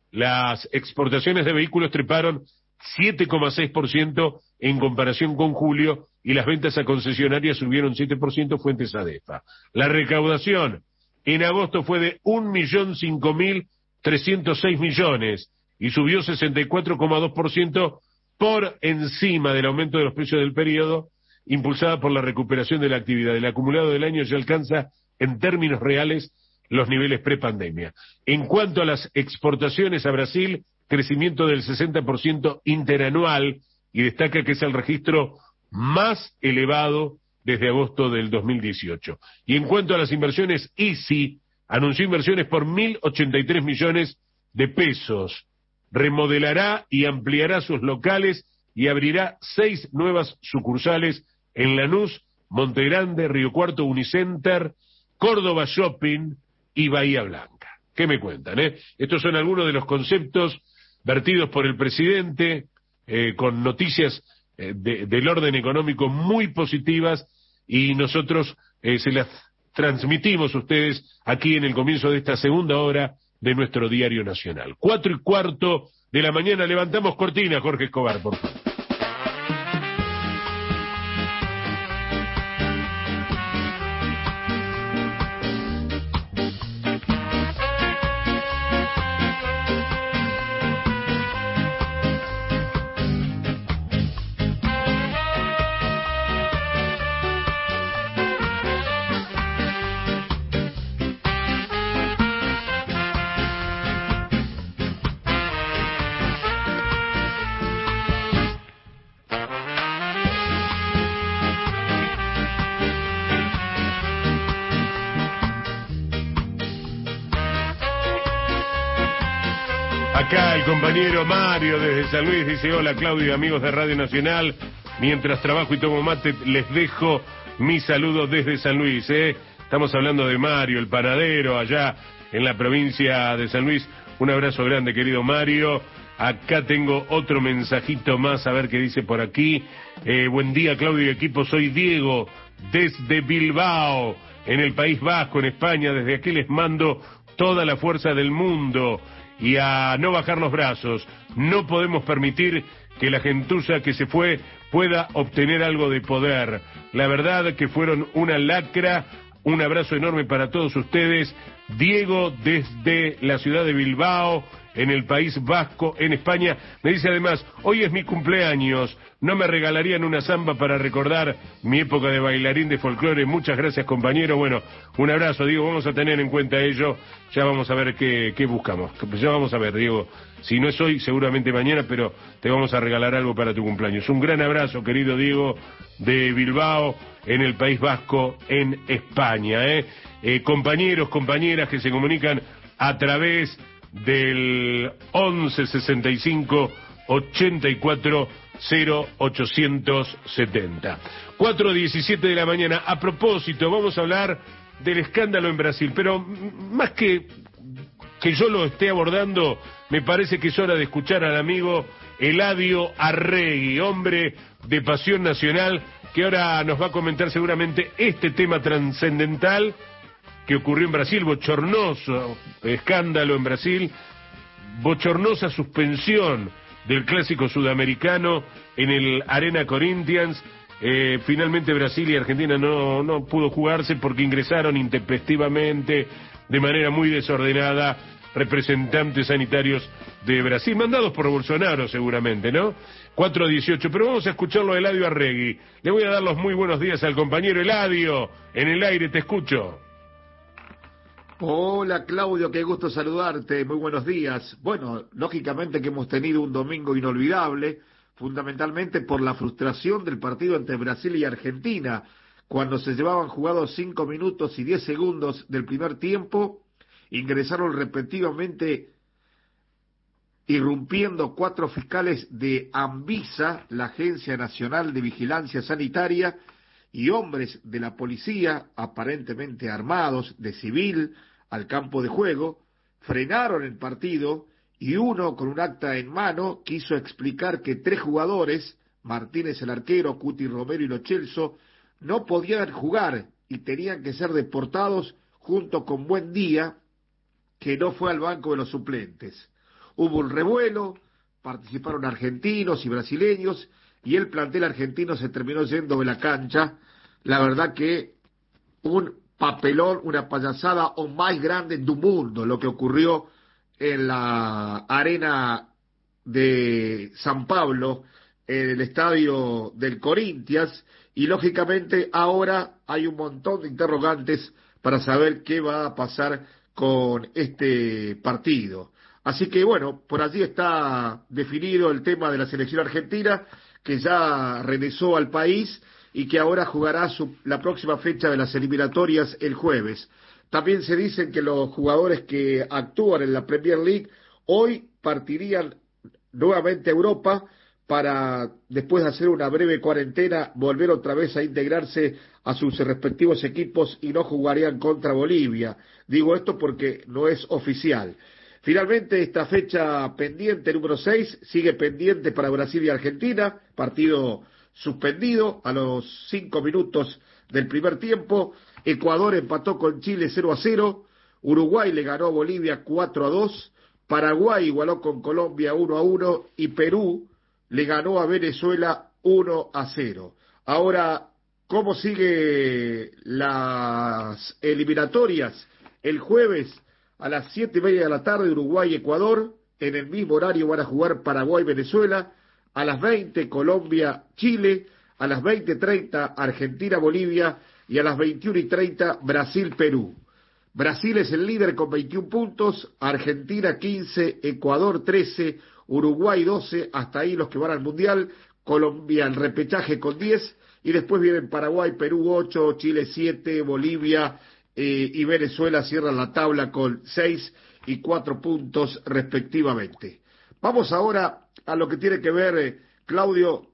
las exportaciones de vehículos treparon siete coma seis por ciento en comparación con julio y las ventas a concesionarias subieron siete por ciento, fuentes ADEFA. La recaudación en agosto fue de un millón cinco mil trescientos seis millones y subió sesenta y cuatro coma dos por ciento por encima del aumento de los precios del periodo, impulsada por la recuperación de la actividad. El acumulado del año ya alcanza, en términos reales, los niveles prepandemia. En cuanto a las exportaciones a Brasil, crecimiento del sesenta por ciento interanual, y destaca que es el registro más elevado desde agosto del dos mil dieciocho. Y en cuanto a las inversiones, I C I anunció inversiones por mil ochenta y tres millones de pesos. Remodelará y ampliará sus locales y abrirá seis nuevas sucursales en Lanús, Montegrande, Río Cuarto, Unicenter, Córdoba Shopping y Bahía Blanca. ¿Qué me cuentan, eh? Estos son algunos de los conceptos vertidos por el presidente, eh, con noticias eh, de, del orden económico muy positivas, y nosotros eh, se las transmitimos a ustedes aquí en el comienzo de esta segunda hora de nuestro diario nacional. Cuatro y cuarto de la mañana, levantamos cortina, Jorge Escobar, por favor. Acá el compañero Mario desde San Luis dice: hola Claudio y amigos de Radio Nacional, mientras trabajo y tomo mate les dejo mi saludo desde San Luis. ¿eh? Estamos hablando de Mario, el panadero allá en la provincia de San Luis. Un abrazo grande, querido Mario. Acá tengo otro mensajito más, a ver qué dice por aquí. Eh, buen día Claudio y equipo, soy Diego desde Bilbao, en el País Vasco, en España. Desde aquí les mando toda la fuerza del mundo y a no bajar los brazos. No podemos permitir que la gentuza que se fue pueda obtener algo de poder. La verdad que fueron una lacra. Un abrazo enorme para todos ustedes. Diego desde la ciudad de Bilbao, en el País Vasco, en España. Me dice además: hoy es mi cumpleaños, ¿no me regalarían una samba para recordar mi época de bailarín de folclore? Muchas gracias, compañero. Bueno, un abrazo, Diego, vamos a tener en cuenta ello. Ya vamos a ver qué, qué buscamos. Ya vamos a ver, Diego, si no es hoy, seguramente mañana, pero te vamos a regalar algo para tu cumpleaños. Un gran abrazo, querido Diego, de Bilbao, en el País Vasco, en España. ¿eh? Eh, compañeros, compañeras que se comunican a través del once sesenta y cinco ochenta y cuatro cero ochocientos setenta. cuatro diecisiete de la mañana. A propósito, vamos a hablar del escándalo en Brasil, pero más que que yo lo esté abordando, me parece que es hora de escuchar al amigo Eladio Arregui, hombre de Pasión Nacional, que ahora nos va a comentar seguramente este tema trascendental que ocurrió en Brasil, bochornoso escándalo en Brasil, bochornosa suspensión del clásico sudamericano en el Arena Corinthians. Eh, finalmente Brasil y Argentina no, no pudo jugarse porque ingresaron intempestivamente, de manera muy desordenada, representantes sanitarios de Brasil, mandados por Bolsonaro seguramente, ¿no? cuatro a dieciocho, pero vamos a escucharlo a Eladio Arregui. Le voy a dar los muy buenos días al compañero Eladio. En el aire te escucho. Hola Claudio, qué gusto saludarte, muy buenos días. Bueno, lógicamente que hemos tenido un domingo inolvidable, fundamentalmente por la frustración del partido entre Brasil y Argentina, cuando se llevaban jugados cinco minutos y diez segundos del primer tiempo, ingresaron respectivamente irrumpiendo cuatro fiscales de Anvisa, la Agencia Nacional de Vigilancia Sanitaria, y hombres de la policía, aparentemente armados, de civil, al campo de juego, frenaron el partido y uno, con un acta en mano, quiso explicar que tres jugadores, Martínez el arquero, Cuti Romero y Lo Celso, no podían jugar y tenían que ser deportados junto con Buendía, que no fue al banco de los suplentes. Hubo un revuelo, participaron argentinos y brasileños, y el plantel argentino se terminó yendo de la cancha. La verdad que un papelón, una payasada o más grande del mundo, lo que ocurrió en la arena de San Pablo, en el estadio del Corinthians, y lógicamente ahora hay un montón de interrogantes para saber qué va a pasar con este partido. Así que bueno, por allí está definido el tema de la selección argentina, que ya regresó al país y que ahora jugará su, la próxima fecha de las eliminatorias el jueves. También se dicen que los jugadores que actúan en la Premier League hoy partirían nuevamente a Europa para, después de hacer una breve cuarentena, volver otra vez a integrarse a sus respectivos equipos y no jugarían contra Bolivia. Digo esto porque no es oficial. Finalmente, esta fecha pendiente, número seis, sigue pendiente para Brasil y Argentina, partido suspendido a los cinco minutos del primer tiempo. Ecuador empató con Chile cero a cero, Uruguay le ganó a Bolivia cuatro a dos, Paraguay igualó con Colombia uno a uno y Perú le ganó a Venezuela uno a cero. Ahora, ¿cómo sigue las eliminatorias? El jueves a las siete y media de la tarde, Uruguay y Ecuador. En el mismo horario van a jugar Paraguay y Venezuela. A las veinte, Colombia, Chile. A las veinte treinta, Argentina, Bolivia. Y a las veintiuna y treinta, Brasil, Perú. Brasil es el líder con veintiún puntos. Argentina quince, Ecuador trece, Uruguay doce. Hasta ahí los que van al Mundial. Colombia el repechaje con diez. Y después vienen Paraguay, Perú ocho, Chile siete, Bolivia Eh, y Venezuela cierran la tabla con seis y cuatro puntos respectivamente. Vamos ahora a lo que tiene que ver, eh, Claudio,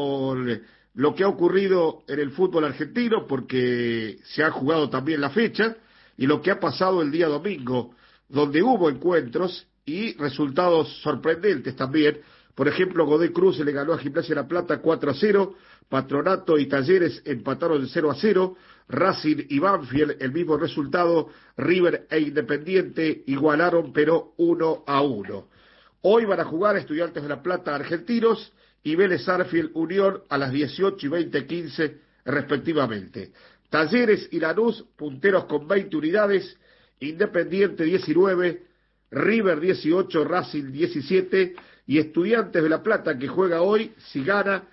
con lo que ha ocurrido en el fútbol argentino, porque se ha jugado también la fecha, y lo que ha pasado el día domingo, donde hubo encuentros y resultados sorprendentes también. Por ejemplo, Godoy Cruz le ganó a Gimnasia La Plata cuatro a cero, Patronato y Talleres empataron cero a cero, Racing y Banfield el mismo resultado, River e Independiente igualaron pero uno a uno. Hoy van a jugar Estudiantes de La Plata Argentinos y Vélez Sarsfield Unión a las dieciocho y veinte quince respectivamente. Talleres y Lanús punteros con veinte unidades, Independiente diecinueve, River dieciocho, Racing diecisiete y Estudiantes de La Plata, que juega hoy, si gana,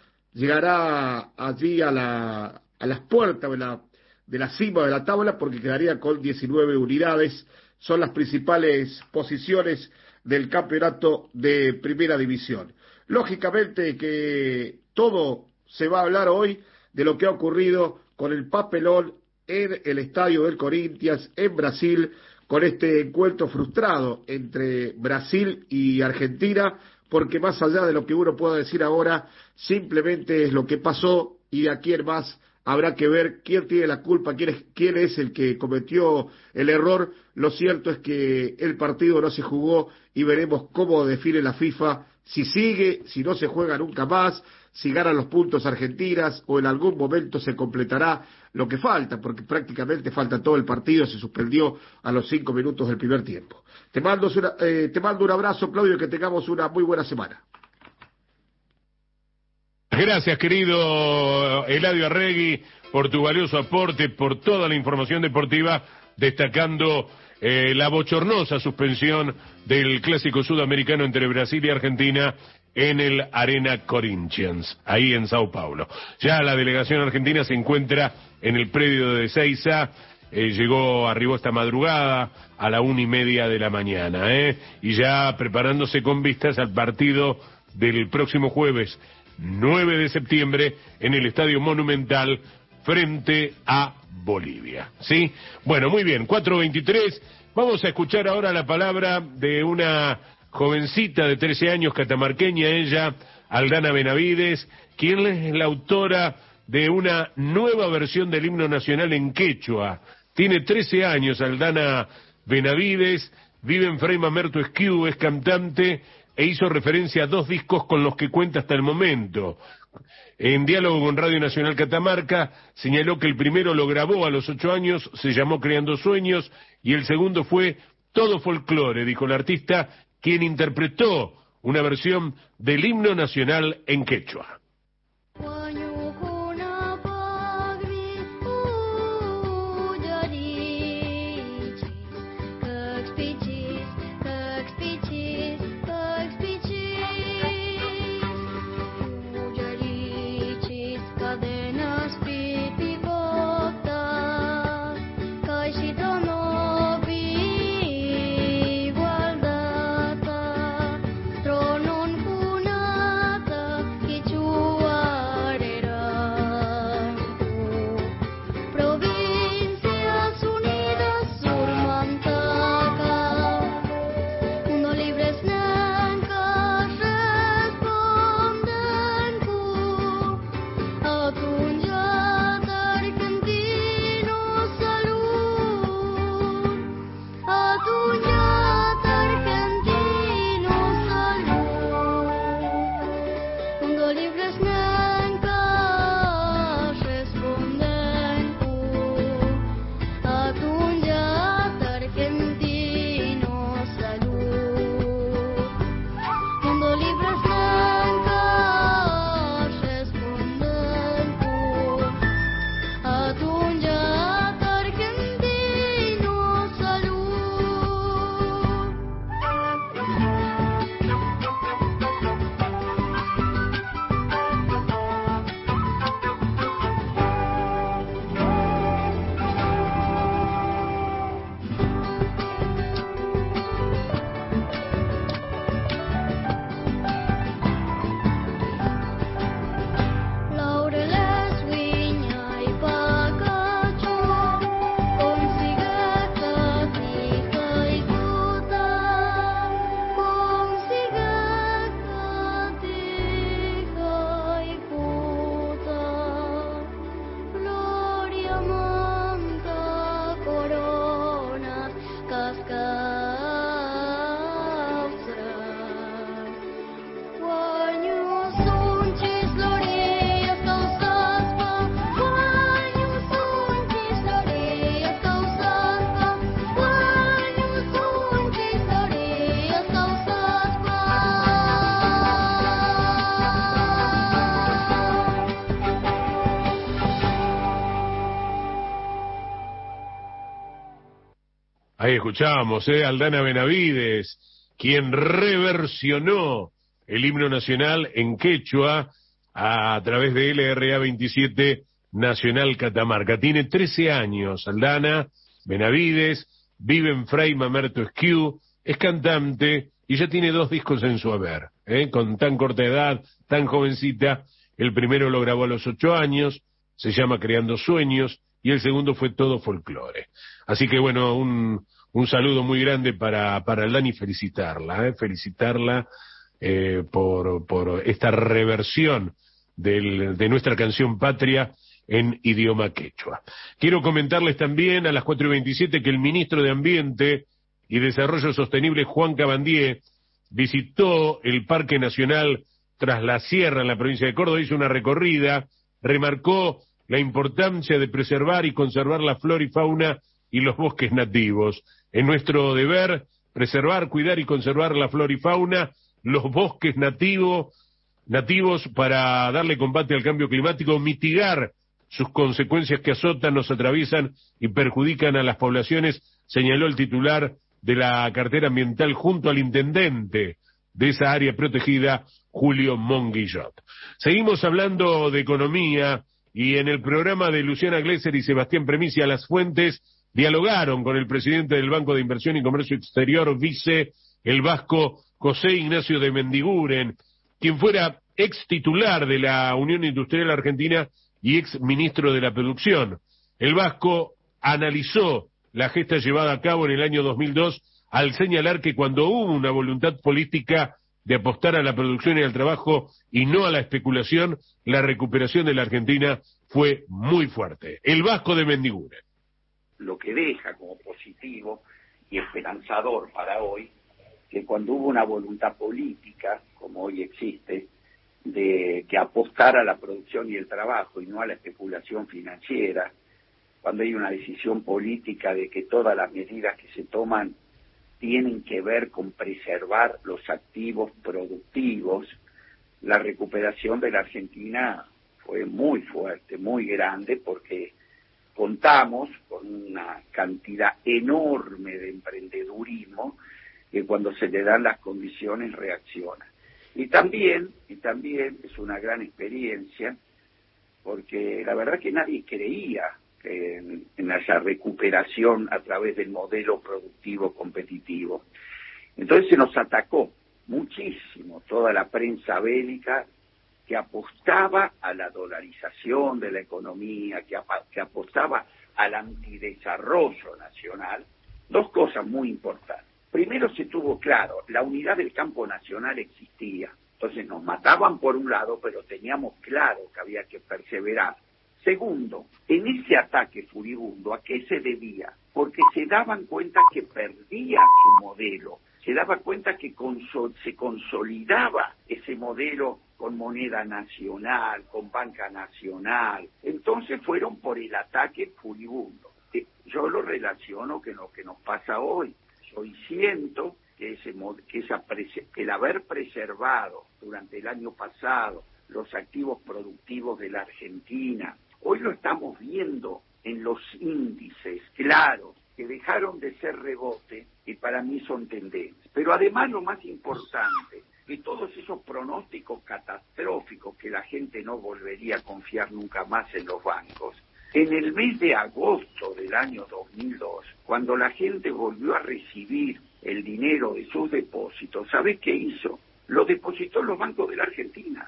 llegará allí a, la, a las puertas de la, de la cima de la tabla, porque quedaría con diecinueve unidades. Son las principales posiciones del campeonato de Primera División. Lógicamente que todo se va a hablar hoy de lo que ha ocurrido con el papelón en el estadio del Corinthians, en Brasil, con este encuentro frustrado entre Brasil y Argentina, porque más allá de lo que uno pueda decir ahora, simplemente es lo que pasó y de aquí en más habrá que ver quién tiene la culpa, quién es, quién es el que cometió el error. Lo cierto es que el partido no se jugó y veremos cómo define la FIFA, si sigue, si no se juega nunca más, si ganan los puntos Argentinas o en algún momento se completará lo que falta, porque prácticamente falta todo el partido, se suspendió a los cinco minutos del primer tiempo. Te mando, una, eh, te mando un abrazo, Claudio, y que tengamos una muy buena semana. Gracias, querido Eladio Arregui, por tu valioso aporte, por toda la información deportiva, destacando eh, la bochornosa suspensión del clásico sudamericano entre Brasil y Argentina en el Arena Corinthians, ahí en Sao Paulo. Ya la delegación argentina se encuentra en el predio de Ezeiza, eh, llegó, arribó esta madrugada a la una y media de la mañana, eh, y ya preparándose con vistas al partido del próximo jueves, nueve de septiembre, en el Estadio Monumental, frente a Bolivia, ¿sí? Bueno, muy bien, cuatro veintitrés, vamos a escuchar ahora la palabra de una jovencita de trece años, catamarqueña ella, Aldana Benavides, quien es la autora de una nueva versión del himno nacional en quechua. Tiene trece años, Aldana Benavides, vive en Fray Mamerto Esquiu, es cantante e hizo referencia a dos discos con los que cuenta hasta el momento. En diálogo con Radio Nacional Catamarca, señaló que el primero lo grabó a los ocho años, se llamó Creando Sueños, y el segundo fue Todo Folclore, dijo el artista, quien interpretó una versión del himno nacional en quechua. Ahí escuchábamos, eh, Aldana Benavides, quien reversionó el himno nacional en quechua a, a través de L R A veintisiete Nacional Catamarca. Tiene trece años, Aldana Benavides, vive en Fray Mamerto Esquiu, es cantante y ya tiene dos discos en su haber, eh, con tan corta edad, tan jovencita. El primero lo grabó a los ocho años, se llama Creando Sueños, y el segundo fue Todo Folclore. Así que bueno, un, un saludo muy grande para, para Aldana y felicitarla, eh, felicitarla eh, por, por esta reversión del, de nuestra canción patria en idioma quechua. Quiero comentarles también a las cuatro y veintisiete que el ministro de Ambiente y Desarrollo Sostenible, Juan Cabandier, visitó el Parque Nacional tras la sierra en la provincia de Córdoba, hizo una recorrida, remarcó la importancia de preservar y conservar la flora y fauna y los bosques nativos. Es nuestro deber preservar, cuidar y conservar la flora y fauna, los bosques nativos, nativos para darle combate al cambio climático, mitigar sus consecuencias que azotan, nos atraviesan y perjudican a las poblaciones, señaló el titular de la cartera ambiental junto al intendente de esa área protegida, Julio Monguillot. Seguimos hablando de economía y en el programa de Luciana Glesser y Sebastián Premicia Las Fuentes dialogaron con el presidente del Banco de Inversión y Comercio Exterior, vice, el vasco José Ignacio de Mendiguren, quien fuera ex titular de la Unión Industrial Argentina y ex ministro de la Producción. El vasco analizó la gesta llevada a cabo en el año dos mil dos al señalar que cuando hubo una voluntad política de apostar a la producción y al trabajo y no a la especulación, la recuperación de la Argentina fue muy fuerte. El vasco de Mendiguren. Lo que deja como positivo y esperanzador para hoy, que cuando hubo una voluntad política, como hoy existe, de que apostar a la producción y el trabajo y no a la especulación financiera, cuando hay una decisión política de que todas las medidas que se toman tienen que ver con preservar los activos productivos, la recuperación de la Argentina fue muy fuerte, muy grande, porque contamos con una cantidad enorme de emprendedurismo que cuando se le dan las condiciones reacciona. Y también, y también es una gran experiencia, porque la verdad que nadie creía que en, en esa recuperación a través del modelo productivo competitivo. Entonces se nos atacó muchísimo toda la prensa bélica que apostaba a la dolarización de la economía, que, que apostaba al antidesarrollo nacional. Dos cosas muy importantes. Primero se tuvo claro, la unidad del campo nacional existía. Entonces nos mataban por un lado, pero teníamos claro que había que perseverar. Segundo, en ese ataque furibundo, ¿a qué se debía? Porque se daban cuenta que perdía su modelo, se daba cuenta que consol- se consolidaba ese modelo con moneda nacional, con banca nacional. Entonces fueron por el ataque furibundo. Yo lo relaciono con lo que nos pasa hoy. Hoy siento que, ese, que, esa, que el haber preservado durante el año pasado los activos productivos de la Argentina, hoy lo estamos viendo en los índices claros, que dejaron de ser rebote y para mí son tendencias. Pero además lo más importante, que todos esos pronósticos catastróficos que la gente no volvería a confiar nunca más en los bancos, en el mes de agosto del año dos mil dos, cuando la gente volvió a recibir el dinero de sus depósitos, ¿sabés qué hizo? Lo depositó en los bancos de la Argentina.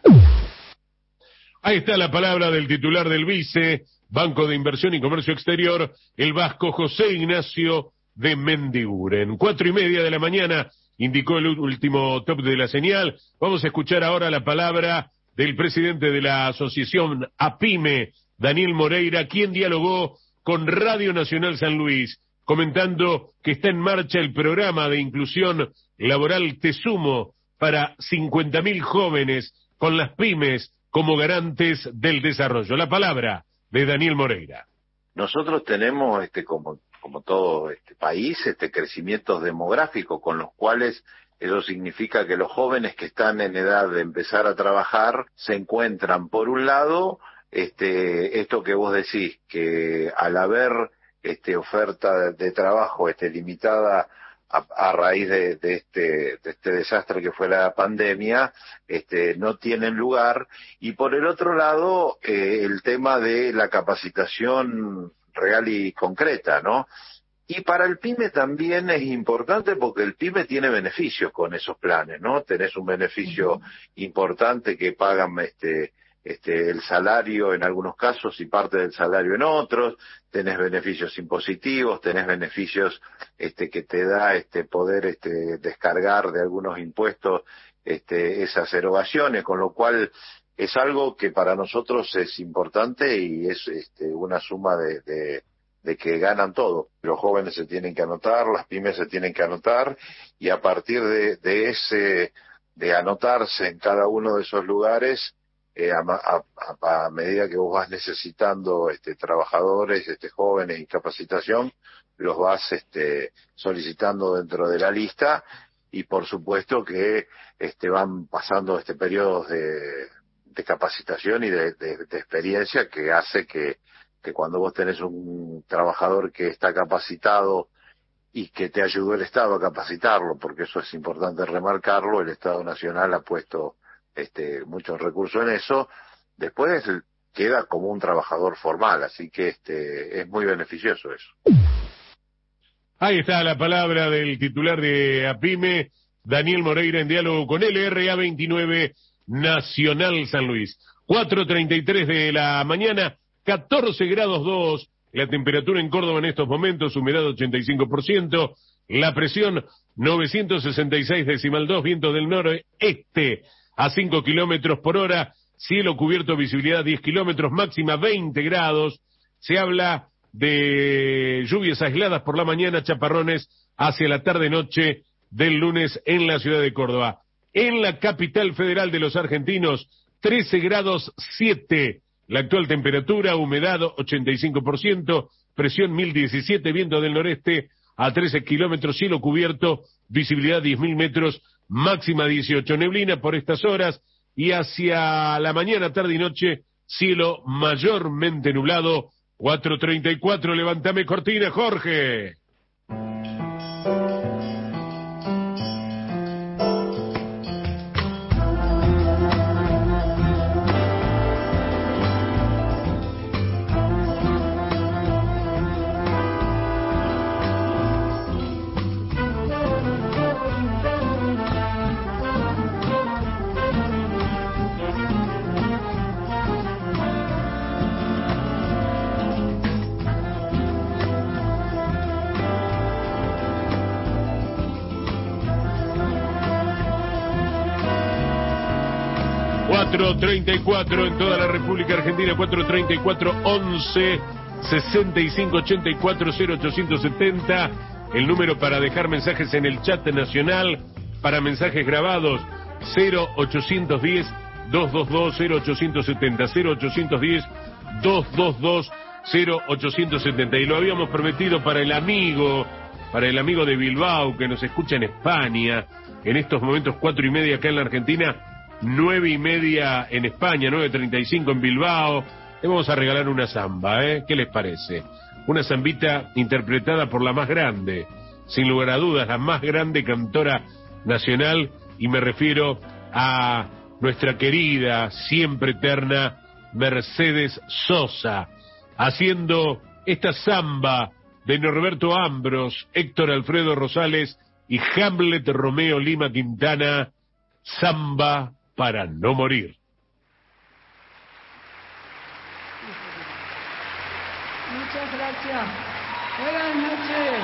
Ahí está la palabra del titular del vice, Banco de Inversión y Comercio Exterior, el vasco José Ignacio de Mendiguren. Cuatro y media de la mañana, indicó el último top de la señal. Vamos a escuchar ahora la palabra del presidente de la asociación APYME, Daniel Moreira, quien dialogó con Radio Nacional San Luis, comentando que está en marcha el programa de inclusión laboral Te Sumo para cincuenta mil jóvenes con las pymes como garantes del desarrollo. La palabra de Daniel Moreira. Nosotros tenemos, este, como, como todo este país, este crecimientos demográficos con los cuales eso significa que los jóvenes que están en edad de empezar a trabajar se encuentran, por un lado, este, esto que vos decís, que al haber este, oferta de trabajo este, limitada a, a raíz de, de, este, de este desastre que fue la pandemia, este, no tienen lugar, y por el otro lado, eh, el tema de la capacitación real y concreta, ¿no? Y para el PYME también es importante porque el PYME tiene beneficios con esos planes, ¿no? Tenés un beneficio uh-huh. importante que pagan este Este, el salario en algunos casos y parte del salario en otros, tenés beneficios impositivos, tenés beneficios este, que te da este poder este, descargar de algunos impuestos este, esas erogaciones, con lo cual es algo que para nosotros es importante y es este, una suma de, de, de que ganan todo. Los jóvenes se tienen que anotar, las pymes se tienen que anotar y a partir de, de ese de anotarse en cada uno de esos lugares eh, a, a, a medida que vos vas necesitando este, trabajadores, este, jóvenes y capacitación, los vas este, solicitando dentro de la lista, y por supuesto que este, van pasando este periodos de, de capacitación y de, de, de experiencia que hace que, que cuando vos tenés un trabajador que está capacitado y que te ayudó el Estado a capacitarlo, porque eso es importante remarcarlo, el Estado Nacional ha puesto este, muchos recursos en eso, después queda como un trabajador formal, así que este, es muy beneficioso eso. Ahí está la palabra del titular de APYME, Daniel Moreira, en diálogo con L R A veintinueve Nacional San Luis. cuatro treinta y tres de la mañana, catorce grados dos, la temperatura en Córdoba en estos momentos, humedad ochenta y cinco por ciento, la presión novecientos sesenta y seis decimal dos, viento del noroeste a cinco kilómetros por hora, cielo cubierto, visibilidad diez kilómetros, máxima veinte grados, se habla de lluvias aisladas por la mañana, chaparrones hacia la tarde-noche del lunes en la ciudad de Córdoba. En la capital federal de los argentinos, trece grados siete, la actual temperatura, humedad ochenta y cinco por ciento, presión mil diecisiete, viento del noreste a trece kilómetros, cielo cubierto, visibilidad diez mil metros, máxima dieciocho, neblina por estas horas, y hacia la mañana, tarde y noche, cielo mayormente nublado. Cuatro treinta y cuatro, levántame cortina, Jorge. cuatro treinta y cuatro en toda la República Argentina, cuatro treinta y cuatro, once, sesenta y cinco, ochenta y cuatro, cero ochocientos setenta, el número para dejar mensajes en el chat nacional, para mensajes grabados, cero ochocientos diez, doscientos veintidós, cero ochocientos setenta, cero ochocientos diez, doscientos veintidós, cero ochocientos setenta, y lo habíamos prometido para el amigo, para el amigo de Bilbao, que nos escucha en España, en estos momentos cuatro y media acá en la Argentina, nueve y media en España, nueve treinta y cinco en Bilbao. Le vamos a regalar una samba, ¿eh? ¿Qué les parece? Una zambita interpretada por la más grande, sin lugar a dudas, la más grande cantora nacional, y me refiero a nuestra querida, siempre eterna, Mercedes Sosa, haciendo esta samba de Norberto Ambros, Héctor Alfredo Rosales y Hamlet Romeo Lima Quintana, samba para no morir. Muchas gracias. Buenas noches.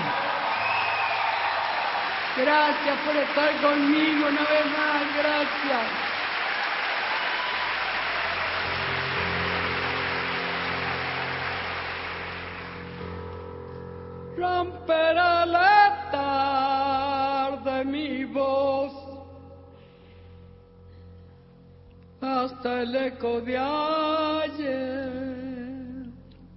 Gracias por estar conmigo una vez más. Gracias. Romperá la tarde mi voz hasta el eco de ayer,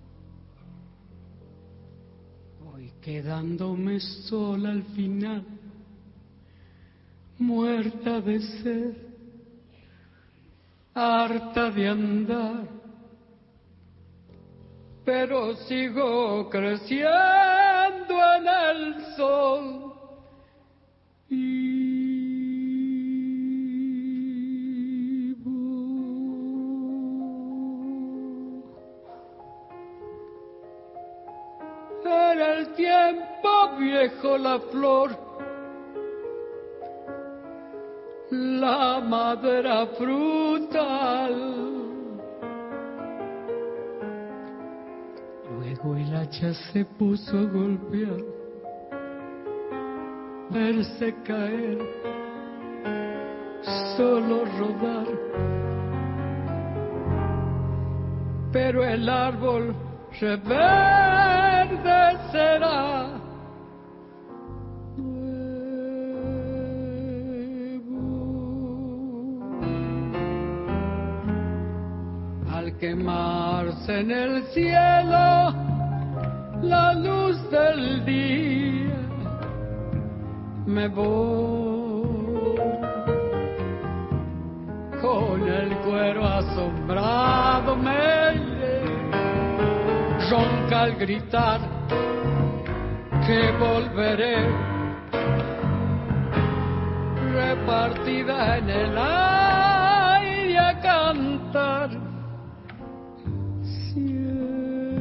voy quedándome sola al final, muerta de sed, harta de andar, pero sigo creciendo en el sol y en el tiempo viejo la flor, la madera frutal, luego el hacha se puso a golpear, verse caer, solo rodar, pero el árbol reverdecerá. Nuevo en el cielo la luz del día, me voy con el cuero asombrado, me iré, ronca al gritar que volveré, repartida en el aire a cantar siempre.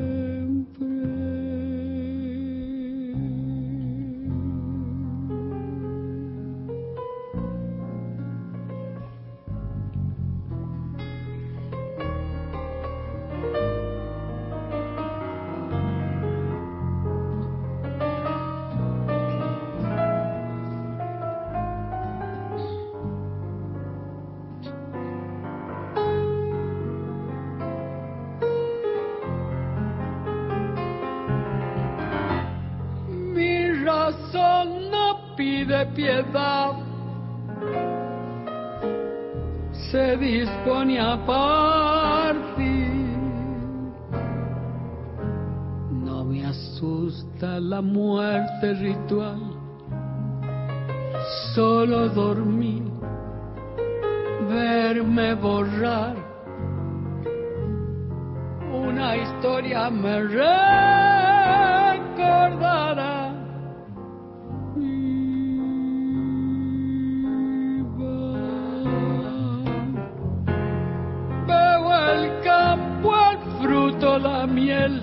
De piedad se dispone a partir, no me asusta la muerte ritual, solo dormir, verme borrar, una historia me recordará. La miel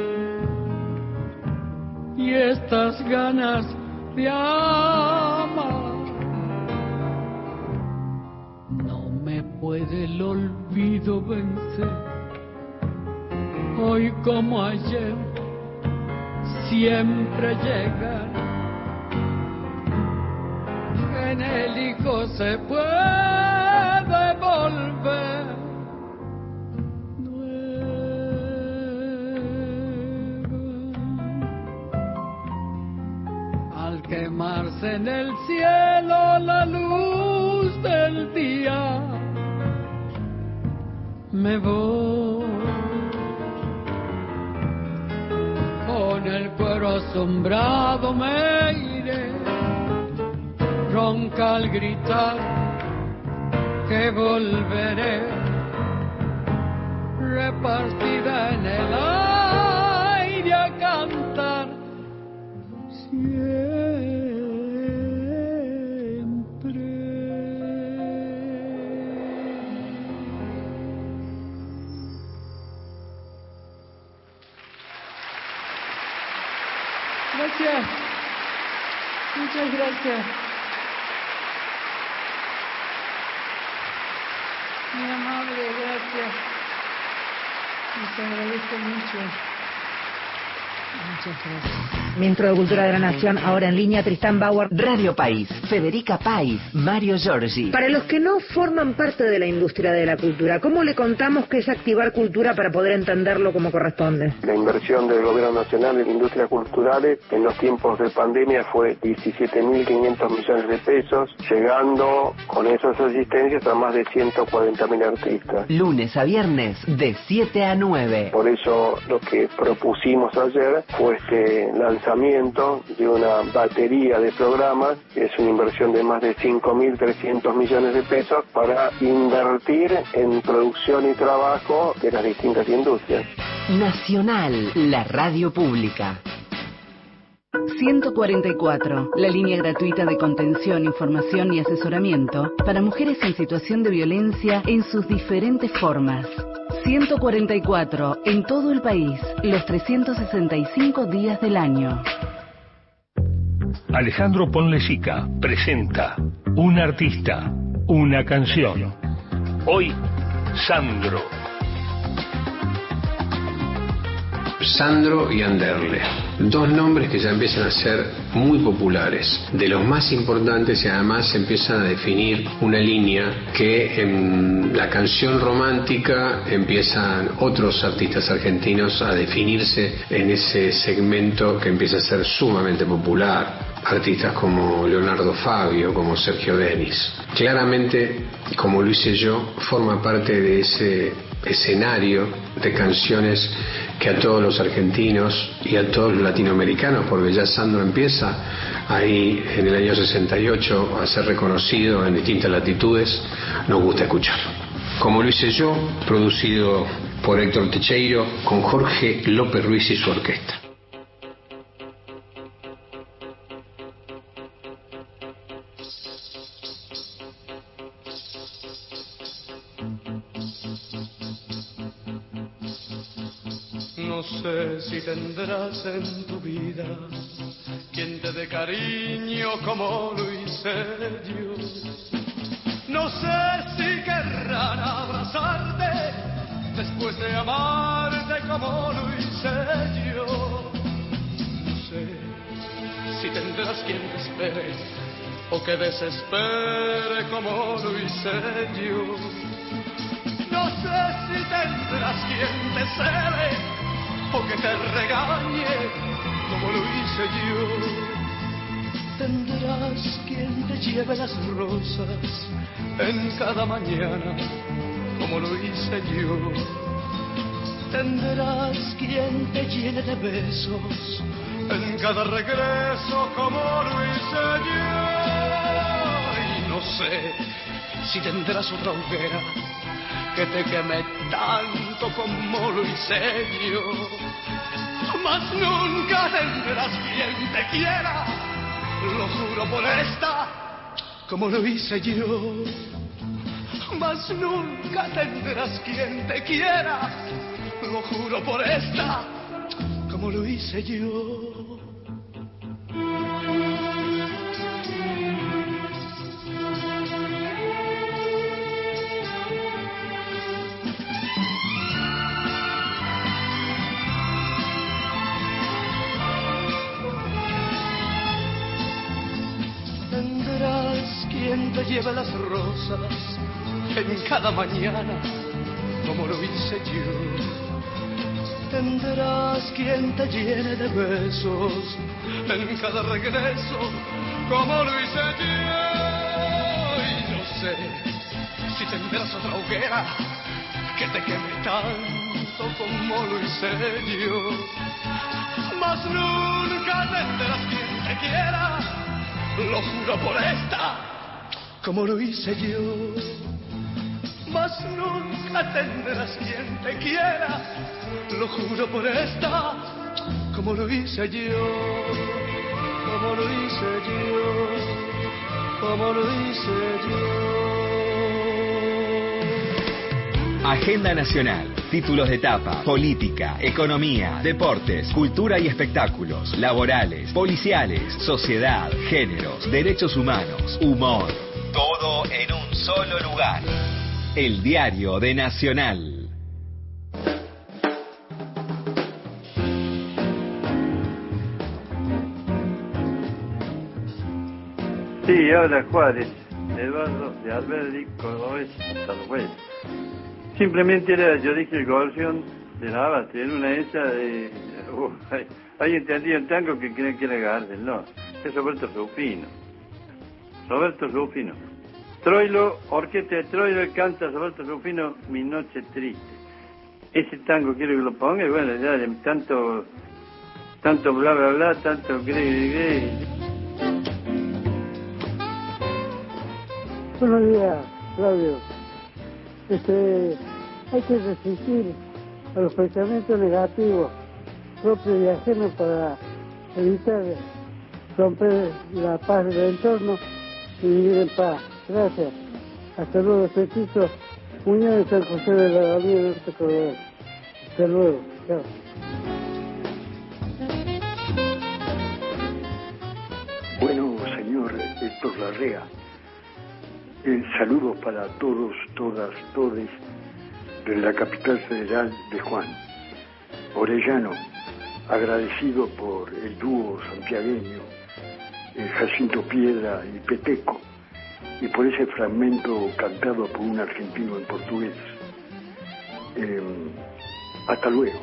y estas ganas de amar, no me puede el olvido vencer, hoy como ayer siempre llega, en el hijo se puede volver. Quemarse en el cielo la luz del día, me voy con el cuero asombrado, me iré, ronca al gritar que volveré, repartida en el aire a cantar siempre. Gracias. Muchas gracias. Muy amable, gracias. Les agradezco mucho. Muchas gracias. Ministro de Cultura de la Nación, ahora en línea, Tristán Bauer. Radio País, Federica País, Mario Giorgi. Para los que no forman parte de la industria de la cultura, ¿cómo le contamos qué es activar cultura para poder entenderlo como corresponde? La inversión del Gobierno Nacional en industrias culturales en los tiempos de pandemia fue diecisiete mil quinientos millones de pesos, llegando con esas asistencias a más de ciento cuarenta mil artistas. Lunes a viernes, de siete a nueve. Por eso lo que propusimos ayer fue este lanzamiento de una batería de programas, es una inversión de más de cinco mil trescientos millones de pesos para invertir en producción y trabajo de las distintas industrias. Nacional, la radio pública. ciento cuarenta y cuatro, la línea gratuita de contención, información y asesoramiento para mujeres en situación de violencia en sus diferentes formas. ciento cuarenta y cuatro, en todo el país, los trescientos sesenta y cinco días del año. Alejandro Ponlecica presenta Un artista, una canción. Hoy, Sandro. Sandro y Anderle, dos nombres que ya empiezan a ser muy populares, de los más importantes, y además empiezan a definir una línea que en la canción romántica empiezan otros artistas argentinos a definirse en ese segmento que empieza a ser sumamente popular. Artistas como Leonardo Fabio, como Sergio Denis. Claramente, como lo hice yo, forma parte de ese escenario de canciones que a todos los argentinos y a todos los latinoamericanos, porque ya Sandro empieza ahí en el año sesenta y ocho a ser reconocido en distintas latitudes, nos gusta escuchar. Como lo hice yo, producido por Héctor Techeiro, con Jorge López Ruiz y su orquesta. No sé si tendrás en tu vida quien te dé cariño como lo hice yo. No sé si querrán abrazarte después de amarte como lo hice yo. No sé si tendrás quien te espere o que desespere como lo hice yo. No sé si tendrás quien te cele o que te regañe como lo hice yo. Tendrás quien te lleve las rosas en cada mañana como lo hice yo. Tendrás quien te llene de besos en cada regreso como lo hice yo. Y no sé si tendrás otra hoguera que te queme tanto como lo hice yo. Mas nunca tendrás quien te quiera, lo juro por esta, como lo hice yo. Mas nunca tendrás quien te quiera, lo juro por esta, como lo hice yo. Quien te lleve las rosas en cada mañana como lo hice yo. Tendrás quien te llene de besos en cada regreso como lo hice yo. Y no sé si tendrás otra hoguera que te queme tanto como lo hice yo. Mas nunca tendrás quien te quiera, lo juro por esta, como lo hice yo. Mas nunca tendrás quien te quiera, lo juro por esta, como lo hice yo, como lo hice yo, como lo hice yo. Agenda Nacional, títulos de etapa, política, economía, deportes, cultura y espectáculos, laborales, policiales, sociedad, géneros, derechos humanos, humor. Todo en un solo lugar. El Diario de Nacional. Sí, hola Juárez, Eduardo de Alberdi, Cordobés, Salomé. Simplemente era, yo dije el Gorción de la Abate, en una de esas de... Uh, hay, hay entendido el tango que creen que era Gardel, no, es Roberto Rufino. Roberto Rufino. Troilo, orquesta de Troilo, canta Roberto Rufino, Mi Noche Triste. Ese tango quiero que lo ponga, y bueno, ya de tanto, tanto bla bla bla, tanto gre gre. Buenos días, Claudio. Este, hay que resistir a los pensamientos negativos propios y ajenos para evitar romper la paz del entorno y vivir en paz. Gracias. Hasta luego, Petito. Muñoz de San José de la Avenida Norte Cordobés. Hasta luego. Chao. Bueno, señor Héctor Larrea, eh, saludos para todos, todas, todes de la capital federal de Juan. Orellano, agradecido por el dúo santiagueño, eh, Jacinto Piedra y Peteco, y por ese fragmento cantado por un argentino en portugués. Eh, hasta luego.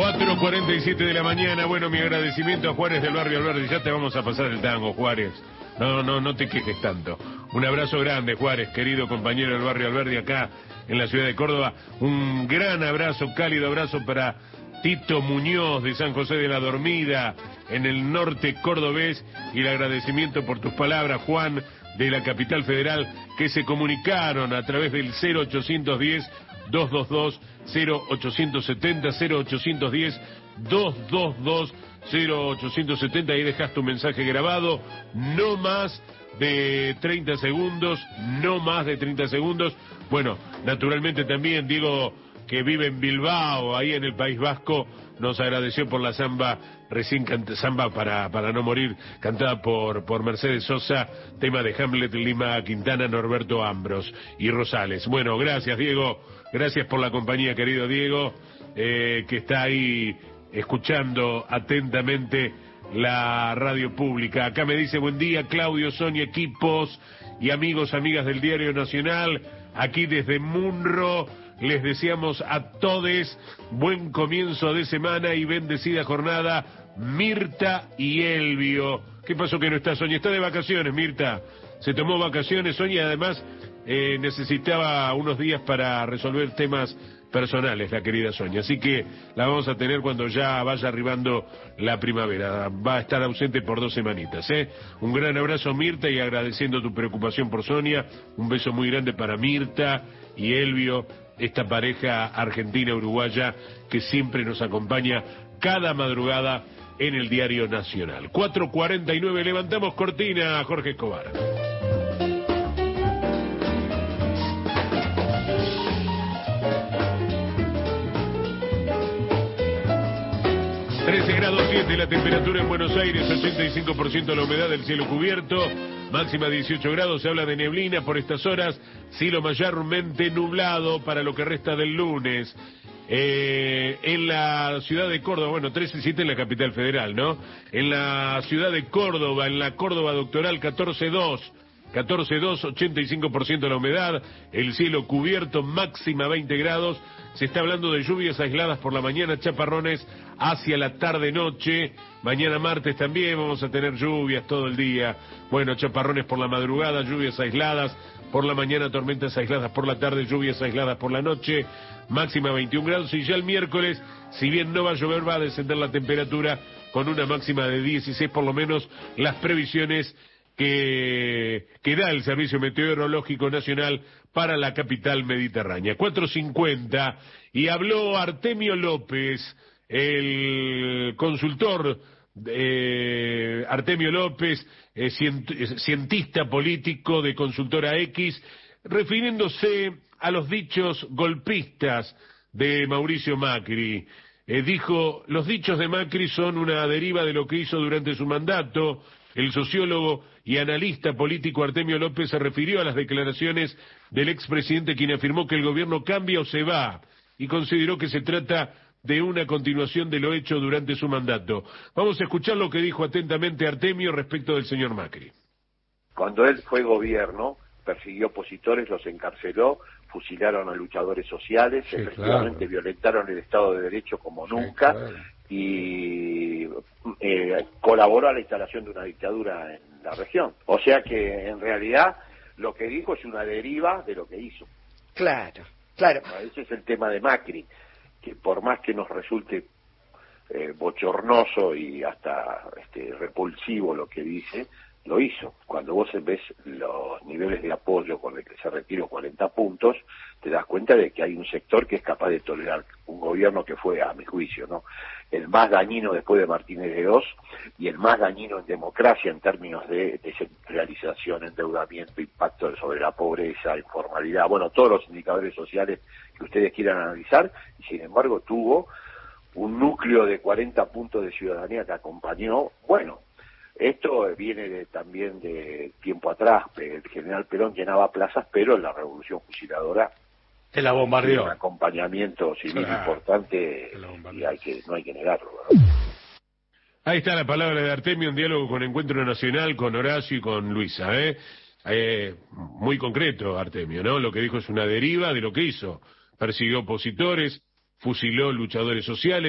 cuatro cuarenta y siete de la mañana. Bueno, mi agradecimiento a Juárez del Barrio Alberdi. Ya te vamos a pasar el tango, Juárez. No, no, no te quejes tanto. Un abrazo grande, Juárez, querido compañero del Barrio Alberdi acá en la ciudad de Córdoba. Un gran abrazo, cálido abrazo para Tito Muñoz de San José de la Dormida, en el norte cordobés. Y el agradecimiento por tus palabras, Juan, de la capital federal, que se comunicaron a través del cero ochocientos diez, doscientos veintidós, cero ochocientos setenta, cero ochocientos diez, doscientos veintidós, cero ochocientos setenta. Ahí dejas tu mensaje grabado, no más de treinta segundos, no más de treinta segundos. Bueno, naturalmente también Diego, que vive en Bilbao, ahí en el País Vasco, nos agradeció por la samba, recién canta, samba para, para no morir, cantada por, por Mercedes Sosa, tema de Hamlet, Lima Quintana, Norberto Ambros y Rosales. Bueno, gracias Diego, gracias por la compañía, querido Diego, eh, que está ahí escuchando atentamente la radio pública. Acá me dice, buen día Claudio, Sonia, equipos y amigos, amigas del Diario Nacional, aquí desde Munro. Les deseamos a todos buen comienzo de semana y bendecida jornada. Mirta y Elvio. ¿Qué pasó que no está Sonia? Está de vacaciones, Mirta. Se tomó vacaciones, Sonia, además eh, necesitaba unos días para resolver temas personales, la querida Sonia. Así que la vamos a tener cuando ya vaya arribando la primavera. Va a estar ausente por dos semanitas, ¿eh? Un gran abrazo, Mirta, y agradeciendo tu preocupación por Sonia. Un beso muy grande para Mirta y Elvio, esta pareja argentina-uruguaya que siempre nos acompaña cada madrugada en el Diario Nacional. cuatro cuarenta y nueve, levantamos cortina, Jorge Escobar. trece grados siete la temperatura en Buenos Aires, ochenta y cinco por ciento la humedad del cielo cubierto, máxima dieciocho grados, se habla de neblina por estas horas, cielo mayormente nublado para lo que resta del lunes. Eh, en la ciudad de Córdoba, bueno, trece siete en la capital federal, ¿no? En la ciudad de Córdoba, en la Córdoba Doctoral, catorce dos, catorce dos, ochenta y cinco por ciento la humedad, el cielo cubierto, máxima veinte grados. Se está hablando de lluvias aisladas por la mañana, chaparrones hacia la tarde-noche. Mañana martes también vamos a tener lluvias todo el día. Bueno, chaparrones por la madrugada, lluvias aisladas por la mañana, tormentas aisladas por la tarde, lluvias aisladas por la noche. Máxima veintiún grados. Y ya el miércoles, si bien no va a llover, va a descender la temperatura con una máxima de dieciséis, por lo menos las previsiones que, que da el Servicio Meteorológico Nacional para la capital mediterránea. cuatro cincuenta, y habló Artemio López, el consultor, eh, Artemio López, eh, cient, cientista político de Consultora X, refiriéndose a los dichos golpistas de Mauricio Macri. Eh, dijo, los dichos de Macri son una deriva de lo que hizo durante su mandato. El sociólogo y analista político Artemio López se refirió a las declaraciones del expresidente, quien afirmó que el gobierno cambia o se va, y consideró que se trata de una continuación de lo hecho durante su mandato. Vamos a escuchar lo que dijo atentamente Artemio respecto del señor Macri. Cuando él fue gobierno, persiguió opositores, los encarceló, fusilaron a luchadores sociales, sí, efectivamente claro. Violentaron el Estado de Derecho como nunca, sí, claro. y eh, colaboró a la instalación de una dictadura en la región. O sea que en realidad lo que dijo es una deriva de lo que hizo. Claro, claro. Ese es el tema de Macri, que por más que nos resulte eh, bochornoso y hasta este, repulsivo lo que dice, lo hizo. Cuando vos ves los niveles de apoyo con el que se retiró cuarenta puntos, te das cuenta de que hay un sector que es capaz de tolerar un gobierno que fue, a mi juicio, ¿no?, el más dañino después de Martínez de Oz y el más dañino en democracia en términos de descentralización, endeudamiento, impacto sobre la pobreza, informalidad, bueno, todos los indicadores sociales que ustedes quieran analizar, y sin embargo tuvo un núcleo de cuarenta puntos de ciudadanía que acompañó. Bueno, esto viene de, también de tiempo atrás. El general Perón llenaba plazas, pero en la revolución fusiladora se la bombardeó. Un acompañamiento civil claro. importante y hay que, no hay que negarlo, ¿verdad? Ahí está la palabra de Artemio, un diálogo con Encuentro Nacional, con Horacio y con Luisa, ¿eh? Eh, muy concreto, Artemio, ¿no? Lo que dijo es una deriva de lo que hizo. Persiguió opositores, fusiló luchadores sociales,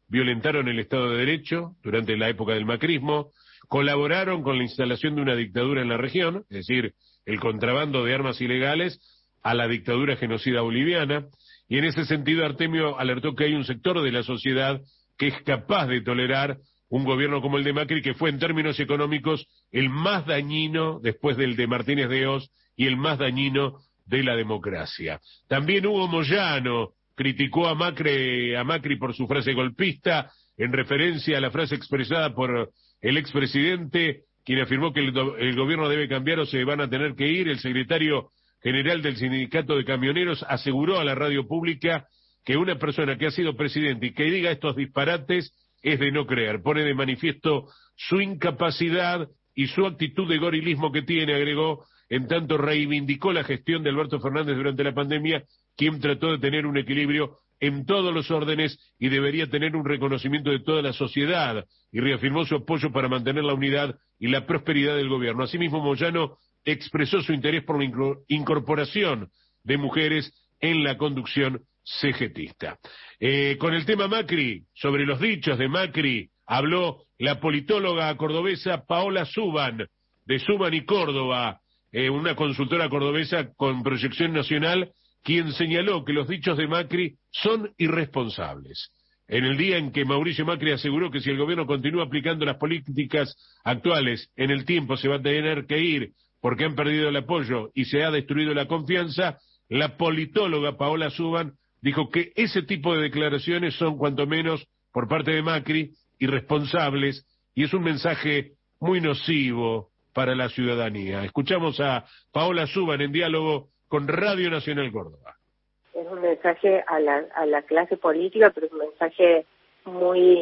violentaron el Estado de Derecho durante la época del macrismo, colaboraron con la instalación de una dictadura en la región, es decir, el contrabando de armas ilegales a la dictadura genocida boliviana, y en ese sentido Artemio alertó que hay un sector de la sociedad que es capaz de tolerar un gobierno como el de Macri, que fue en términos económicos el más dañino después del de Martínez de Hoz y el más dañino de la democracia. También Hugo Moyano criticó a Macri, a Macri por su frase golpista, en referencia a la frase expresada por el expresidente, quien afirmó que el, el gobierno debe cambiar o se van a tener que ir. El secretario general del sindicato de camioneros aseguró a la radio pública que una persona que ha sido presidente y que diga estos disparates es de no creer. Pone de manifiesto su incapacidad y su actitud de gorilismo que tiene, agregó, en tanto reivindicó la gestión de Alberto Fernández durante la pandemia, quien trató de tener un equilibrio en todos los órdenes y debería tener un reconocimiento de toda la sociedad, y reafirmó su apoyo para mantener la unidad y la prosperidad del gobierno. Asimismo, Moyano expresó su interés por la incorporación de mujeres en la conducción cegetista. Eh, con el tema Macri, sobre los dichos de Macri, habló la politóloga cordobesa Paola Suban, de Suban y Córdoba, eh, una consultora cordobesa con proyección nacional, quien señaló que los dichos de Macri son irresponsables. En el día en que Mauricio Macri aseguró que si el gobierno continúa aplicando las políticas actuales, en el tiempo se va a tener que ir porque han perdido el apoyo y se ha destruido la confianza, la politóloga Paola Suban dijo que ese tipo de declaraciones son cuanto menos, por parte de Macri, irresponsables, y es un mensaje muy nocivo para la ciudadanía. Escuchamos a Paola Suban en diálogo con Radio Nacional Córdoba. Es un mensaje a la, a la clase política, pero es un mensaje muy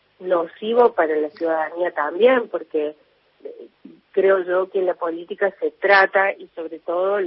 nocivo para la ciudadanía también, porque creo yo que la política se trata, y sobre todo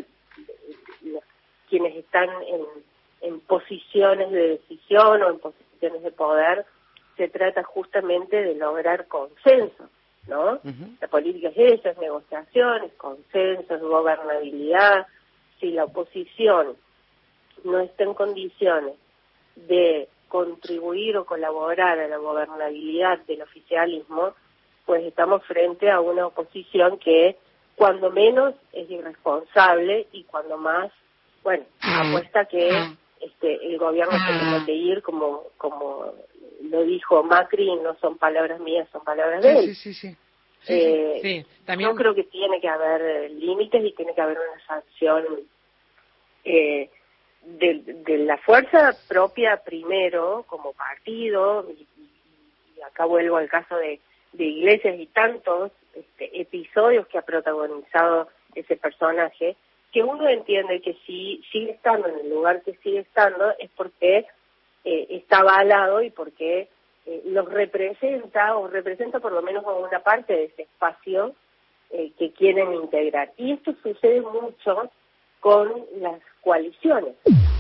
quienes están en, en posiciones de decisión o en posiciones de poder, se trata justamente de lograr consenso, ¿no? Uh-huh. La política es eso, es negociaciones, consensos, gobernabilidad. Si la oposición no está en condiciones de contribuir o colaborar a la gobernabilidad del oficialismo, pues estamos frente a una oposición que cuando menos es irresponsable y cuando más, bueno, apuesta que este el gobierno se tiene que ir, como como lo dijo Macri, no son palabras mías, son palabras de él. Sí, sí, sí. sí, eh, sí, sí. También... Yo creo que tiene que haber límites y tiene que haber una sanción eh, de, de la fuerza propia primero, como partido, y, y acá vuelvo al caso de, de Iglesias y tantos este, episodios que ha protagonizado ese personaje, que uno entiende que si sigue estando en el lugar que sigue estando es porque eh, está avalado y porque eh, los representa, o representa por lo menos a una parte de ese espacio eh, que quieren integrar. Y esto sucede mucho con las coaliciones.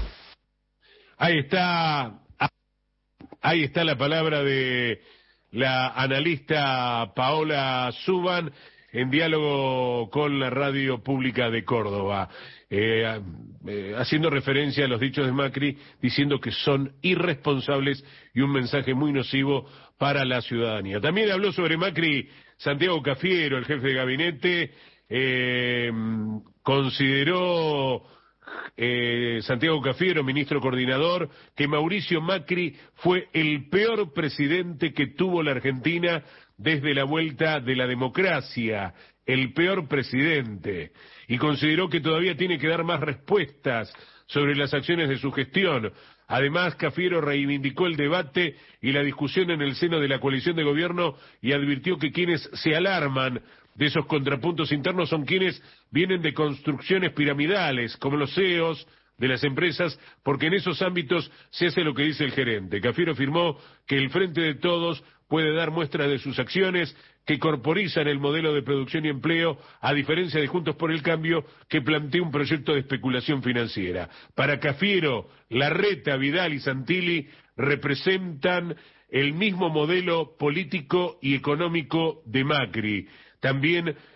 Ahí está, ahí está la palabra de la analista Paola Suban en diálogo con la radio pública de Córdoba, eh, eh, haciendo referencia a los dichos de Macri, diciendo que son irresponsables y un mensaje muy nocivo para la ciudadanía. También habló sobre Macri Santiago Cafiero, el jefe de gabinete, eh, consideró eh, Santiago Cafiero, ministro coordinador, que Mauricio Macri fue el peor presidente que tuvo la Argentina desde la vuelta de la democracia, el peor presidente, y consideró que todavía tiene que dar más respuestas sobre las acciones de su gestión. Además, Cafiero reivindicó el debate y la discusión en el seno de la coalición de gobierno y advirtió que quienes se alarman de esos contrapuntos internos son quienes vienen de construcciones piramidales, como los C E Os de las empresas, porque en esos ámbitos se hace lo que dice el gerente. Cafiero afirmó que el Frente de Todos puede dar muestras de sus acciones que corporizan el modelo de producción y empleo, a diferencia de Juntos por el Cambio, que plantea un proyecto de especulación financiera. Para Cafiero, Larreta, Vidal y Santilli representan el mismo modelo político y económico de Macri. También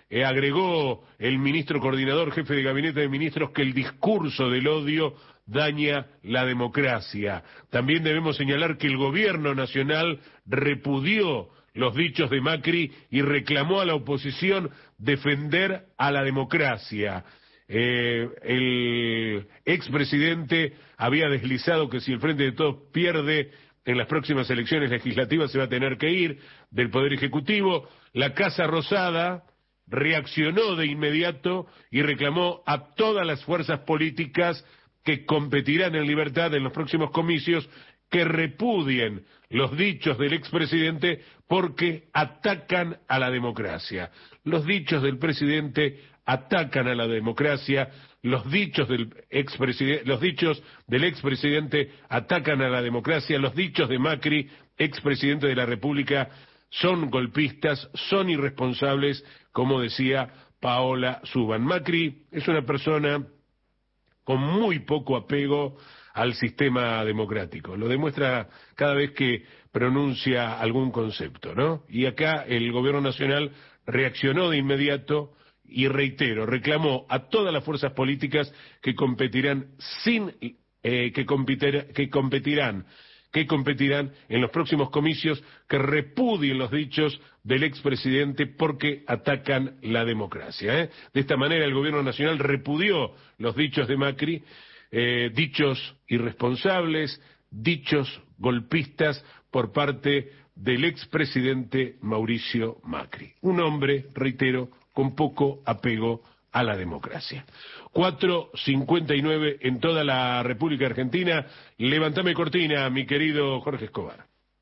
eh, agregó el ministro coordinador, jefe de gabinete de ministros, que el discurso del odio daña la democracia. También debemos señalar que el gobierno nacional repudió los dichos de Macri y reclamó a la oposición defender a la democracia. Eh, el expresidente había deslizado que si el Frente de Todos pierde en las próximas elecciones legislativas se va a tener que ir del Poder Ejecutivo. La Casa Rosada reaccionó de inmediato y reclamó a todas las fuerzas políticas que competirán en libertad en los próximos comicios que repudien los dichos del expresidente porque atacan a la democracia. Los dichos del presidente atacan a la democracia, los dichos del expresidente, los dichos del expresidente atacan a la democracia, los dichos de Macri, expresidente de la República, son golpistas, son irresponsables, como decía Paola Suban. Macri es una persona con muy poco apego al sistema democrático. Lo demuestra cada vez que pronuncia algún concepto, ¿no? Y acá el gobierno nacional reaccionó de inmediato y, reitero, reclamó a todas las fuerzas políticas que competirán sin eh, que, competir, que competirán que competirán en los próximos comicios, que repudien los dichos del expresidente porque atacan la democracia, ¿eh? De esta manera el gobierno nacional repudió los dichos de Macri, eh, dichos irresponsables, dichos golpistas por parte del expresidente Mauricio Macri. Un hombre, reitero, con poco apego a la democracia. cuatro cincuenta y nueve en toda la República Argentina. Levantame cortina, mi querido Jorge Escobar.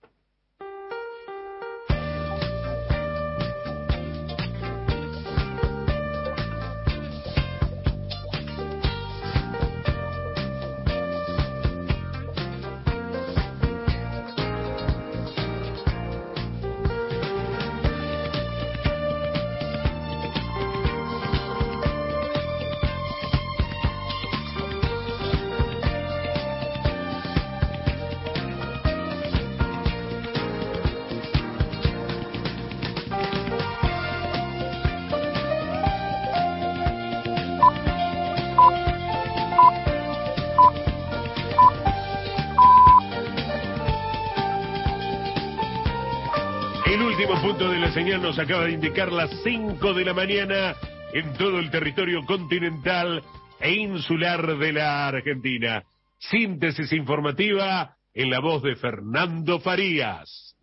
Punto de la señal nos acaba de indicar las cinco de la mañana en todo el territorio continental e insular de la Argentina. Síntesis informativa en la voz de Fernando Farías.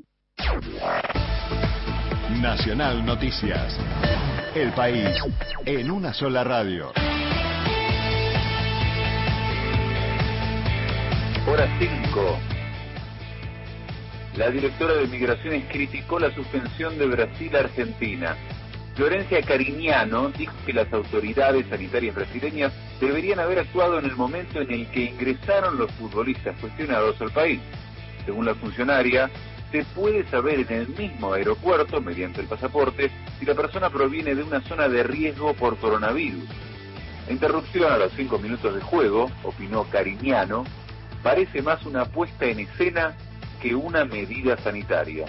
Nacional Noticias. El país en una sola radio. Hora cinco. La directora de Migraciones criticó la suspensión de Brasil a Argentina. Florencia Cariñano dijo que las autoridades sanitarias brasileñas deberían haber actuado en el momento en el que ingresaron los futbolistas cuestionados al país. Según la funcionaria, se puede saber en el mismo aeropuerto, mediante el pasaporte, si la persona proviene de una zona de riesgo por coronavirus. La interrupción a los cinco minutos de juego, opinó Cariñano, parece más una puesta en escena que una medida sanitaria.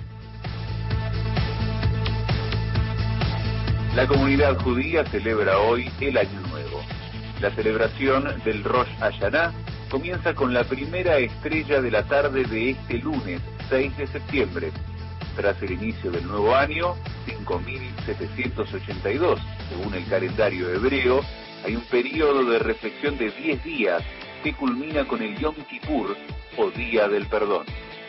La comunidad judía celebra hoy el Año Nuevo. La celebración del Rosh Hashanah comienza con la primera estrella de la tarde de este lunes, seis de septiembre. Tras el inicio del nuevo año, cinco mil setecientos ochenta y dos, según el calendario hebreo, hay un periodo de reflexión de diez días que culmina con el Yom Kippur, o Día del Perdón.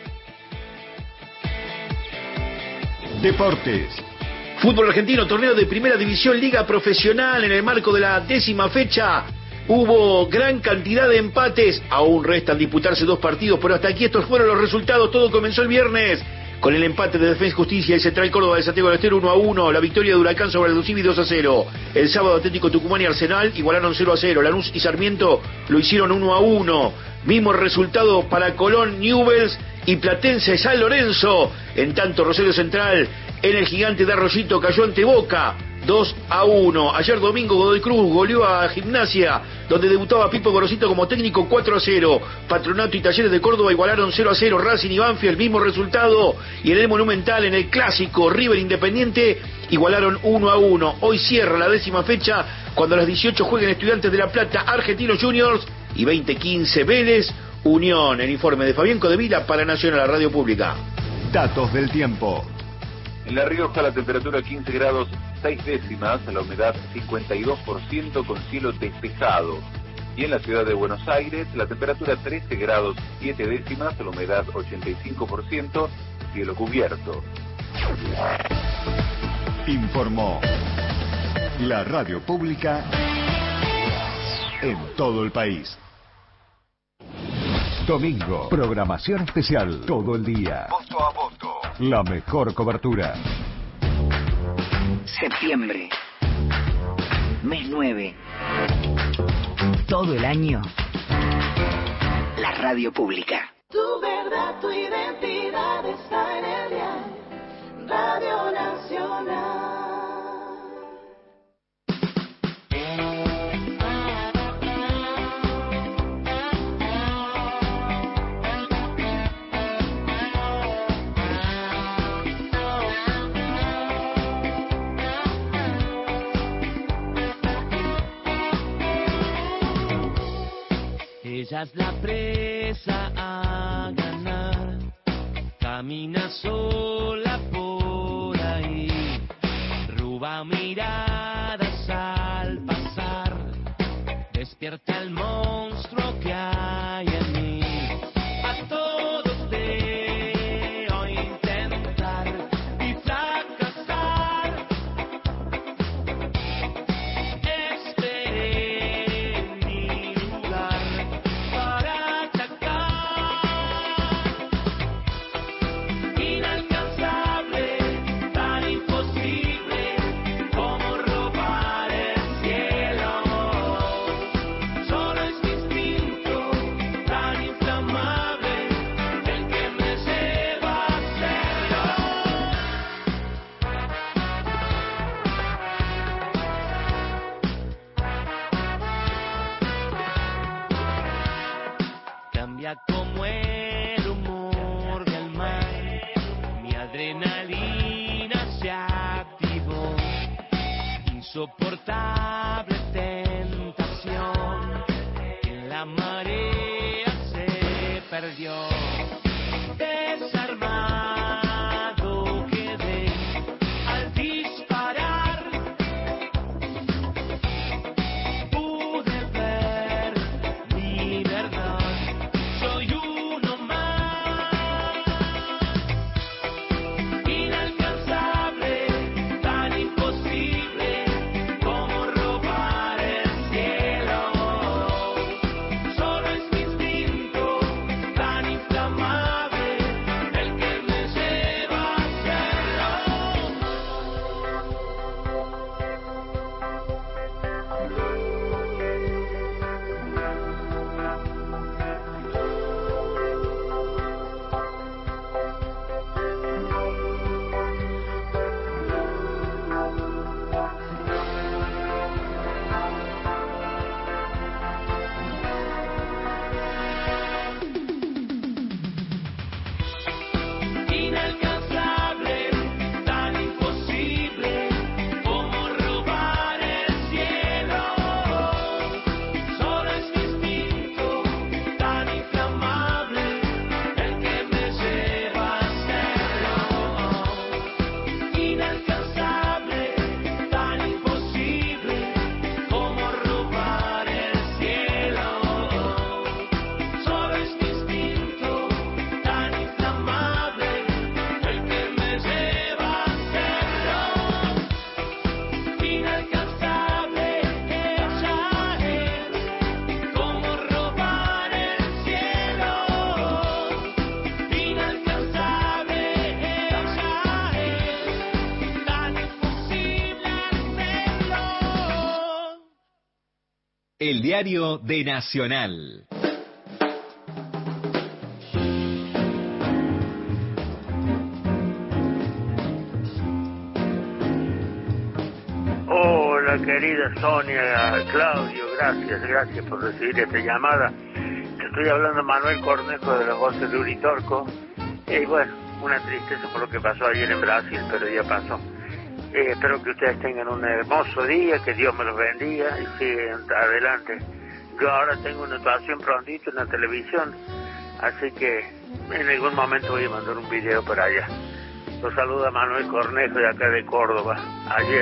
Deportes. Fútbol argentino, torneo de primera división, liga profesional. En el marco de la décima fecha hubo gran cantidad de empates. Aún restan disputarse dos partidos, pero hasta aquí estos fueron los resultados. Todo comenzó el viernes con el empate de Defensa y Justicia y Central Córdoba de Santiago del Estero uno a uno, la victoria de Huracán sobre el Aldosivi dos a cero. El sábado Atlético Tucumán y Arsenal igualaron cero a cero, Lanús y Sarmiento lo hicieron uno a uno. Mismo resultado para Colón, Newell's y Platense San Lorenzo. En tanto Rosario Central en el Gigante de Arroyito cayó ante Boca dos a uno. Ayer domingo Godoy Cruz goleó a Gimnasia, donde debutaba Pipo Gorosito como técnico, cuatro a cero. Patronato y Talleres de Córdoba igualaron cero a cero. Racing y Banfield, el mismo resultado. Y en el Monumental, en el clásico River Independiente, igualaron uno a uno. Hoy cierra la décima fecha, cuando a las dieciocho jueguen Estudiantes de La Plata, Argentinos Juniors, y veinte quince Vélez Unión. El informe de Fabián Codevila para Nacional, la Radio Pública. Datos del tiempo. En La Rioja la temperatura quince grados seis décimas, la humedad cincuenta y dos por ciento con cielo despejado. Y en la ciudad de Buenos Aires la temperatura trece grados siete décimas, la humedad ochenta y cinco por ciento, cielo cubierto. Informó la Radio Pública en todo el país. Domingo, programación especial todo el día. Voto a voto. La mejor cobertura. Septiembre. Mes nueve. Todo el año. La Radio Pública. Tu verdad, tu identidad está en el diario Radio Nacional. Ella es la presa a ganar, camina sola por ahí, roba miradas al pasar, despierta el monstruo que hay en mí. A todos veo intentar y fracasar, esperé en mi lugar para atacar. Inalcanzable, tan imposible como robar el cielo. Solo es mi instinto tan inflamable el que me lleva a hacerlo. Cambia como el humor del mar, mi adrenalina se activó, insoportable tentación, en la marea se perdió. Desarmado quedé al disparar, pude ver mi verdad, soy uno más. Inalcanzable, tan imposible como robar el cielo. Solo es mi instinto tan inflamable el que me lleva a hacerlo. Inalcanzable, tan imposible como robar el cielo. Solo es mi instinto tan inflamable el que me lleva a hacerlo. Inalcanzable, tan imposible como robar el cielo. Solo es mi instinto tan inflamable el que me lleva a hacerlo. Inalcanzable, ella es como robar el cielo. Inalcanzable, ella es tan imposible hacerlo. El diario de Nacional. querida Sonia, Claudio, gracias, gracias por recibir esta llamada. Te estoy hablando Manuel Cornejo de las voces de Uritorco. Y bueno, una tristeza por lo que pasó ayer en Brasil, pero ya pasó. Eh, espero que ustedes tengan un hermoso día, que Dios me los bendiga y sigan adelante. Yo ahora tengo una actuación prontito en la televisión, así que en algún momento voy a mandar un video para allá. Los saluda Manuel Cornejo de acá de Córdoba, ayer.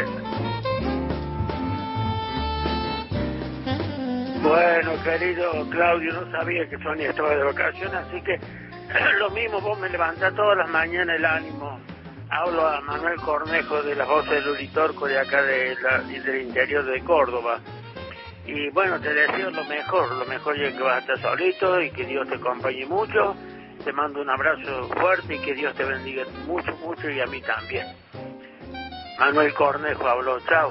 Bueno, querido Claudio, no sabía que Sonia estaba de vacaciones, así que lo mismo, vos me levantás todas las mañanas el ánimo. Hablo a Manuel Cornejo de las voces del Uritorco de acá de la, del interior de Córdoba. Y bueno, te deseo lo mejor, lo mejor ya que vas a estar solito y que Dios te acompañe mucho. Te mando un abrazo fuerte y que Dios te bendiga mucho, mucho y a mí también. Manuel Cornejo habló, chao.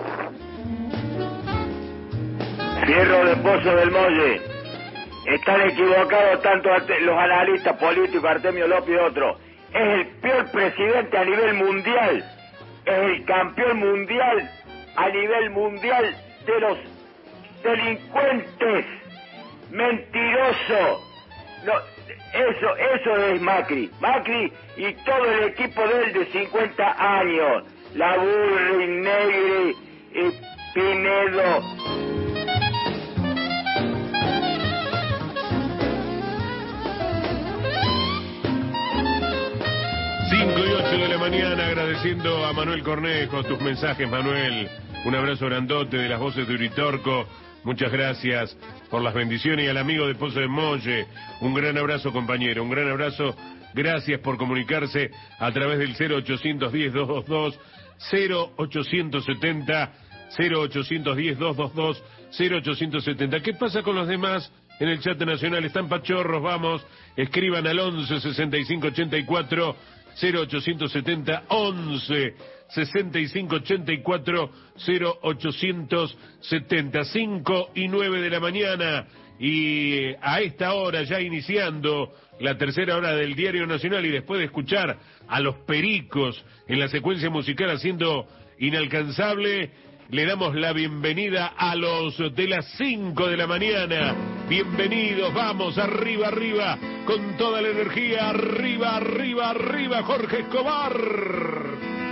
Fierro de Pozo del Molle. Están equivocados tanto los analistas políticos, Artemio López y otros. Es el peor presidente a nivel mundial. Es el campeón mundial a nivel mundial de los delincuentes. Mentiroso. No, eso, eso es Macri. Macri y todo el equipo de él de cincuenta años. La Burri, Negri, y Pinedo. cinco y ocho de la mañana, agradeciendo a Manuel Cornejo tus mensajes, Manuel. Un abrazo grandote de las voces de Uritorco. Muchas gracias por las bendiciones y al amigo de Pozo de Molle. Un gran abrazo, compañero, un gran abrazo. Gracias por comunicarse a través del cero ochocientos diez, doscientos veintidós, cero ochocientos setenta, cero ochocientos diez, doscientos veintidós, cero ochocientos setenta. ¿Qué pasa con los demás en el chat nacional? Están pachorros, vamos. Escriban al once sesenta y cinco ochenta y cuatro cero ochocientos setenta, once sesenta y cinco ochenta y cuatro cero ochocientos setenta, cinco y nueve de la mañana, y a esta hora ya iniciando la tercera hora del Diario Nacional y después de escuchar a los Pericos en la secuencia musical haciendo Inalcanzable, le damos la bienvenida a los de las cinco de la mañana. Bienvenidos, vamos, arriba, arriba, con toda la energía, arriba, arriba, arriba, Jorge Escobar.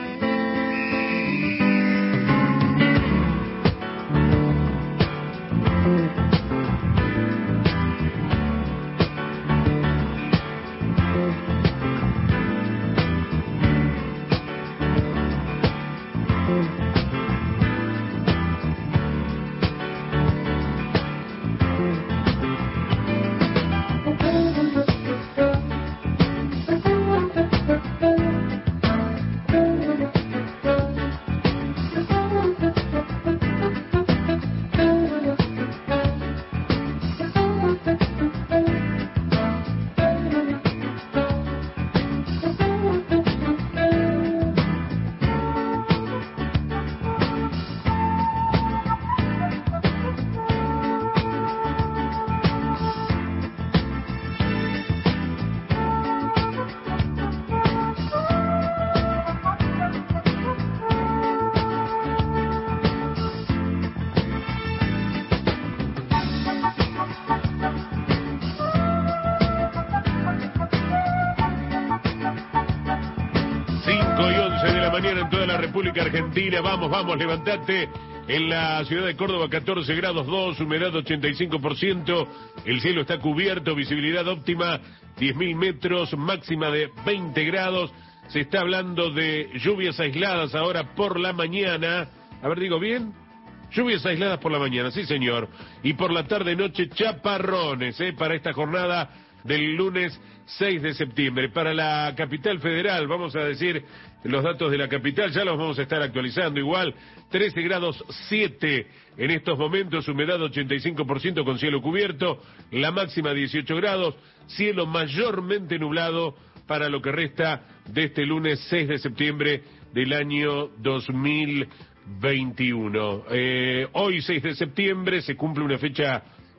En toda la República Argentina, vamos, vamos, levantate. En la ciudad de Córdoba, catorce grados dos, humedad ochenta y cinco por ciento, el cielo está cubierto, visibilidad óptima diez mil metros, máxima de veinte grados. Se está hablando de lluvias aisladas ahora por la mañana. A ver, digo bien, lluvias aisladas por la mañana, sí señor. Y por la tarde-noche, chaparrones, ¿eh? Para esta jornada del lunes seis de septiembre. Para la capital federal, vamos a decir los datos de la capital, ya los vamos a estar actualizando igual, trece grados siete en estos momentos, humedad ochenta y cinco por ciento con cielo cubierto, la máxima dieciocho grados, cielo mayormente nublado para lo que resta de este lunes seis de septiembre del año dos mil veintiuno. Eh, hoy seis de septiembre se cumple una fecha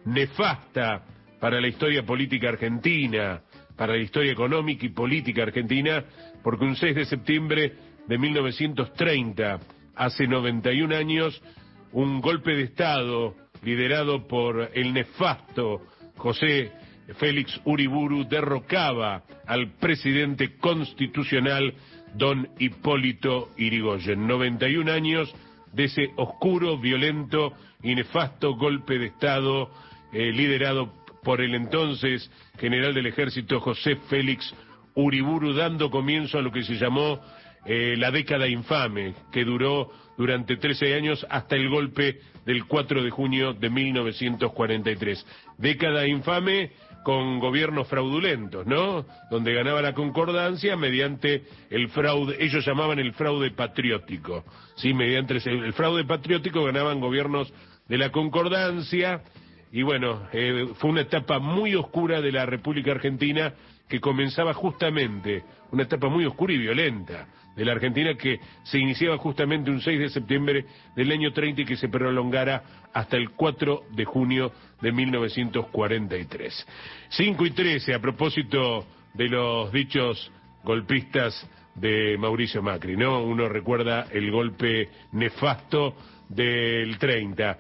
nefasta para la historia política argentina, para la historia económica y política argentina, porque un seis de septiembre de mil novecientos treinta, hace noventa y un años, un golpe de Estado liderado por el nefasto José Félix Uriburu derrocaba al presidente constitucional don Hipólito Yrigoyen. noventa y un años de ese oscuro, violento y nefasto golpe de Estado eh, liderado por el entonces general del ejército José Félix Uriburu, dando comienzo a lo que se llamó eh, la década infame, que duró durante trece años hasta el golpe del cuatro de junio de mil novecientos cuarenta y tres. Década infame con gobiernos fraudulentos, ¿no? Donde ganaba la concordancia mediante el fraude, ellos llamaban el fraude patriótico, ¿sí? Mediante el fraude patriótico ganaban gobiernos de la concordancia, y bueno, eh, fue una etapa muy oscura de la República Argentina que comenzaba justamente, una etapa muy oscura y violenta de la Argentina que se iniciaba justamente un seis de septiembre del año treinta y que se prolongara hasta el cuatro de junio de mil novecientos cuarenta y tres. cinco y trece, a propósito de los dichos golpistas de Mauricio Macri, ¿no? Uno recuerda el golpe nefasto del treinta.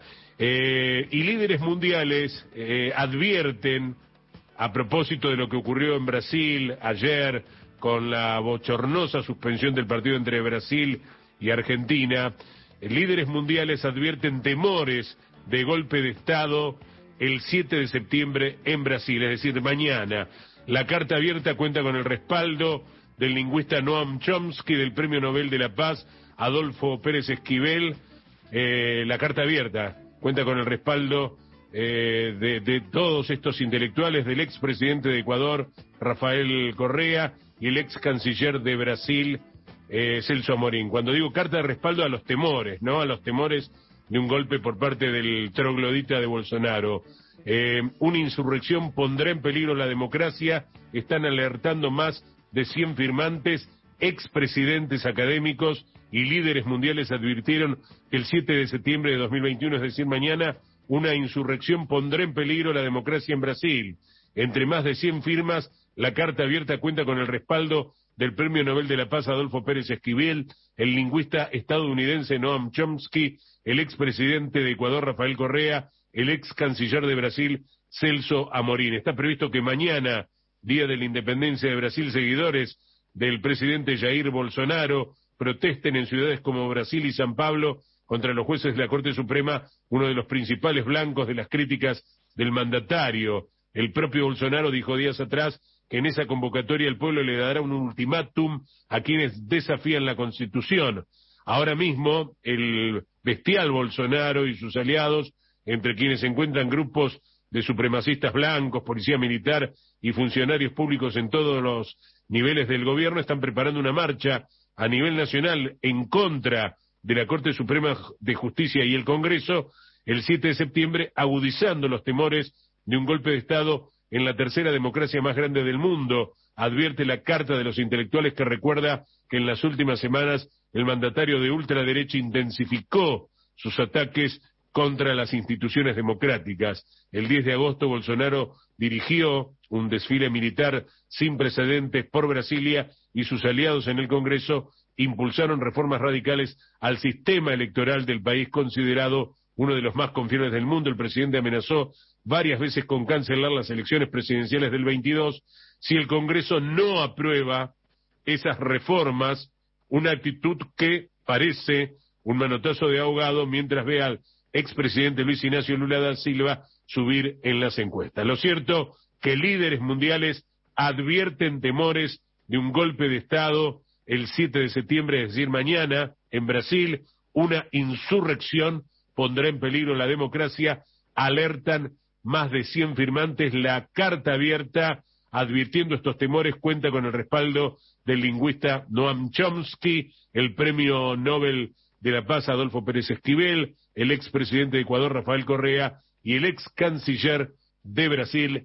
Eh, y líderes mundiales eh, advierten, a propósito de lo que ocurrió en Brasil ayer, con la bochornosa suspensión del partido entre Brasil y Argentina, líderes mundiales advierten temores de golpe de Estado el siete de septiembre en Brasil, es decir, mañana. La carta abierta cuenta con el respaldo del lingüista Noam Chomsky, del Premio Nobel de la Paz, Adolfo Pérez Esquivel. Eh, la carta abierta cuenta con el respaldo eh, de, de todos estos intelectuales, del expresidente de Ecuador, Rafael Correa, y el ex canciller de Brasil, eh, Celso Amorín. Cuando digo carta de respaldo, a los temores, ¿no? A los temores de un golpe por parte del troglodita de Bolsonaro. Eh, una insurrección pondrá en peligro la democracia, están alertando más de cien firmantes, expresidentes académicos y líderes mundiales advirtieron que el siete de septiembre de dos mil veintiuno, es decir, mañana, una insurrección pondrá en peligro la democracia en Brasil. Entre más de cien firmas, la carta abierta cuenta con el respaldo del Premio Nobel de la Paz Adolfo Pérez Esquivel, el lingüista estadounidense Noam Chomsky, el expresidente de Ecuador Rafael Correa, el ex canciller de Brasil Celso Amorín. Está previsto que mañana, día de la independencia de Brasil, seguidores del presidente Jair Bolsonaro protesten en ciudades como Brasil y San Pablo contra los jueces de la Corte Suprema, uno de los principales blancos de las críticas del mandatario. El propio Bolsonaro dijo días atrás que en esa convocatoria el pueblo le dará un ultimátum a quienes desafían la Constitución. Ahora mismo, el bestial Bolsonaro y sus aliados, entre quienes se encuentran grupos de supremacistas blancos, policía militar y funcionarios públicos en todos los niveles del gobierno, están preparando una marcha a nivel nacional en contra de la Corte Suprema de Justicia y el Congreso el siete de septiembre, agudizando los temores de un golpe de Estado en la tercera democracia más grande del mundo, advierte la Carta de los Intelectuales, que recuerda que en las últimas semanas el mandatario de ultraderecha intensificó sus ataques contra las instituciones democráticas. El diez de agosto Bolsonaro dirigió un desfile militar sin precedentes por Brasilia y sus aliados en el Congreso impulsaron reformas radicales al sistema electoral del país, considerado uno de los más confiables del mundo. El presidente amenazó varias veces con cancelar las elecciones presidenciales del veintidós si el Congreso no aprueba esas reformas, una actitud que parece un manotazo de ahogado mientras ve al expresidente Luis Ignacio Lula da Silva subir en las encuestas. Lo cierto que líderes mundiales advierten temores de un golpe de Estado el siete de septiembre, es decir, mañana, en Brasil, una insurrección pondrá en peligro la democracia, alertan más de cien firmantes. La carta abierta advirtiendo estos temores cuenta con el respaldo del lingüista Noam Chomsky, el Premio Nobel de la Paz Adolfo Pérez Esquivel, el expresidente de Ecuador Rafael Correa y el ex canciller de Brasil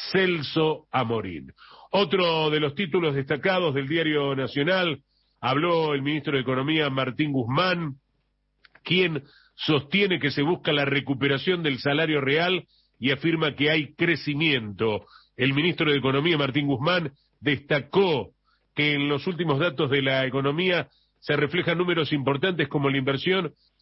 Celso Amorín. Otro de los títulos destacados del Diario Nacional, habló el ministro de Economía Martín Guzmán, quien sostiene que se busca la recuperación del salario real y afirma que hay crecimiento. El ministro de Economía Martín Guzmán destacó que en los últimos datos de la economía se reflejan números importantes como la inversión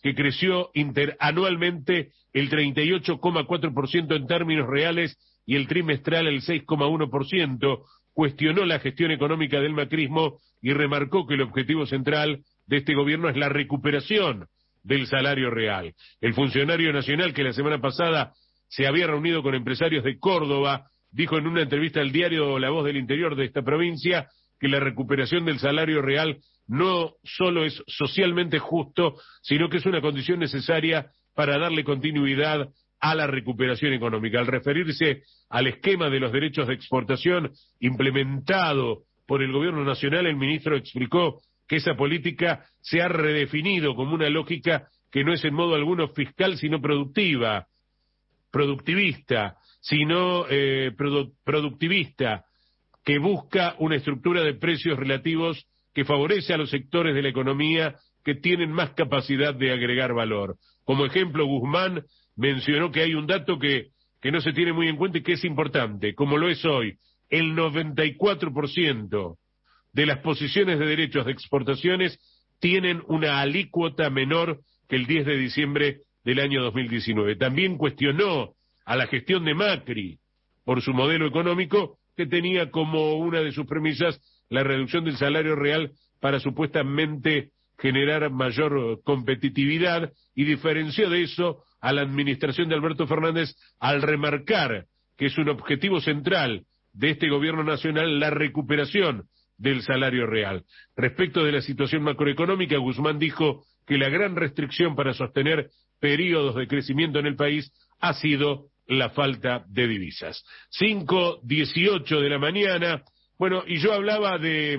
que creció interanualmente el treinta y ocho coma cuatro por ciento en términos reales y el trimestral el seis coma uno por ciento, cuestionó la gestión económica del macrismo y remarcó que el objetivo central de este gobierno es la recuperación del salario real. El funcionario nacional, que la semana pasada se había reunido con empresarios de Córdoba, dijo en una entrevista al diario La Voz del Interior de esta provincia que la recuperación del salario real no solo es socialmente justo, sino que es una condición necesaria para darle continuidad a la recuperación económica. Al referirse al esquema de los derechos de exportación implementado por el gobierno nacional, el ministro explicó que esa política se ha redefinido como una lógica que no es en modo alguno fiscal, sino productiva, productivista, sino eh, produ productivista, que busca una estructura de precios relativos que favorece a los sectores de la economía que tienen más capacidad de agregar valor. Como ejemplo, Guzmán mencionó que hay un dato que, que no se tiene muy en cuenta y que es importante, como lo es hoy. El noventa y cuatro por ciento de las posiciones de derechos de exportaciones tienen una alícuota menor que el diez de diciembre del año dos mil diecinueve. También cuestionó a la gestión de Macri por su modelo económico, que tenía como una de sus premisas la reducción del salario real para supuestamente generar mayor competitividad, y diferenció de eso a la administración de Alberto Fernández al remarcar que es un objetivo central de este gobierno nacional la recuperación del salario real. Respecto de la situación macroeconómica, Guzmán dijo que la gran restricción para sostener periodos de crecimiento en el país ha sido la falta de divisas. cinco dieciocho de la mañana, bueno, y yo hablaba de,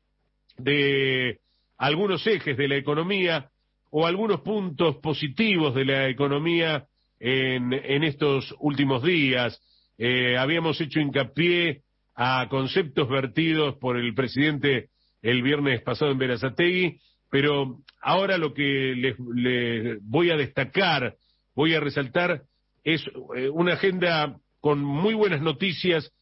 de algunos ejes de la economía o algunos puntos positivos de la economía en, en estos últimos días. Eh, habíamos hecho hincapié a conceptos vertidos por el presidente el viernes pasado en Berazategui, pero ahora lo que les, les voy a destacar, voy a resaltar, es eh, una agenda con muy buenas noticias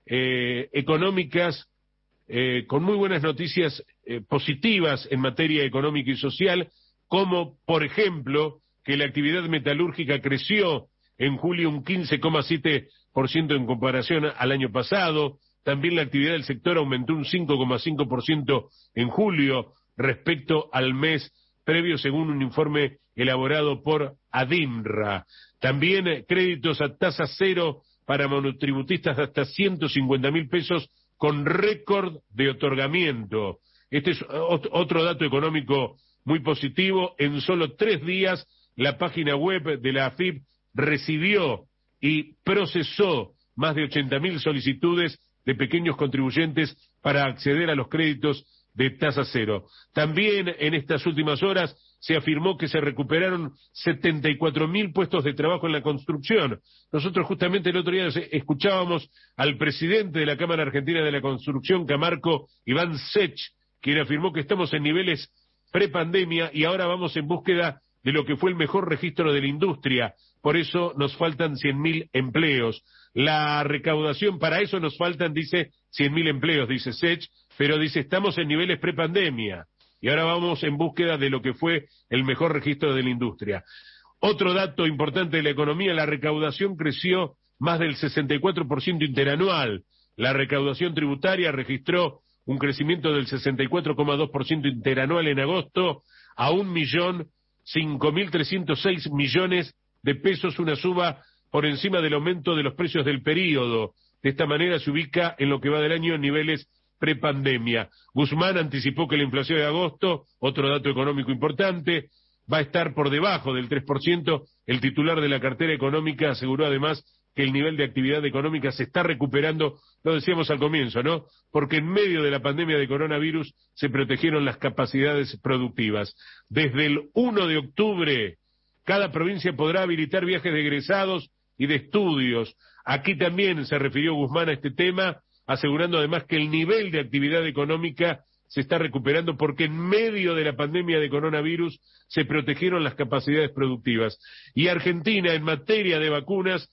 eh, económicas, eh, con muy buenas noticias eh, positivas en materia económica y social, como por ejemplo que la actividad metalúrgica creció en julio un quince coma siete por ciento en comparación al año pasado. También la actividad del sector aumentó un cinco coma cinco por ciento en julio respecto al mes previo, según un informe elaborado por ADIMRA. También eh, créditos a tasa cero para monotributistas de hasta ciento cincuenta mil pesos con récord de otorgamiento. Este es otro dato económico muy positivo. En solo tres días la página web de la A F I P recibió y procesó más de ochenta mil solicitudes de pequeños contribuyentes para acceder a los créditos de tasa cero. También en estas últimas horas se afirmó que se recuperaron setenta y cuatro mil puestos de trabajo en la construcción. Nosotros justamente el otro día escuchábamos al presidente de la Cámara Argentina de la Construcción, Camarco, Iván Sech, quien afirmó que estamos en niveles prepandemia y ahora vamos en búsqueda de lo que fue el mejor registro de la industria. Por eso nos faltan cien mil empleos. La recaudación, para eso nos faltan, dice, cien mil empleos, dice Sech, pero dice, estamos en niveles prepandemia y ahora vamos en búsqueda de lo que fue el mejor registro de la industria. Otro dato importante de la economía, la recaudación creció más del sesenta y cuatro por ciento interanual. La recaudación tributaria registró un crecimiento del sesenta y cuatro coma dos por ciento interanual en agosto a un millón cinco mil trescientos seis millones de pesos, una suba por encima del aumento de los precios del período. De esta manera se ubica en lo que va del año en niveles prepandemia. Guzmán anticipó que la inflación de agosto, otro dato económico importante, va a estar por debajo del tres por ciento. El titular de la cartera económica aseguró además que el nivel de actividad económica se está recuperando, lo decíamos al comienzo, ¿no? Porque en medio de la pandemia de coronavirus se protegieron las capacidades productivas. Desde el uno de octubre, cada provincia podrá habilitar viajes de egresados y de estudios. Aquí también se refirió Guzmán a este tema, asegurando además que el nivel de actividad económica se está recuperando porque en medio de la pandemia de coronavirus se protegieron las capacidades productivas. Y Argentina, en materia de vacunas,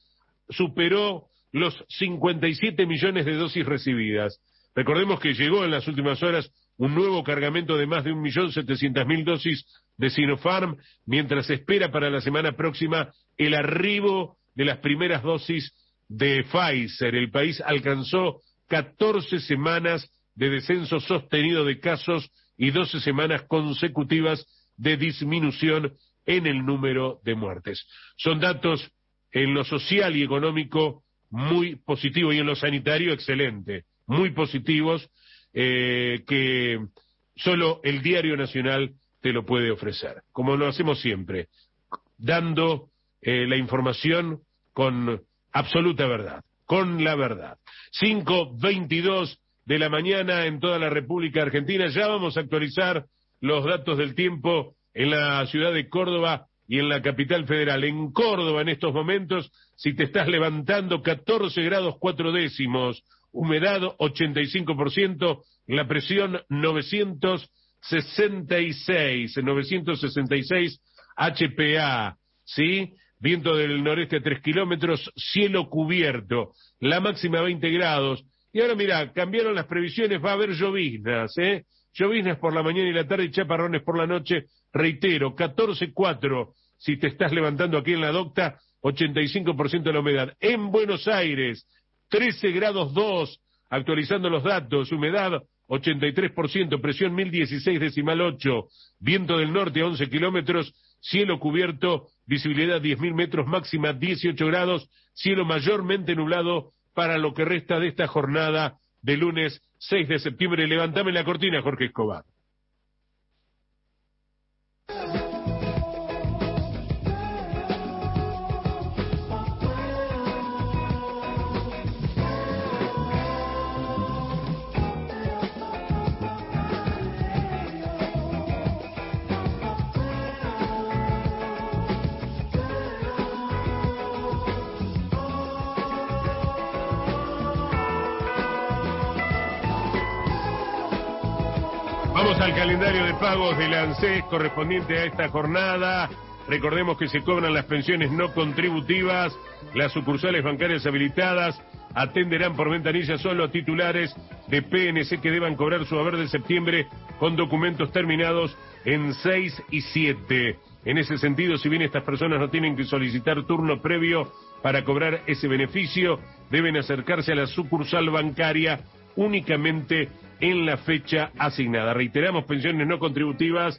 superó los cincuenta y siete millones de dosis recibidas. Recordemos que llegó en las últimas horas un nuevo cargamento de más de un millón setecientas mil dosis de Sinopharm, mientras se espera para la semana próxima el arribo de las primeras dosis de Pfizer. El país alcanzó catorce semanas de descenso sostenido de casos y doce semanas consecutivas de disminución en el número de muertes. Son datos en lo social y económico muy positivos y en lo sanitario excelente, muy positivos, eh, que solo el Diario Nacional te lo puede ofrecer, como lo hacemos siempre, dando eh, la información con absoluta verdad, con la verdad. cinco veintidós de la mañana en toda la República Argentina. Ya vamos a actualizar los datos del tiempo en la ciudad de Córdoba y en la capital federal. En Córdoba en estos momentos, si te estás levantando, catorce grados cuatro décimos, humedad ochenta y cinco por ciento, la presión novecientos sesenta y seis, novecientos sesenta y seis H P A, ¿sí? Viento del noreste a tres kilómetros, cielo cubierto, la máxima veinte grados. Y ahora mira, cambiaron las previsiones, va a haber lloviznas, ¿eh? Lloviznas por la mañana y la tarde y chaparrones por la noche, reitero, catorce cuatro, si te estás levantando aquí en la Docta, ochenta y cinco por ciento de la humedad. En Buenos Aires, trece grados dos, actualizando los datos, humedad ochenta y tres por ciento, presión mil dieciséis decimal ocho, viento del norte a once kilómetros, cielo cubierto, visibilidad diez mil metros, máxima dieciocho grados, cielo mayormente nublado para lo que resta de esta jornada de lunes seis de septiembre. Levantame la cortina, Jorge Escobar. Vamos al calendario de pagos del ANSES correspondiente a esta jornada. Recordemos que se cobran las pensiones no contributivas. Las sucursales bancarias habilitadas atenderán por ventanilla solo a titulares de P N C que deban cobrar su haber de septiembre con documentos terminados en seis y siete. En ese sentido, si bien estas personas no tienen que solicitar turno previo para cobrar ese beneficio, deben acercarse a la sucursal bancaria únicamente en la fecha asignada. Reiteramos, pensiones no contributivas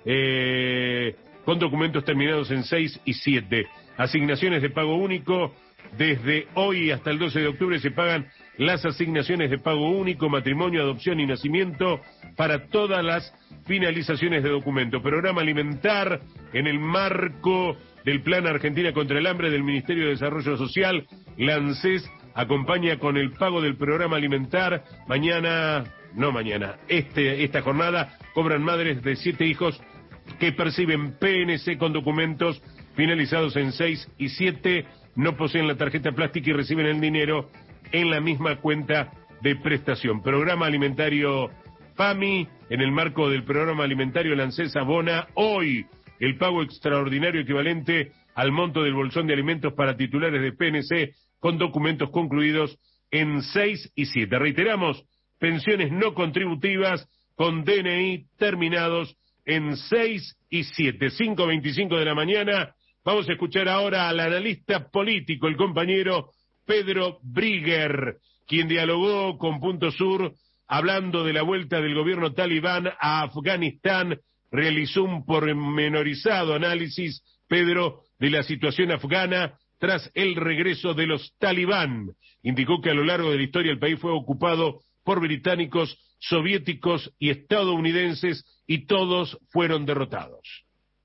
eh, con documentos terminados en seis y siete. Asignaciones de pago único. Desde hoy hasta el doce de octubre se pagan las asignaciones de pago único, matrimonio, adopción y nacimiento para todas las finalizaciones de documento. Programa alimentar en el marco del Plan Argentina contra el Hambre del Ministerio de Desarrollo Social. La ANSES acompaña con el pago del programa alimentar. Mañana, no mañana, este, esta jornada cobran madres de siete hijos que perciben P N C con documentos finalizados en seis y siete, no poseen la tarjeta plástica y reciben el dinero en la misma cuenta de prestación. Programa alimentario PAMI, en el marco del programa alimentario la ANSES abona hoy el pago extraordinario equivalente al monto del bolsón de alimentos para titulares de P N C con documentos concluidos en seis y siete. Reiteramos, pensiones no contributivas con D N I terminados en seis y siete. cinco veinticinco de la mañana. Vamos a escuchar ahora al analista político, el compañero Pedro Brigger, quien dialogó con Punto Sur hablando de la vuelta del gobierno talibán a Afganistán. Realizó un pormenorizado análisis, Pedro, de la situación afgana tras el regreso de los talibán. Indicó que a lo largo de la historia el país fue ocupado por británicos, soviéticos y estadounidenses y todos fueron derrotados.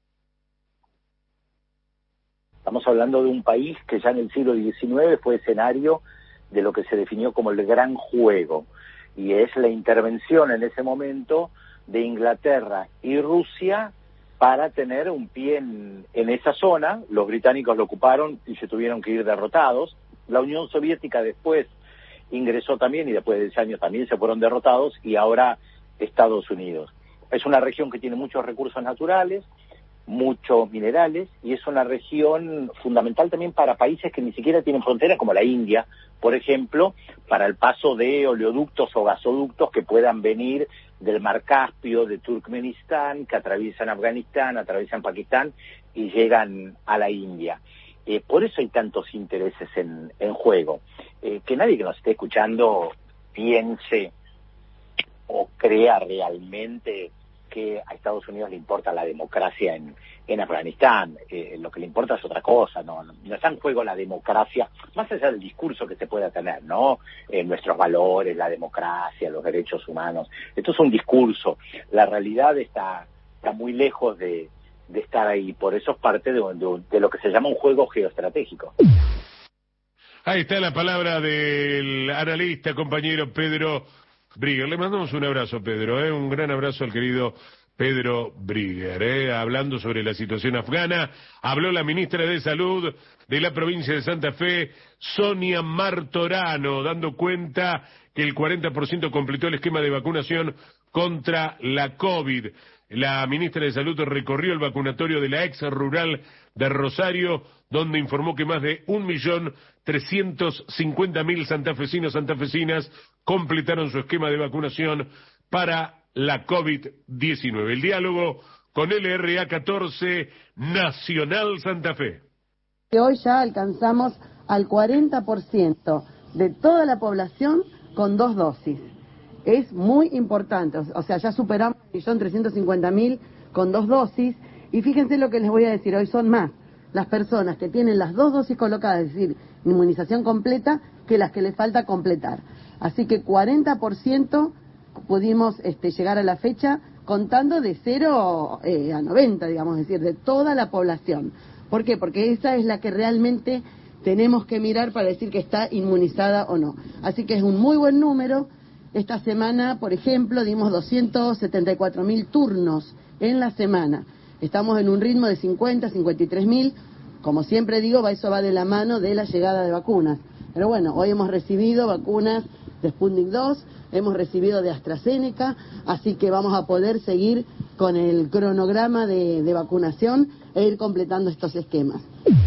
Estamos hablando de un país que ya en el siglo diecinueve fue escenario de lo que se definió como el Gran Juego, y es la intervención en ese momento de Inglaterra y Rusia para tener un pie en, en esa zona. Los británicos lo ocuparon y se tuvieron que ir derrotados. La Unión Soviética después ingresó también y después de ese año también se fueron derrotados, y ahora Estados Unidos. Es una región que tiene muchos recursos naturales, muchos minerales, y es una región fundamental también para países que ni siquiera tienen frontera, como la India, por ejemplo, para el paso de oleoductos o gasoductos que puedan venir del Mar Caspio, de Turkmenistán, que atraviesan Afganistán, atraviesan Pakistán y llegan a la India. Eh, por eso hay tantos intereses en, en juego. Eh, que nadie que nos esté escuchando piense o crea realmente que a Estados Unidos le importa la democracia en, en Afganistán. Eh, lo que le importa es otra cosa, no, no, no está en juego la democracia, más allá del discurso que se pueda tener, ¿no? Eh, nuestros valores, la democracia, los derechos humanos. Esto es un discurso. La realidad está, está muy lejos de, de estar ahí. Por eso es parte de, de, de lo que se llama un juego geoestratégico. Ahí está la palabra del analista, compañero Pedro Brigger. Le mandamos un abrazo, Pedro, ¿eh? Un gran abrazo al querido Pedro Brigger, ¿eh? Hablando sobre la situación afgana. Habló la ministra de Salud de la provincia de Santa Fe, Sonia Martorano, dando cuenta que el cuarenta por ciento completó el esquema de vacunación contra la COVID. La ministra de Salud recorrió el vacunatorio de la ex rural de Rosario, donde informó que más de un millón trescientos cincuenta mil santafesinos santafesinas completaron su esquema de vacunación para la COVID diecinueve. El diálogo con L R A catorce Nacional Santa Fe. Hoy ya alcanzamos al cuarenta por ciento de toda la población con dos dosis. Es muy importante, o sea, ya superamos un millón trescientos cincuenta mil con dos dosis, y fíjense lo que les voy a decir, hoy son más las personas que tienen las dos dosis colocadas, es decir, inmunización completa, que las que les falta completar. Así que cuarenta por ciento pudimos este, llegar a la fecha contando de cero eh, a noventa, digamos, es decir, de toda la población. ¿Por qué? Porque esa es la que realmente tenemos que mirar para decir que está inmunizada o no. Así que es un muy buen número. Esta semana, por ejemplo, dimos doscientos setenta y cuatro mil turnos en la semana. Estamos en un ritmo de cincuenta, cincuenta y tres mil. Como siempre digo, eso va de la mano de la llegada de vacunas. Pero bueno, hoy hemos recibido vacunas de Sputnik dos, hemos recibido de AstraZeneca, así que vamos a poder seguir con el cronograma de, de vacunación e ir completando estos esquemas.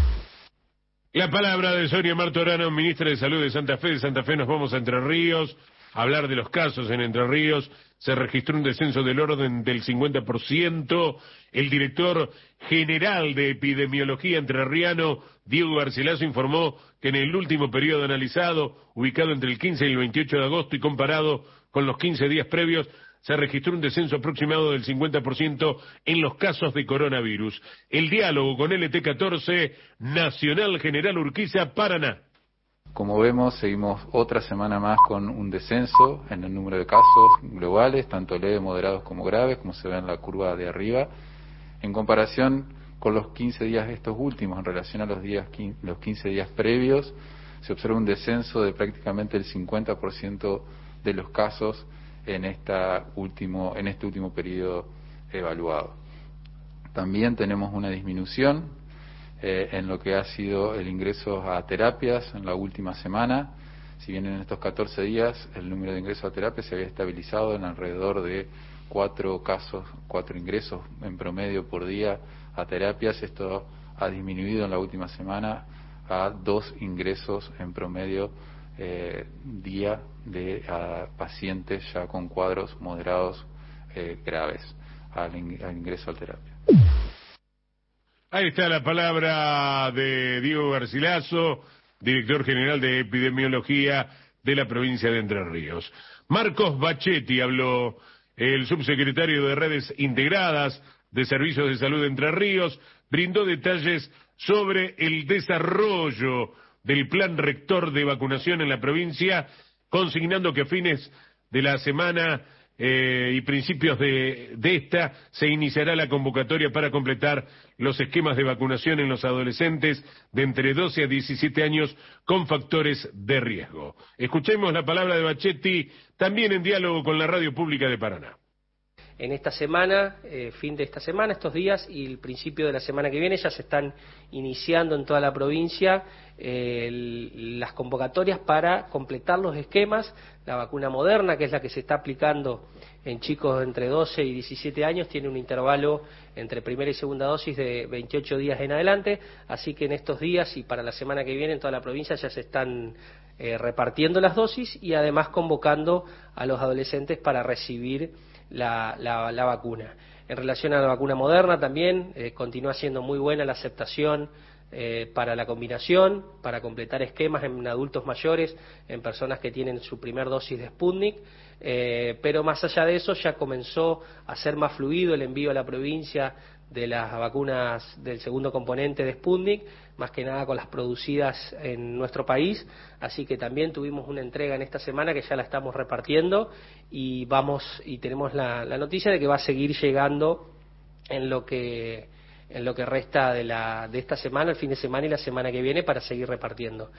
La palabra de Sonia Martorano, ministra de Salud de Santa Fe. De Santa Fe nos vamos a Entre Ríos, a hablar de los casos en Entre Ríos. Se registró un descenso del orden del cincuenta por ciento. El director general de epidemiología entrerriano, Diego Garcilaso, informó que en el último periodo analizado, ubicado entre el quince y el veintiocho de agosto y comparado con los quince días previos, se registró un descenso aproximado del cincuenta por ciento en los casos de coronavirus. El diálogo con L T catorce, Nacional General Urquiza, Paraná. Como vemos, seguimos otra semana más con un descenso en el número de casos globales, tanto leves, moderados como graves, como se ve en la curva de arriba. En comparación con los quince días estos últimos, en relación a los, días, los quince días previos, se observa un descenso de prácticamente el cincuenta por ciento de los casos en, esta último, en este último periodo evaluado. También tenemos una disminución eh, en lo que ha sido el ingreso a terapias en la última semana. Si bien en estos catorce días el número de ingresos a terapias se había estabilizado en alrededor de cuatro casos, cuatro ingresos en promedio por día a terapias, esto ha disminuido en la última semana a dos ingresos en promedio eh, día de a pacientes ya con cuadros moderados eh, graves al, in, al ingreso a terapia. Ahí está la palabra de Diego Garcilaso, director general de epidemiología de la provincia de Entre Ríos. Marcos Bachetti habló, el subsecretario de Redes Integradas de Servicios de Salud de Entre Ríos, brindó detalles sobre el desarrollo del plan rector de vacunación en la provincia, consignando que a fines de la semana eh, y principios de, de esta se iniciará la convocatoria para completar los esquemas de vacunación en los adolescentes de entre doce a diecisiete años con factores de riesgo. Escuchemos la palabra de Bachetti, también en diálogo con la Radio Pública de Paraná. En esta semana, eh, fin de esta semana, estos días y el principio de la semana que viene ya se están iniciando en toda la provincia eh, el, las convocatorias para completar los esquemas. La vacuna Moderna, que es la que se está aplicando en chicos entre doce y diecisiete años, tiene un intervalo entre primera y segunda dosis de veintiocho días en adelante, así que en estos días y para la semana que viene en toda la provincia ya se están eh, repartiendo las dosis y además convocando a los adolescentes para recibir la, la, la vacuna. En relación a la vacuna Moderna también eh, continúa siendo muy buena la aceptación eh, para la combinación, para completar esquemas en adultos mayores, en personas que tienen su primer dosis de Sputnik, eh, pero más allá de eso ya comenzó a ser más fluido el envío a la provincia de las vacunas del segundo componente de Sputnik, más que nada con las producidas en nuestro país, así que también tuvimos una entrega en esta semana que ya la estamos repartiendo y vamos y tenemos la, la noticia de que va a seguir llegando en lo que en lo que resta de la de esta semana, el fin de semana y la semana que viene para seguir repartiendo.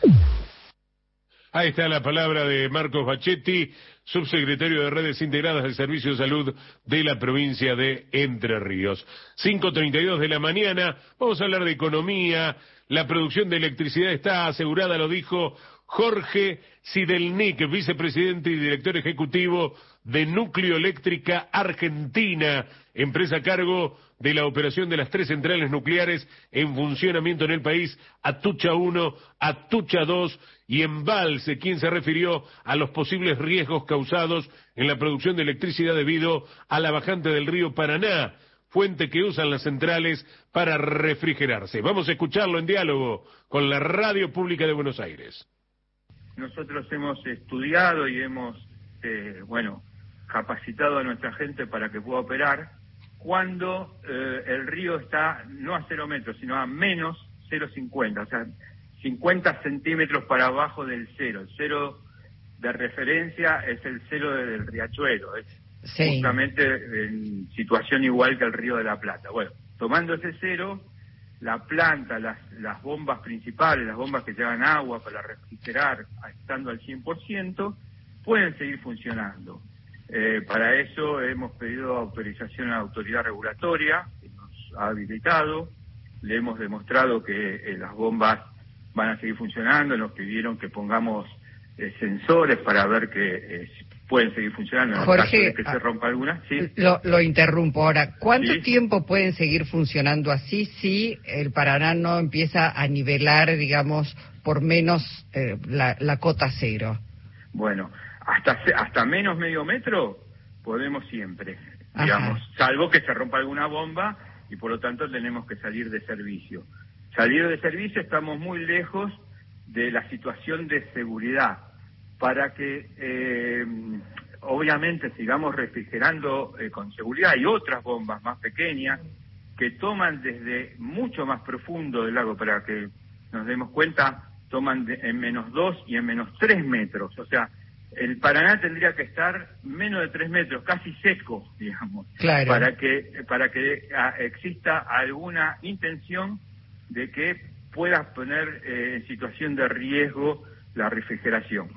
Ahí está la palabra de Marcos Bachetti, subsecretario de Redes Integradas del Servicio de Salud de la provincia de Entre Ríos. cinco treinta y dos de la mañana, vamos a hablar de economía. La producción de electricidad está asegurada, lo dijo Jorge Sidelnik, vicepresidente y director ejecutivo de Núcleo Eléctrica Argentina, empresa a cargo de la operación de las tres centrales nucleares en funcionamiento en el país, Atucha uno, Atucha dos y Embalse, quien se refirió a los posibles riesgos causados en la producción de electricidad debido a la bajante del río Paraná, fuente que usan las centrales para refrigerarse. Vamos a escucharlo en diálogo con la Radio Pública de Buenos Aires. Nosotros hemos estudiado y hemos, eh, bueno, capacitado a nuestra gente para que pueda operar cuando eh, el río está no a cero metros, sino a menos cero coma cincuenta, o sea, cincuenta centímetros para abajo del cero. El cero de referencia es el cero del riachuelo, es sí. justamente en situación igual que el río de la Plata. Bueno, tomando ese cero, la planta, las, las bombas principales, las bombas que llevan agua para refrigerar, estando al cien por ciento, pueden seguir funcionando. Eh, para eso hemos pedido autorización a la autoridad regulatoria, que nos ha habilitado, le hemos demostrado que eh, las bombas van a seguir funcionando, nos pidieron que pongamos eh, sensores para ver que eh, pueden seguir funcionando en Jorge, el caso de que se rompa alguna. ¿Sí? Lo, lo interrumpo ahora. ¿Cuánto ¿Sí? tiempo pueden seguir funcionando así si el Paraná no empieza a nivelar, digamos, por menos eh, la, la cota cero? Bueno, hasta hasta menos medio metro podemos siempre, Ajá. digamos, salvo que se rompa alguna bomba y por lo tanto tenemos que salir de servicio. Salir de servicio estamos muy lejos de la situación de seguridad para que eh, obviamente sigamos refrigerando eh, con seguridad. Hay otras bombas más pequeñas que toman desde mucho más profundo del lago, para que nos demos cuenta, toman de, en menos dos y en menos tres metros, o sea, el Paraná tendría que estar menos de tres metros, casi seco, digamos, claro. para que para que a, exista alguna intención de que pueda poner eh, en situación de riesgo la refrigeración.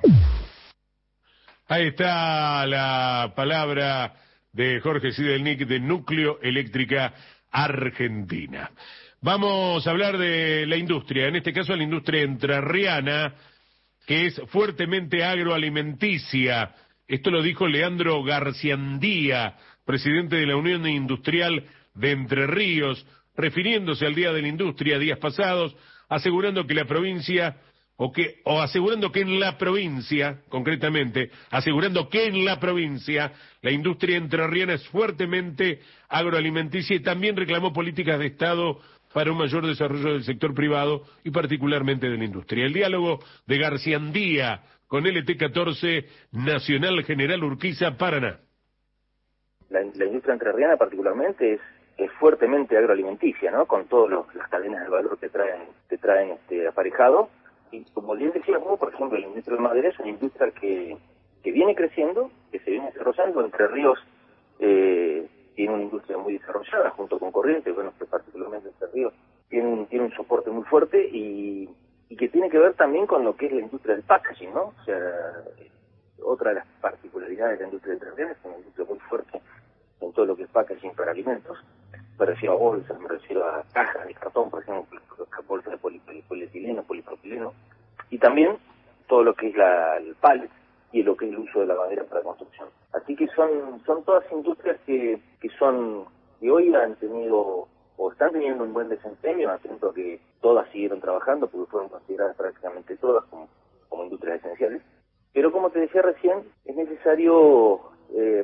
Ahí está la palabra de Jorge Sidelnik de Núcleo Eléctrica Argentina. Vamos a hablar de la industria, en este caso la industria entrerriana, que es fuertemente agroalimenticia. Esto lo dijo Leandro Garciandía, presidente de la Unión Industrial de Entre Ríos, refiriéndose al Día de la Industria días pasados, asegurando que la provincia, o que, o asegurando que en la provincia, concretamente, asegurando que en la provincia la industria entrerriana es fuertemente agroalimenticia, y también reclamó políticas de Estado para un mayor desarrollo del sector privado y particularmente de la industria. El diálogo de Garciandía con L T catorce, Nacional General Urquiza, Paraná. La, la industria entrerriana particularmente es, es fuertemente agroalimenticia, ¿no? Con todas las cadenas de valor que traen, que traen este aparejado. Y como bien decíamos, por ejemplo, la industria de madera es una industria que, que viene creciendo, que se viene desarrollando. Entre Ríos eh, tiene una industria muy desarrollada, junto con Corrientes, bueno, que particularmente Entre Ríos tiene un, tiene un soporte muy fuerte y, y que tiene que ver también con lo que es la industria del packaging, ¿no? O sea, otra de las particularidades de la industria del entrerriana es una industria muy fuerte en todo lo que es packaging para alimentos. Me refiero a bolsas, me refiero a cajas de cartón, por ejemplo, bolsas de poli, poli, polietileno, polipropileno, y también todo lo que es la, el pallet y lo que es el uso de la madera para construcción. Así que son son todas industrias que, que son que hoy han tenido o están teniendo un buen desempeño, atento a que todas siguieron trabajando porque fueron consideradas prácticamente todas como, como industrias esenciales. Pero como te decía recién, es necesario eh,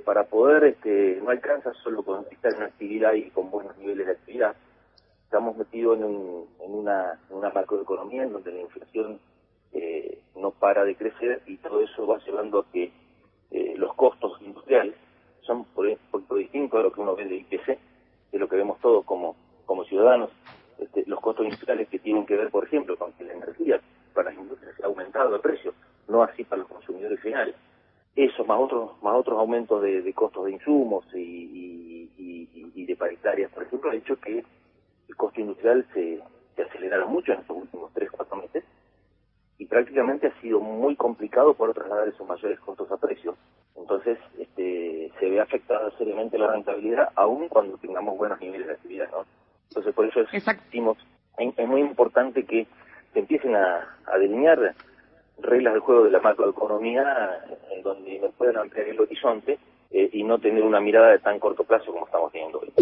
para poder, este, no alcanza solo con estar en actividad y con buenos niveles de actividad. Estamos metidos en, un, en, una, en una macroeconomía en donde la inflación eh, no para de crecer y todo eso va llevando a que eh, los costos industriales son por, por, por distinto a lo que uno ve de I P C, de lo que vemos todos como, como ciudadanos. Este, los costos industriales que tienen que ver, por ejemplo, con que la energía para las industrias ha aumentado de precio, no así para los consumidores finales. Eso, más otros más otros aumentos de, de costos de insumos y, y, y, y de paritarias, por ejemplo, ha hecho que el costo industrial se, se acelerara mucho en estos últimos tres, cuatro meses y prácticamente ha sido muy complicado poder trasladar esos mayores costos a precios. Entonces, este, se ve afectada seriamente la rentabilidad, aun cuando tengamos buenos niveles de actividad, ¿no? Entonces, por eso es, decimos, es, es muy importante que se empiecen a, a delinear reglas del juego de la macroeconomía en donde me puedan ampliar el horizonte eh, y no tener una mirada de tan corto plazo como estamos teniendo hoy.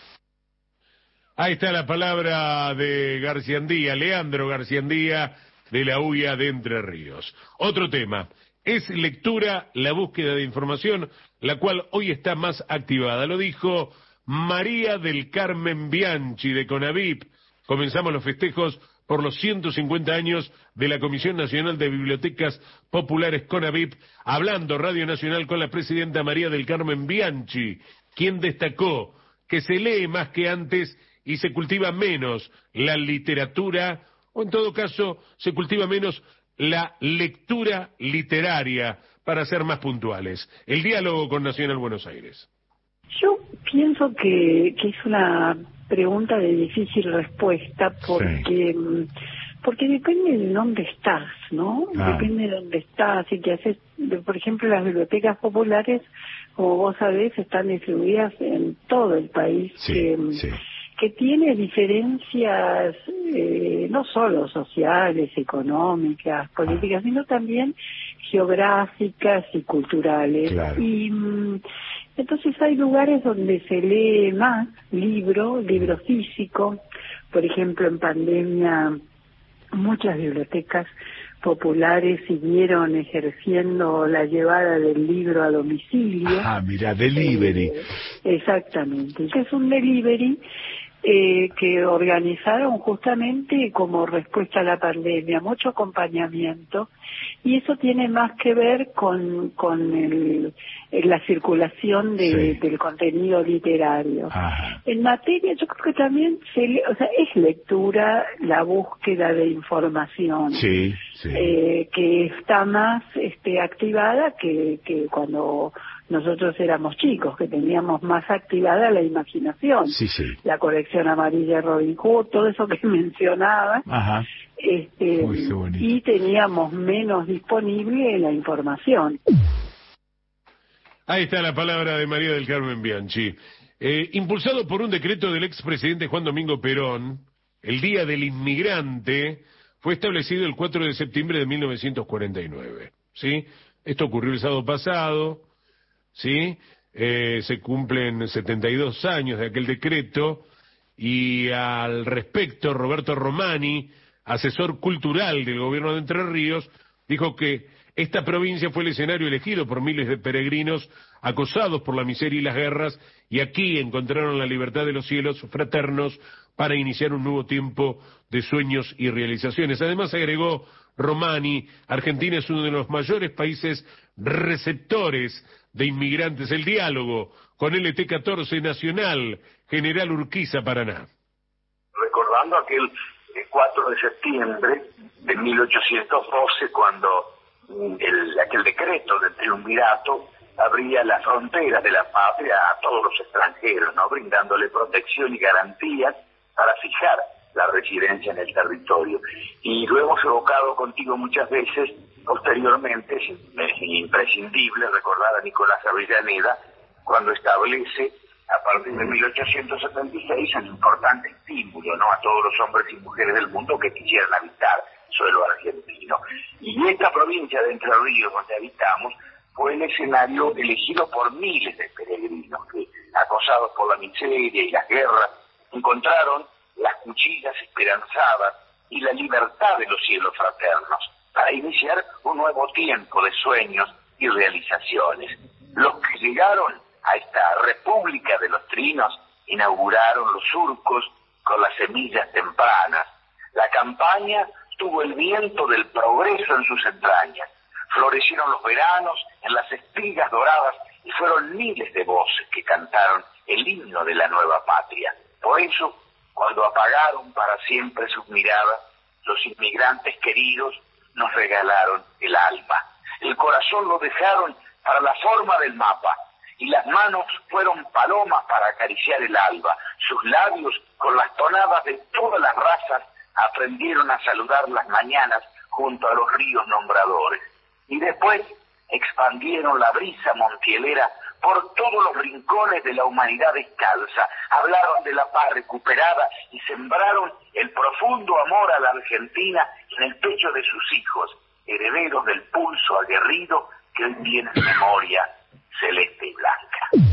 Ahí está la palabra de Garciandía, Leandro Garciandía, de la U I A de Entre Ríos. Otro tema, es lectura la búsqueda de información, la cual hoy está más activada. Lo dijo María del Carmen Bianchi de CONAVIP. Comenzamos los festejos por los ciento cincuenta años de la Comisión Nacional de Bibliotecas Populares CONAVIP, hablando Radio Nacional con la presidenta María del Carmen Bianchi, quien destacó que se lee más que antes y se cultiva menos la literatura, o en todo caso se cultiva menos la lectura literaria, para ser más puntuales. El diálogo con Nacional Buenos Aires. Yo pienso que, que es una pregunta de difícil respuesta porque sí. porque depende de dónde estás, ¿no? Ah. Depende de dónde estás y qué haces. Por ejemplo, las bibliotecas populares, como vos sabés, están distribuidas en todo el país. Sí, que, sí. que tiene diferencias eh, no solo sociales, económicas, políticas, ah. sino también geográficas y culturales. Claro. Y mm, entonces hay lugares donde se lee más libro, libro físico. Por ejemplo, en pandemia muchas bibliotecas populares siguieron ejerciendo la llevada del libro a domicilio. Ah, mira, delivery. Eh, exactamente. Es un delivery eh, que organizaron justamente como respuesta a la pandemia, mucho acompañamiento, y eso tiene más que ver con, con el, la circulación de, sí. del contenido literario. Ajá. En materia, yo creo que también se le, o sea, es lectura la búsqueda de información, sí, sí. Eh, que está más este, activada que, que cuando nosotros éramos chicos, que teníamos más activada la imaginación, sí, sí. la colección amarilla de Robin Hood, todo eso que mencionaba. Ajá. Este, Uy, qué bonito. Y teníamos menos disponible la información. Ahí está la palabra de María del Carmen Bianchi. Eh, impulsado por un decreto del expresidente Juan Domingo Perón, el Día del Inmigrante fue establecido el cuatro de septiembre de mil novecientos cuarenta y nueve. ¿Sí? Esto ocurrió el sábado pasado, ¿sí? Eh, se cumplen setenta y dos años de aquel decreto, y al respecto Roberto Romani, asesor cultural del gobierno de Entre Ríos, dijo que esta provincia fue el escenario elegido por miles de peregrinos acosados por la miseria y las guerras, y aquí encontraron la libertad de los cielos fraternos para iniciar un nuevo tiempo de sueños y realizaciones. Además, agregó Romani, Argentina es uno de los mayores países receptores de inmigrantes. El diálogo con L T catorce Nacional, General Urquiza, Paraná. Recordando aquel cuatro de septiembre de mil ochocientos doce, cuando el, aquel decreto del triunvirato abría las fronteras de la patria a todos los extranjeros, ¿no? Brindándole protección y garantías para fijar la residencia en el territorio. Y lo hemos evocado contigo muchas veces. Posteriormente es, es imprescindible recordar a Nicolás Avellaneda cuando establece a partir de mil ochocientos setenta y seis un importante estímulo, ¿no?, a todos los hombres y mujeres del mundo que quisieran habitar suelo argentino. Y esta provincia de Entre Ríos, donde habitamos, fue el escenario elegido por miles de peregrinos que, acosados por la miseria y las guerras, encontraron las cuchillas esperanzadas y la libertad de los cielos fraternos para iniciar un nuevo tiempo de sueños y realizaciones. Los que llegaron a esta república de los trinos inauguraron los surcos con las semillas tempranas. La campaña tuvo el viento del progreso en sus entrañas. Florecieron los veranos en las espigas doradas y fueron miles de voces que cantaron el himno de la nueva patria. Por eso, cuando apagaron para siempre sus miradas, los inmigrantes queridos nos regalaron el alma. El corazón lo dejaron para la forma del mapa y las manos fueron palomas para acariciar el alba. Sus labios, con las tonadas de todas las razas, aprendieron a saludar las mañanas junto a los ríos nombradores. Y después expandieron la brisa montielera por todos los rincones de la humanidad descalza, hablaron de la paz recuperada y sembraron el profundo amor a la Argentina en el pecho de sus hijos, herederos del pulso aguerrido que hoy tiene memoria celeste y blanca.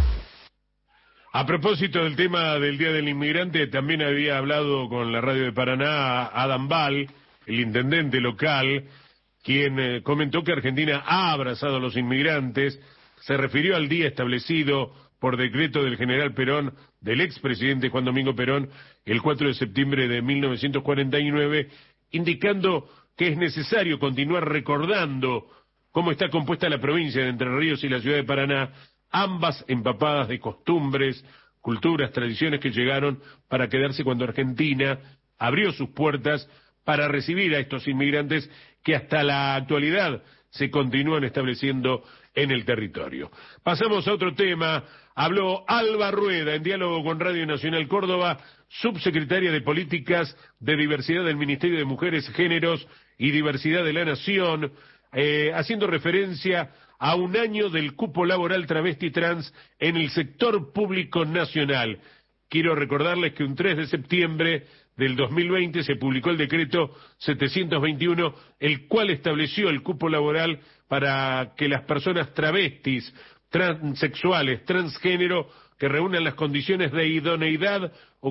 A propósito del tema del Día del Inmigrante, también había hablado con la radio de Paraná Adam Ball, el intendente local, quien eh, comentó que Argentina ha abrazado a los inmigrantes. Se refirió al día establecido por decreto del general Perón, del expresidente Juan Domingo Perón, el cuatro de septiembre de mil novecientos cuarenta y nueve, indicando que es necesario continuar recordando cómo está compuesta la provincia de Entre Ríos y la ciudad de Paraná, ambas empapadas de costumbres, culturas, tradiciones que llegaron para quedarse cuando Argentina abrió sus puertas para recibir a estos inmigrantes que hasta la actualidad se continúan estableciendo en el territorio. Pasamos a otro tema. Habló Alba Rueda, en diálogo con Radio Nacional Córdoba, subsecretaria de Políticas de Diversidad del Ministerio de Mujeres, Géneros y Diversidad de la Nación, eh, haciendo referencia a un año del cupo laboral travesti trans en el sector público nacional. Quiero recordarles que un tres de septiembre del dos mil veinte se publicó el decreto setecientos veintiuno, el cual estableció el cupo laboral para que las personas travestis, transexuales, transgénero, que reúnan las condiciones de idoneidad,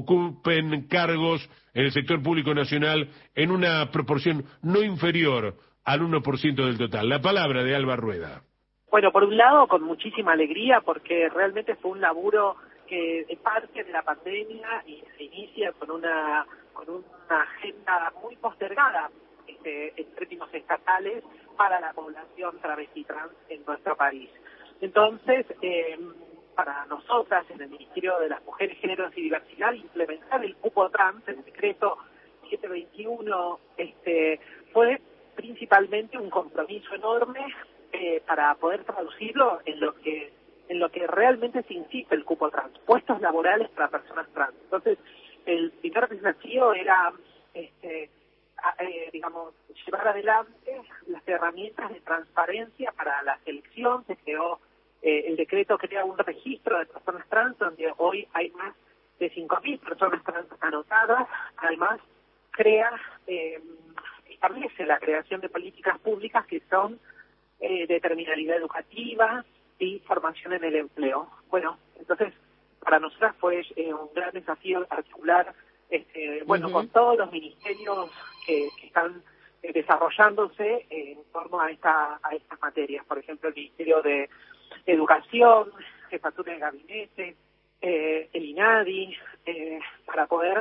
ocupen cargos en el sector público nacional en una proporción no inferior al uno por ciento del total. La palabra de Alba Rueda. Bueno, por un lado, con muchísima alegría, porque realmente fue un laburo que es parte de la pandemia y se inicia con una con una agenda muy postergada este, en términos estatales para la población travesti trans en nuestro país. Entonces, eh, para nosotras en el Ministerio de las Mujeres, Géneros y Diversidad, implementar el cupo trans, el decreto setecientos veintiuno, este, fue principalmente un compromiso enorme eh, para poder traducirlo en lo que en lo que realmente significa el cupo trans, puestos laborales para personas trans. Entonces, el primer desafío era, este, a, eh, digamos, llevar adelante las herramientas de transparencia para la selección. Se creó, eh, el decreto crea un registro de personas trans, donde hoy hay más de cinco mil personas trans anotadas. Además, crea, eh, establece la creación de políticas públicas que son eh, de terminalidad educativa y formación en el empleo. Bueno, entonces para nosotras fue eh, un gran desafío articular, este, bueno, uh-huh. con todos los ministerios que, que están eh, desarrollándose eh, en torno a esta a estas materias. Por ejemplo, el Ministerio de Educación, Jefatura de Gabinete, eh, el INADI, eh, para poder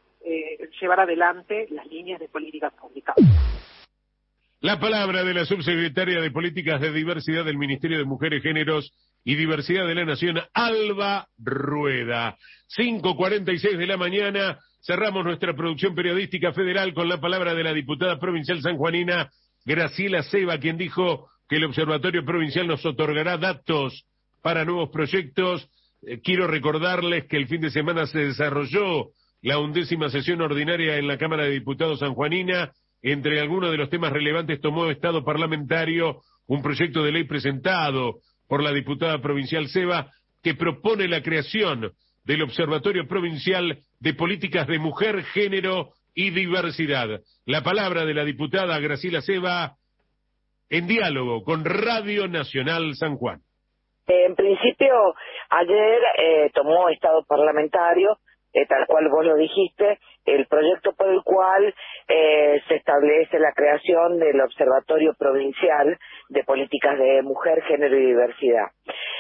eh, llevar adelante las líneas de políticas públicas. La palabra de la subsecretaria de Políticas de Diversidad del Ministerio de Mujeres, Géneros y Diversidad de la Nación, Alba Rueda. cinco cuarenta y seis de la mañana, cerramos nuestra producción periodística federal con la palabra de la diputada provincial sanjuanina, Graciela Ceba, quien dijo que el Observatorio Provincial nos otorgará datos para nuevos proyectos. Eh, quiero recordarles que el fin de semana se desarrolló la undécima sesión ordinaria en la Cámara de Diputados sanjuanina. Entre algunos de los temas relevantes tomó estado parlamentario un proyecto de ley presentado por la diputada provincial Ceba que propone la creación del Observatorio Provincial de Políticas de Mujer, Género y Diversidad. La palabra de la diputada Graciela Ceba en diálogo con Radio Nacional San Juan. En principio, ayer eh, tomó estado parlamentario, eh, tal cual vos lo dijiste, el proyecto por el cual eh, se establece la creación del Observatorio Provincial de Políticas de Mujer, Género y Diversidad.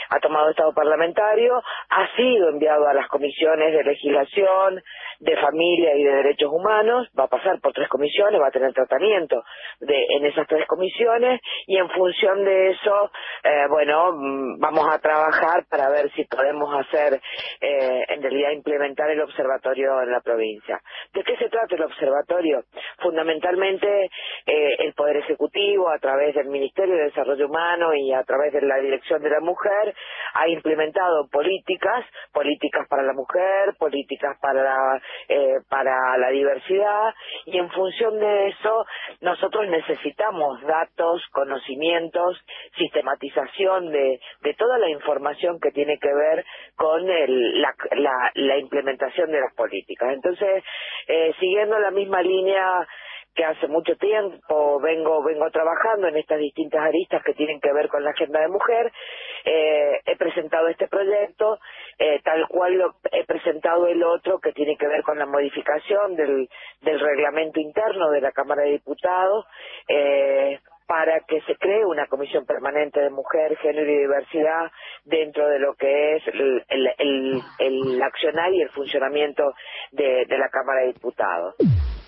ha tomado estado parlamentario, ha sido enviado a las comisiones de legislación, de familia y de derechos humanos, va a pasar por tres comisiones, va a tener tratamiento de, en esas tres comisiones, y en función de eso, eh, bueno, vamos a trabajar para ver si podemos hacer, eh, en realidad implementar el observatorio en la provincia. ¿De qué se trata el observatorio? Fundamentalmente eh, el Poder Ejecutivo, a través del Ministerio de Desarrollo Humano y a través de la Dirección de la Mujer, ha implementado políticas, políticas para la mujer, políticas para la, eh, para la diversidad, y en función de eso nosotros necesitamos datos, conocimientos, sistematización de, de toda la información que tiene que ver con el, la, la, la implementación de las políticas. Entonces, eh, siguiendo la misma línea que hace mucho tiempo vengo vengo trabajando en estas distintas aristas que tienen que ver con la agenda de mujer, eh, he presentado este proyecto, eh, tal cual lo, he presentado el otro que tiene que ver con la modificación del, del reglamento interno de la Cámara de Diputados, eh, para que se cree una comisión permanente de mujer, género y diversidad dentro de lo que es el, el, el, el accionar y el funcionamiento de, de la Cámara de Diputados.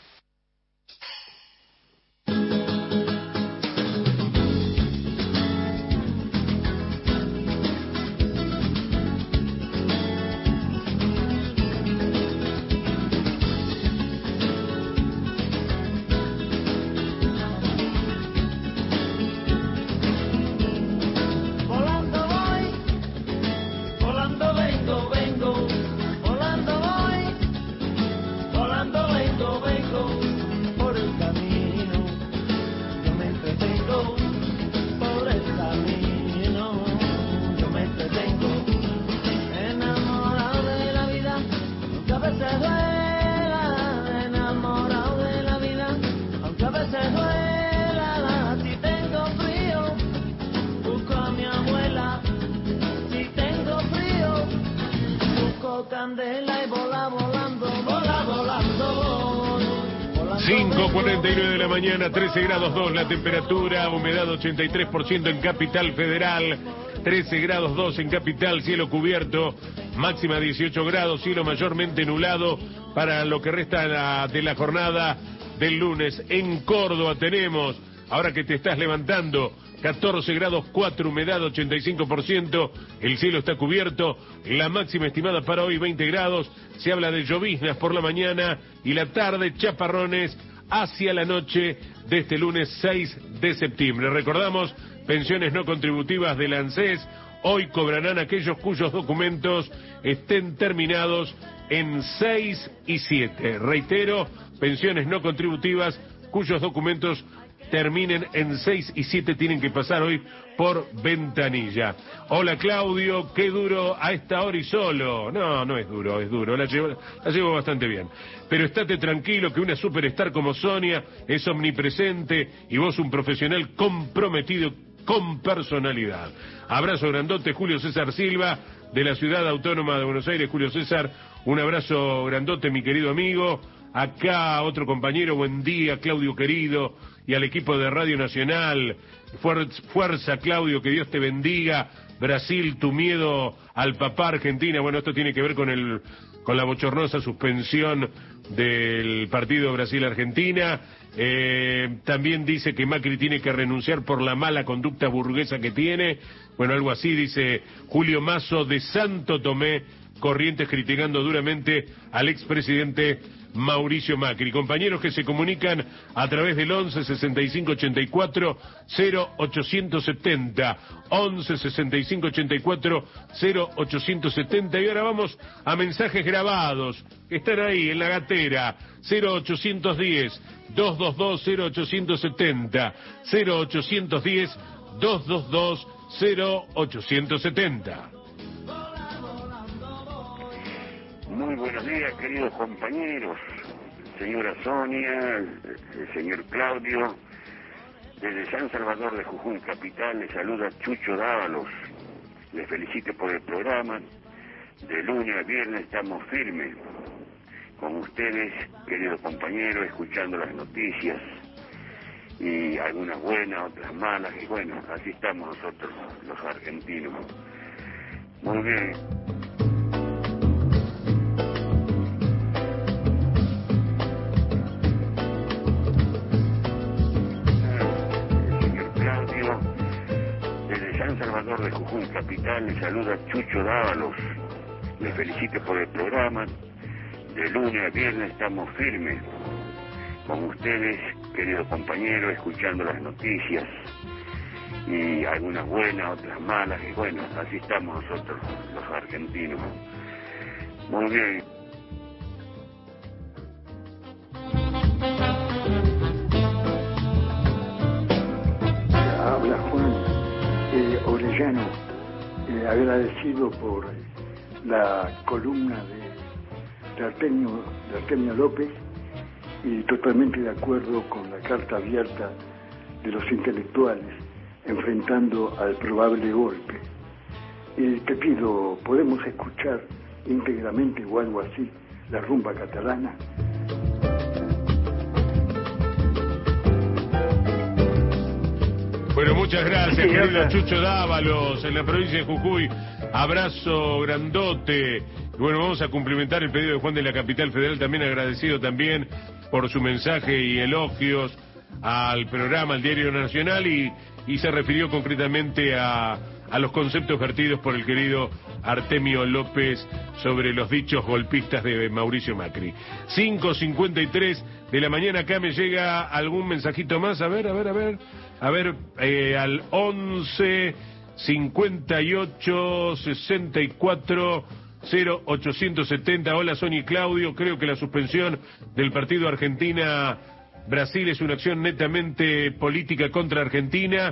cinco cuarenta y nueve de la mañana, trece grados dos la temperatura, humedad ochenta y tres por ciento en Capital Federal, trece grados dos en Capital, cielo cubierto, máxima dieciocho grados, cielo mayormente nublado para lo que resta la, de la jornada del lunes. En Córdoba tenemos, ahora que te estás levantando, catorce grados cuatro, humedad ochenta y cinco por ciento, el cielo está cubierto, la máxima estimada para hoy veinte grados, se habla de lloviznas por la mañana y la tarde, chaparrones hacia la noche de este lunes seis de septiembre. Recordamos, pensiones no contributivas del ANSES, hoy cobrarán aquellos cuyos documentos estén terminados en seis y siete. Reitero, pensiones no contributivas cuyos documentos terminen en seis y siete tienen que pasar hoy por ventanilla. Hola Claudio, qué duro a esta hora y solo. No, no es duro, es duro, la llevo, la llevo bastante bien. Pero estate tranquilo que una superstar como Sonia es omnipresente y vos un profesional comprometido con personalidad. Abrazo grandote, Julio César Silva, de la Ciudad Autónoma de Buenos Aires. Julio César, un abrazo grandote, mi querido amigo. Acá otro compañero, buen día, Claudio querido, y al equipo de Radio Nacional. Fuerza, Claudio, que Dios te bendiga. Brasil, tu miedo al papá Argentina. Bueno, esto tiene que ver con el con la bochornosa suspensión del partido Brasil-Argentina. Eh, también dice que Macri tiene que renunciar por la mala conducta burguesa que tiene. Bueno, algo así dice Julio Mazo de Santo Tomé, Corrientes, criticando duramente al expresidente Mauricio Macri. Compañeros que se comunican a través del once sesenta y cinco ochenta y cuatro cero ochocientos setenta, once sesenta y cinco ochenta y cuatro cero ochocientos setenta, y ahora vamos a mensajes grabados que están ahí en la gatera. Cero ochocientos diez dos dos dos cero ochocientos setenta, cero ochocientos diez dos dos dos cero ochocientos setenta. Muy buenos días, queridos compañeros, señora Sonia, el señor Claudio. Desde San Salvador de Jujuy Capital les saluda Chucho Dávalos. Les felicito por el programa. De lunes a viernes estamos firmes con ustedes, queridos compañeros, escuchando las noticias, y algunas buenas, otras malas, y bueno, así estamos nosotros, los argentinos. Muy bien. El señor Claudio, desde San Salvador de Jujuy Capital, le saluda Chucho Dávalos. Le felicito por el programa. De lunes a viernes estamos firmes con ustedes, queridos compañeros, escuchando las noticias, y algunas buenas, otras malas, y bueno, así estamos nosotros, los argentinos. Muy bien. Habla Juan eh, Orellano, eh, agradecido por la columna de, de, Artemio, de Artemio López, y totalmente de acuerdo con la carta abierta de los intelectuales enfrentando al probable golpe. Eh, te pido, ¿podemos escuchar íntegramente o algo así la rumba catalana? Bueno, muchas gracias, sí, querido Chucho Dávalos, en la provincia de Jujuy. Abrazo grandote. Bueno, vamos a cumplimentar el pedido de Juan de la Capital Federal, también agradecido también por su mensaje y elogios al programa, al Diario Nacional, y, y se refirió concretamente a, a los conceptos vertidos por el querido Artemio López sobre los dichos golpistas de Mauricio Macri. cinco cincuenta y tres de la mañana, acá me llega algún mensajito más, a ver, a ver, a ver, a ver, eh, al once cincuenta y ocho sesenta y cuatro cero ochocientos setenta. Hola Sonia y Claudio, creo que la suspensión del partido Argentina-Brasil es una acción netamente política contra Argentina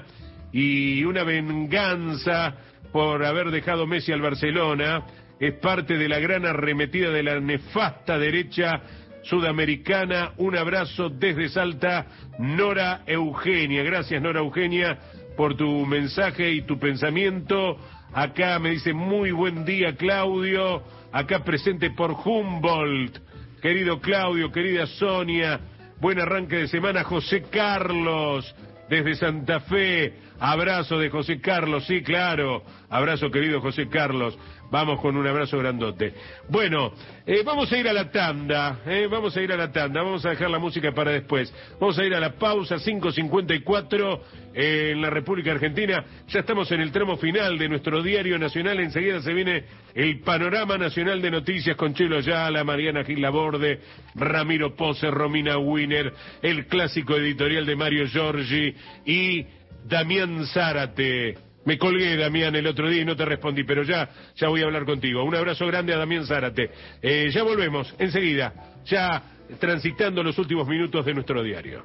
y una venganza por haber dejado Messi al Barcelona. Es parte de la gran arremetida de la nefasta derecha sudamericana. Un abrazo desde Salta, Nora Eugenia. Gracias, Nora Eugenia, por tu mensaje y tu pensamiento. Acá me dice, muy buen día, Claudio. Acá presente por Humboldt. Querido Claudio, querida Sonia, buen arranque de semana. José Carlos, desde Santa Fe. Abrazo de José Carlos, sí, claro. Abrazo, querido José Carlos. Vamos con un abrazo grandote. Bueno, eh, vamos a ir a la tanda, eh, vamos a ir a la tanda, vamos a dejar la música para después. Vamos a ir a la pausa, cinco cincuenta y cuatro eh, en la República Argentina. Ya estamos en el tramo final de nuestro Diario Nacional. Enseguida se viene el panorama nacional de noticias con Chelo Ayala, Mariana Gil Laborde, Ramiro Pose, Romina Wiener, el clásico editorial de Mario Giorgi y Damián Zárate. Me colgué, Damián, el otro día y no te respondí, pero ya, ya voy a hablar contigo. Un abrazo grande a Damián Zárate. Eh, ya volvemos, enseguida, ya transitando los últimos minutos de nuestro diario.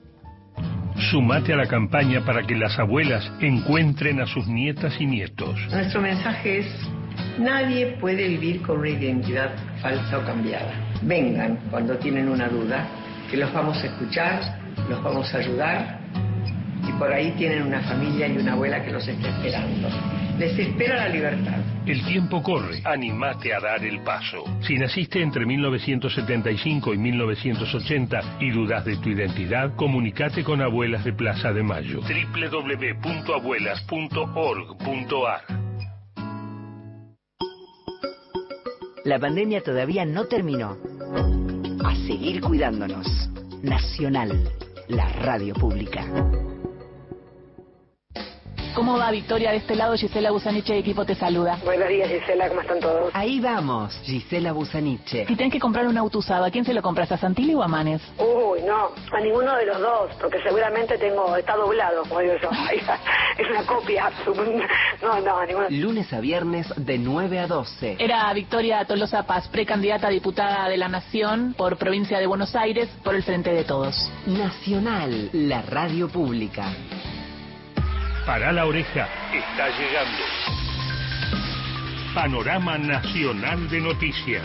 Sumate a la campaña para que las abuelas encuentren a sus nietas y nietos. Nuestro mensaje es: nadie puede vivir con una identidad falsa o cambiada. Vengan cuando tienen una duda, que los vamos a escuchar, los vamos a ayudar. Y por ahí tienen una familia y una abuela que los está esperando. Les espera la libertad. El tiempo corre. Animate a dar el paso. Si naciste entre mil novecientos setenta y cinco y mil novecientos ochenta y dudas de tu identidad, comunicate con Abuelas de Plaza de Mayo. doble u doble u doble u punto abuelas punto org punto a r. La pandemia todavía no terminó. A seguir cuidándonos. Nacional, la radio pública. ¿Cómo va, Victoria? De este lado, Gisela Busaniche, de equipo te saluda. Buenos días, Gisela, ¿cómo están todos? Ahí vamos, Gisela Busaniche. Si tenés que comprar un auto usado, ¿a quién se lo compras? ¿A Santilli o a Manes? Uy, no, a ninguno de los dos, porque seguramente tengo, está doblado, como digo yo. Es una copia. No, no, a ninguno. Lunes a viernes de nueve a doce. Era Victoria Tolosa Paz, precandidata a diputada de la Nación por provincia de Buenos Aires, por el Frente de Todos. Nacional, la radio pública. Para la oreja, está llegando. Panorama Nacional de Noticias.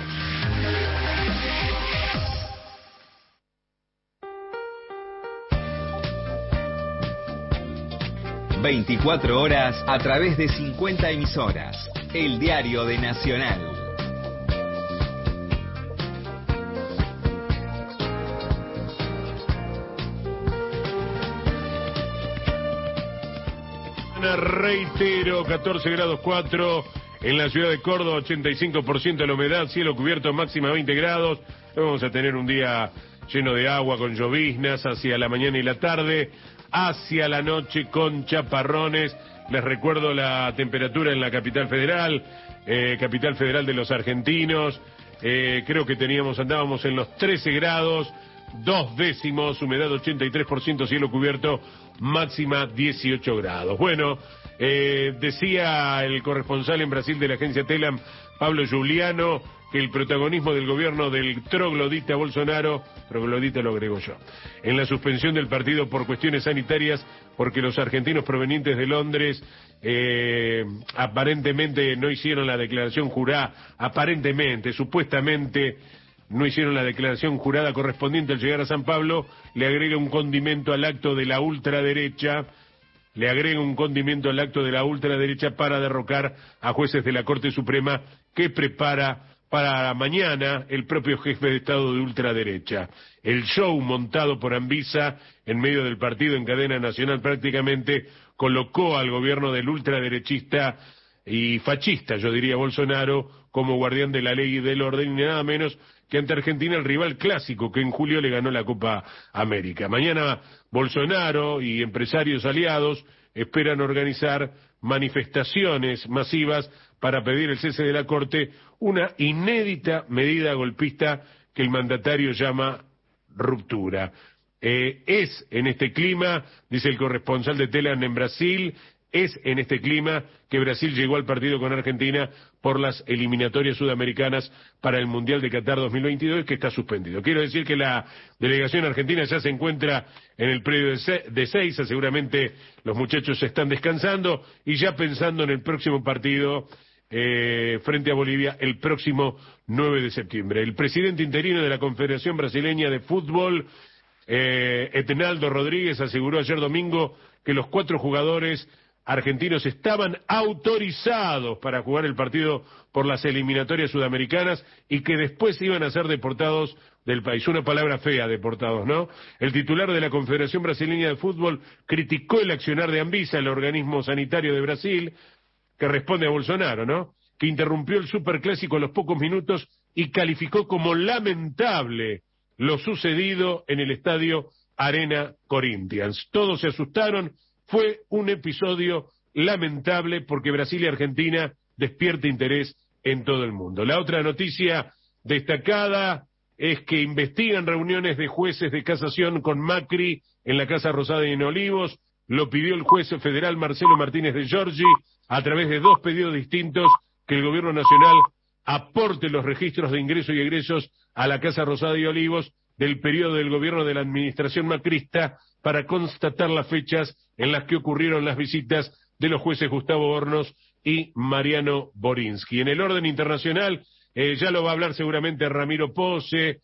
veinticuatro horas a través de cincuenta emisoras. El diario de Nacional. Reitero, catorce grados cuatro En la ciudad de Córdoba, ochenta y cinco por ciento de la humedad, cielo cubierto, máxima veinte grados. Hoy vamos a tener un día lleno de agua, con lloviznas hacia la mañana y la tarde, hacia la noche con chaparrones. Les recuerdo la temperatura en la capital federal, eh, capital federal de los argentinos. Eh, creo que teníamos, andábamos en los trece grados, dos décimos, humedad ochenta y tres por ciento, cielo cubierto, máxima dieciocho grados. Bueno, eh, decía el corresponsal en Brasil de la agencia Telam, Pablo Giuliano, que el protagonismo del gobierno del troglodita Bolsonaro, troglodita lo agrego yo, en la suspensión del partido por cuestiones sanitarias, porque los argentinos provenientes de Londres eh, aparentemente no hicieron la declaración jurada, aparentemente, supuestamente no hicieron la declaración jurada correspondiente al llegar a San Pablo, le agrega un condimento al acto de la ultraderecha, le agrega un condimento al acto de la ultraderecha para derrocar a jueces de la Corte Suprema que prepara para mañana el propio jefe de Estado de ultraderecha. El show montado por Anvisa en medio del partido en cadena nacional prácticamente colocó al gobierno del ultraderechista y fascista, yo diría, Bolsonaro, como guardián de la ley y del orden, y nada menos que ante Argentina el rival clásico que en julio le ganó la Copa América. Mañana Bolsonaro y empresarios aliados esperan organizar manifestaciones masivas para pedir el cese de la Corte, una inédita medida golpista que el mandatario llama ruptura. Eh, es en este clima, dice el corresponsal de Telam en Brasil, es en este clima que Brasil llegó al partido con Argentina por las eliminatorias sudamericanas para el Mundial de Qatar dos mil veintidós, que está suspendido. Quiero decir que la delegación argentina ya se encuentra en el predio de Ezeiza, seguramente los muchachos están descansando y ya pensando en el próximo partido eh, frente a Bolivia el próximo nueve de septiembre. El presidente interino de la Confederación Brasileña de Fútbol, eh, Etnaldo Rodríguez, aseguró ayer domingo que los cuatro jugadores argentinos estaban autorizados para jugar el partido por las eliminatorias sudamericanas y que después iban a ser deportados del país. Una palabra fea, deportados, ¿no? El titular de la Confederación Brasileña de Fútbol criticó el accionar de Anvisa, el organismo sanitario de Brasil, que responde a Bolsonaro, ¿no? Que interrumpió el superclásico a los pocos minutos y calificó como lamentable lo sucedido en el estadio Arena Corinthians. Todos se asustaron. Fue un episodio lamentable porque Brasil y Argentina despierta interés en todo el mundo. La otra noticia destacada es que investigan reuniones de jueces de casación con Macri en la Casa Rosada y en Olivos. Lo pidió el juez federal Marcelo Martínez de Giorgi a través de dos pedidos distintos, que el gobierno nacional aporte los registros de ingresos y egresos a la Casa Rosada y Olivos del periodo del gobierno de la administración macrista para constatar las fechas en las que ocurrieron las visitas de los jueces Gustavo Hornos y Mariano Borinsky. En el orden internacional, eh, ya lo va a hablar seguramente Ramiro Pose,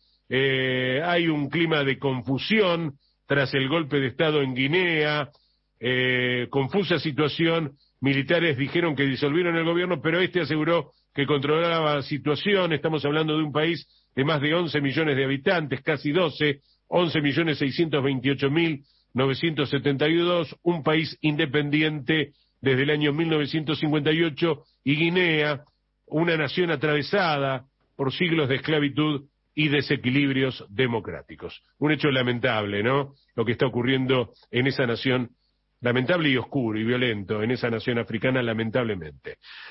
eh, hay un clima de confusión tras el golpe de Estado en Guinea, eh, confusa situación, militares dijeron que disolvieron el gobierno, pero este aseguró que controlaba la situación. Estamos hablando de un país de más de once millones de habitantes, casi doce, once millones seiscientos veintiocho mil novecientos setenta y dos, un país independiente desde el año mil novecientos cincuenta y ocho, y Guinea, una nación atravesada por siglos de esclavitud y desequilibrios democráticos. Un hecho lamentable, ¿no? Lo que está ocurriendo en esa nación, lamentable y oscuro y violento, en esa nación africana, lamentablemente.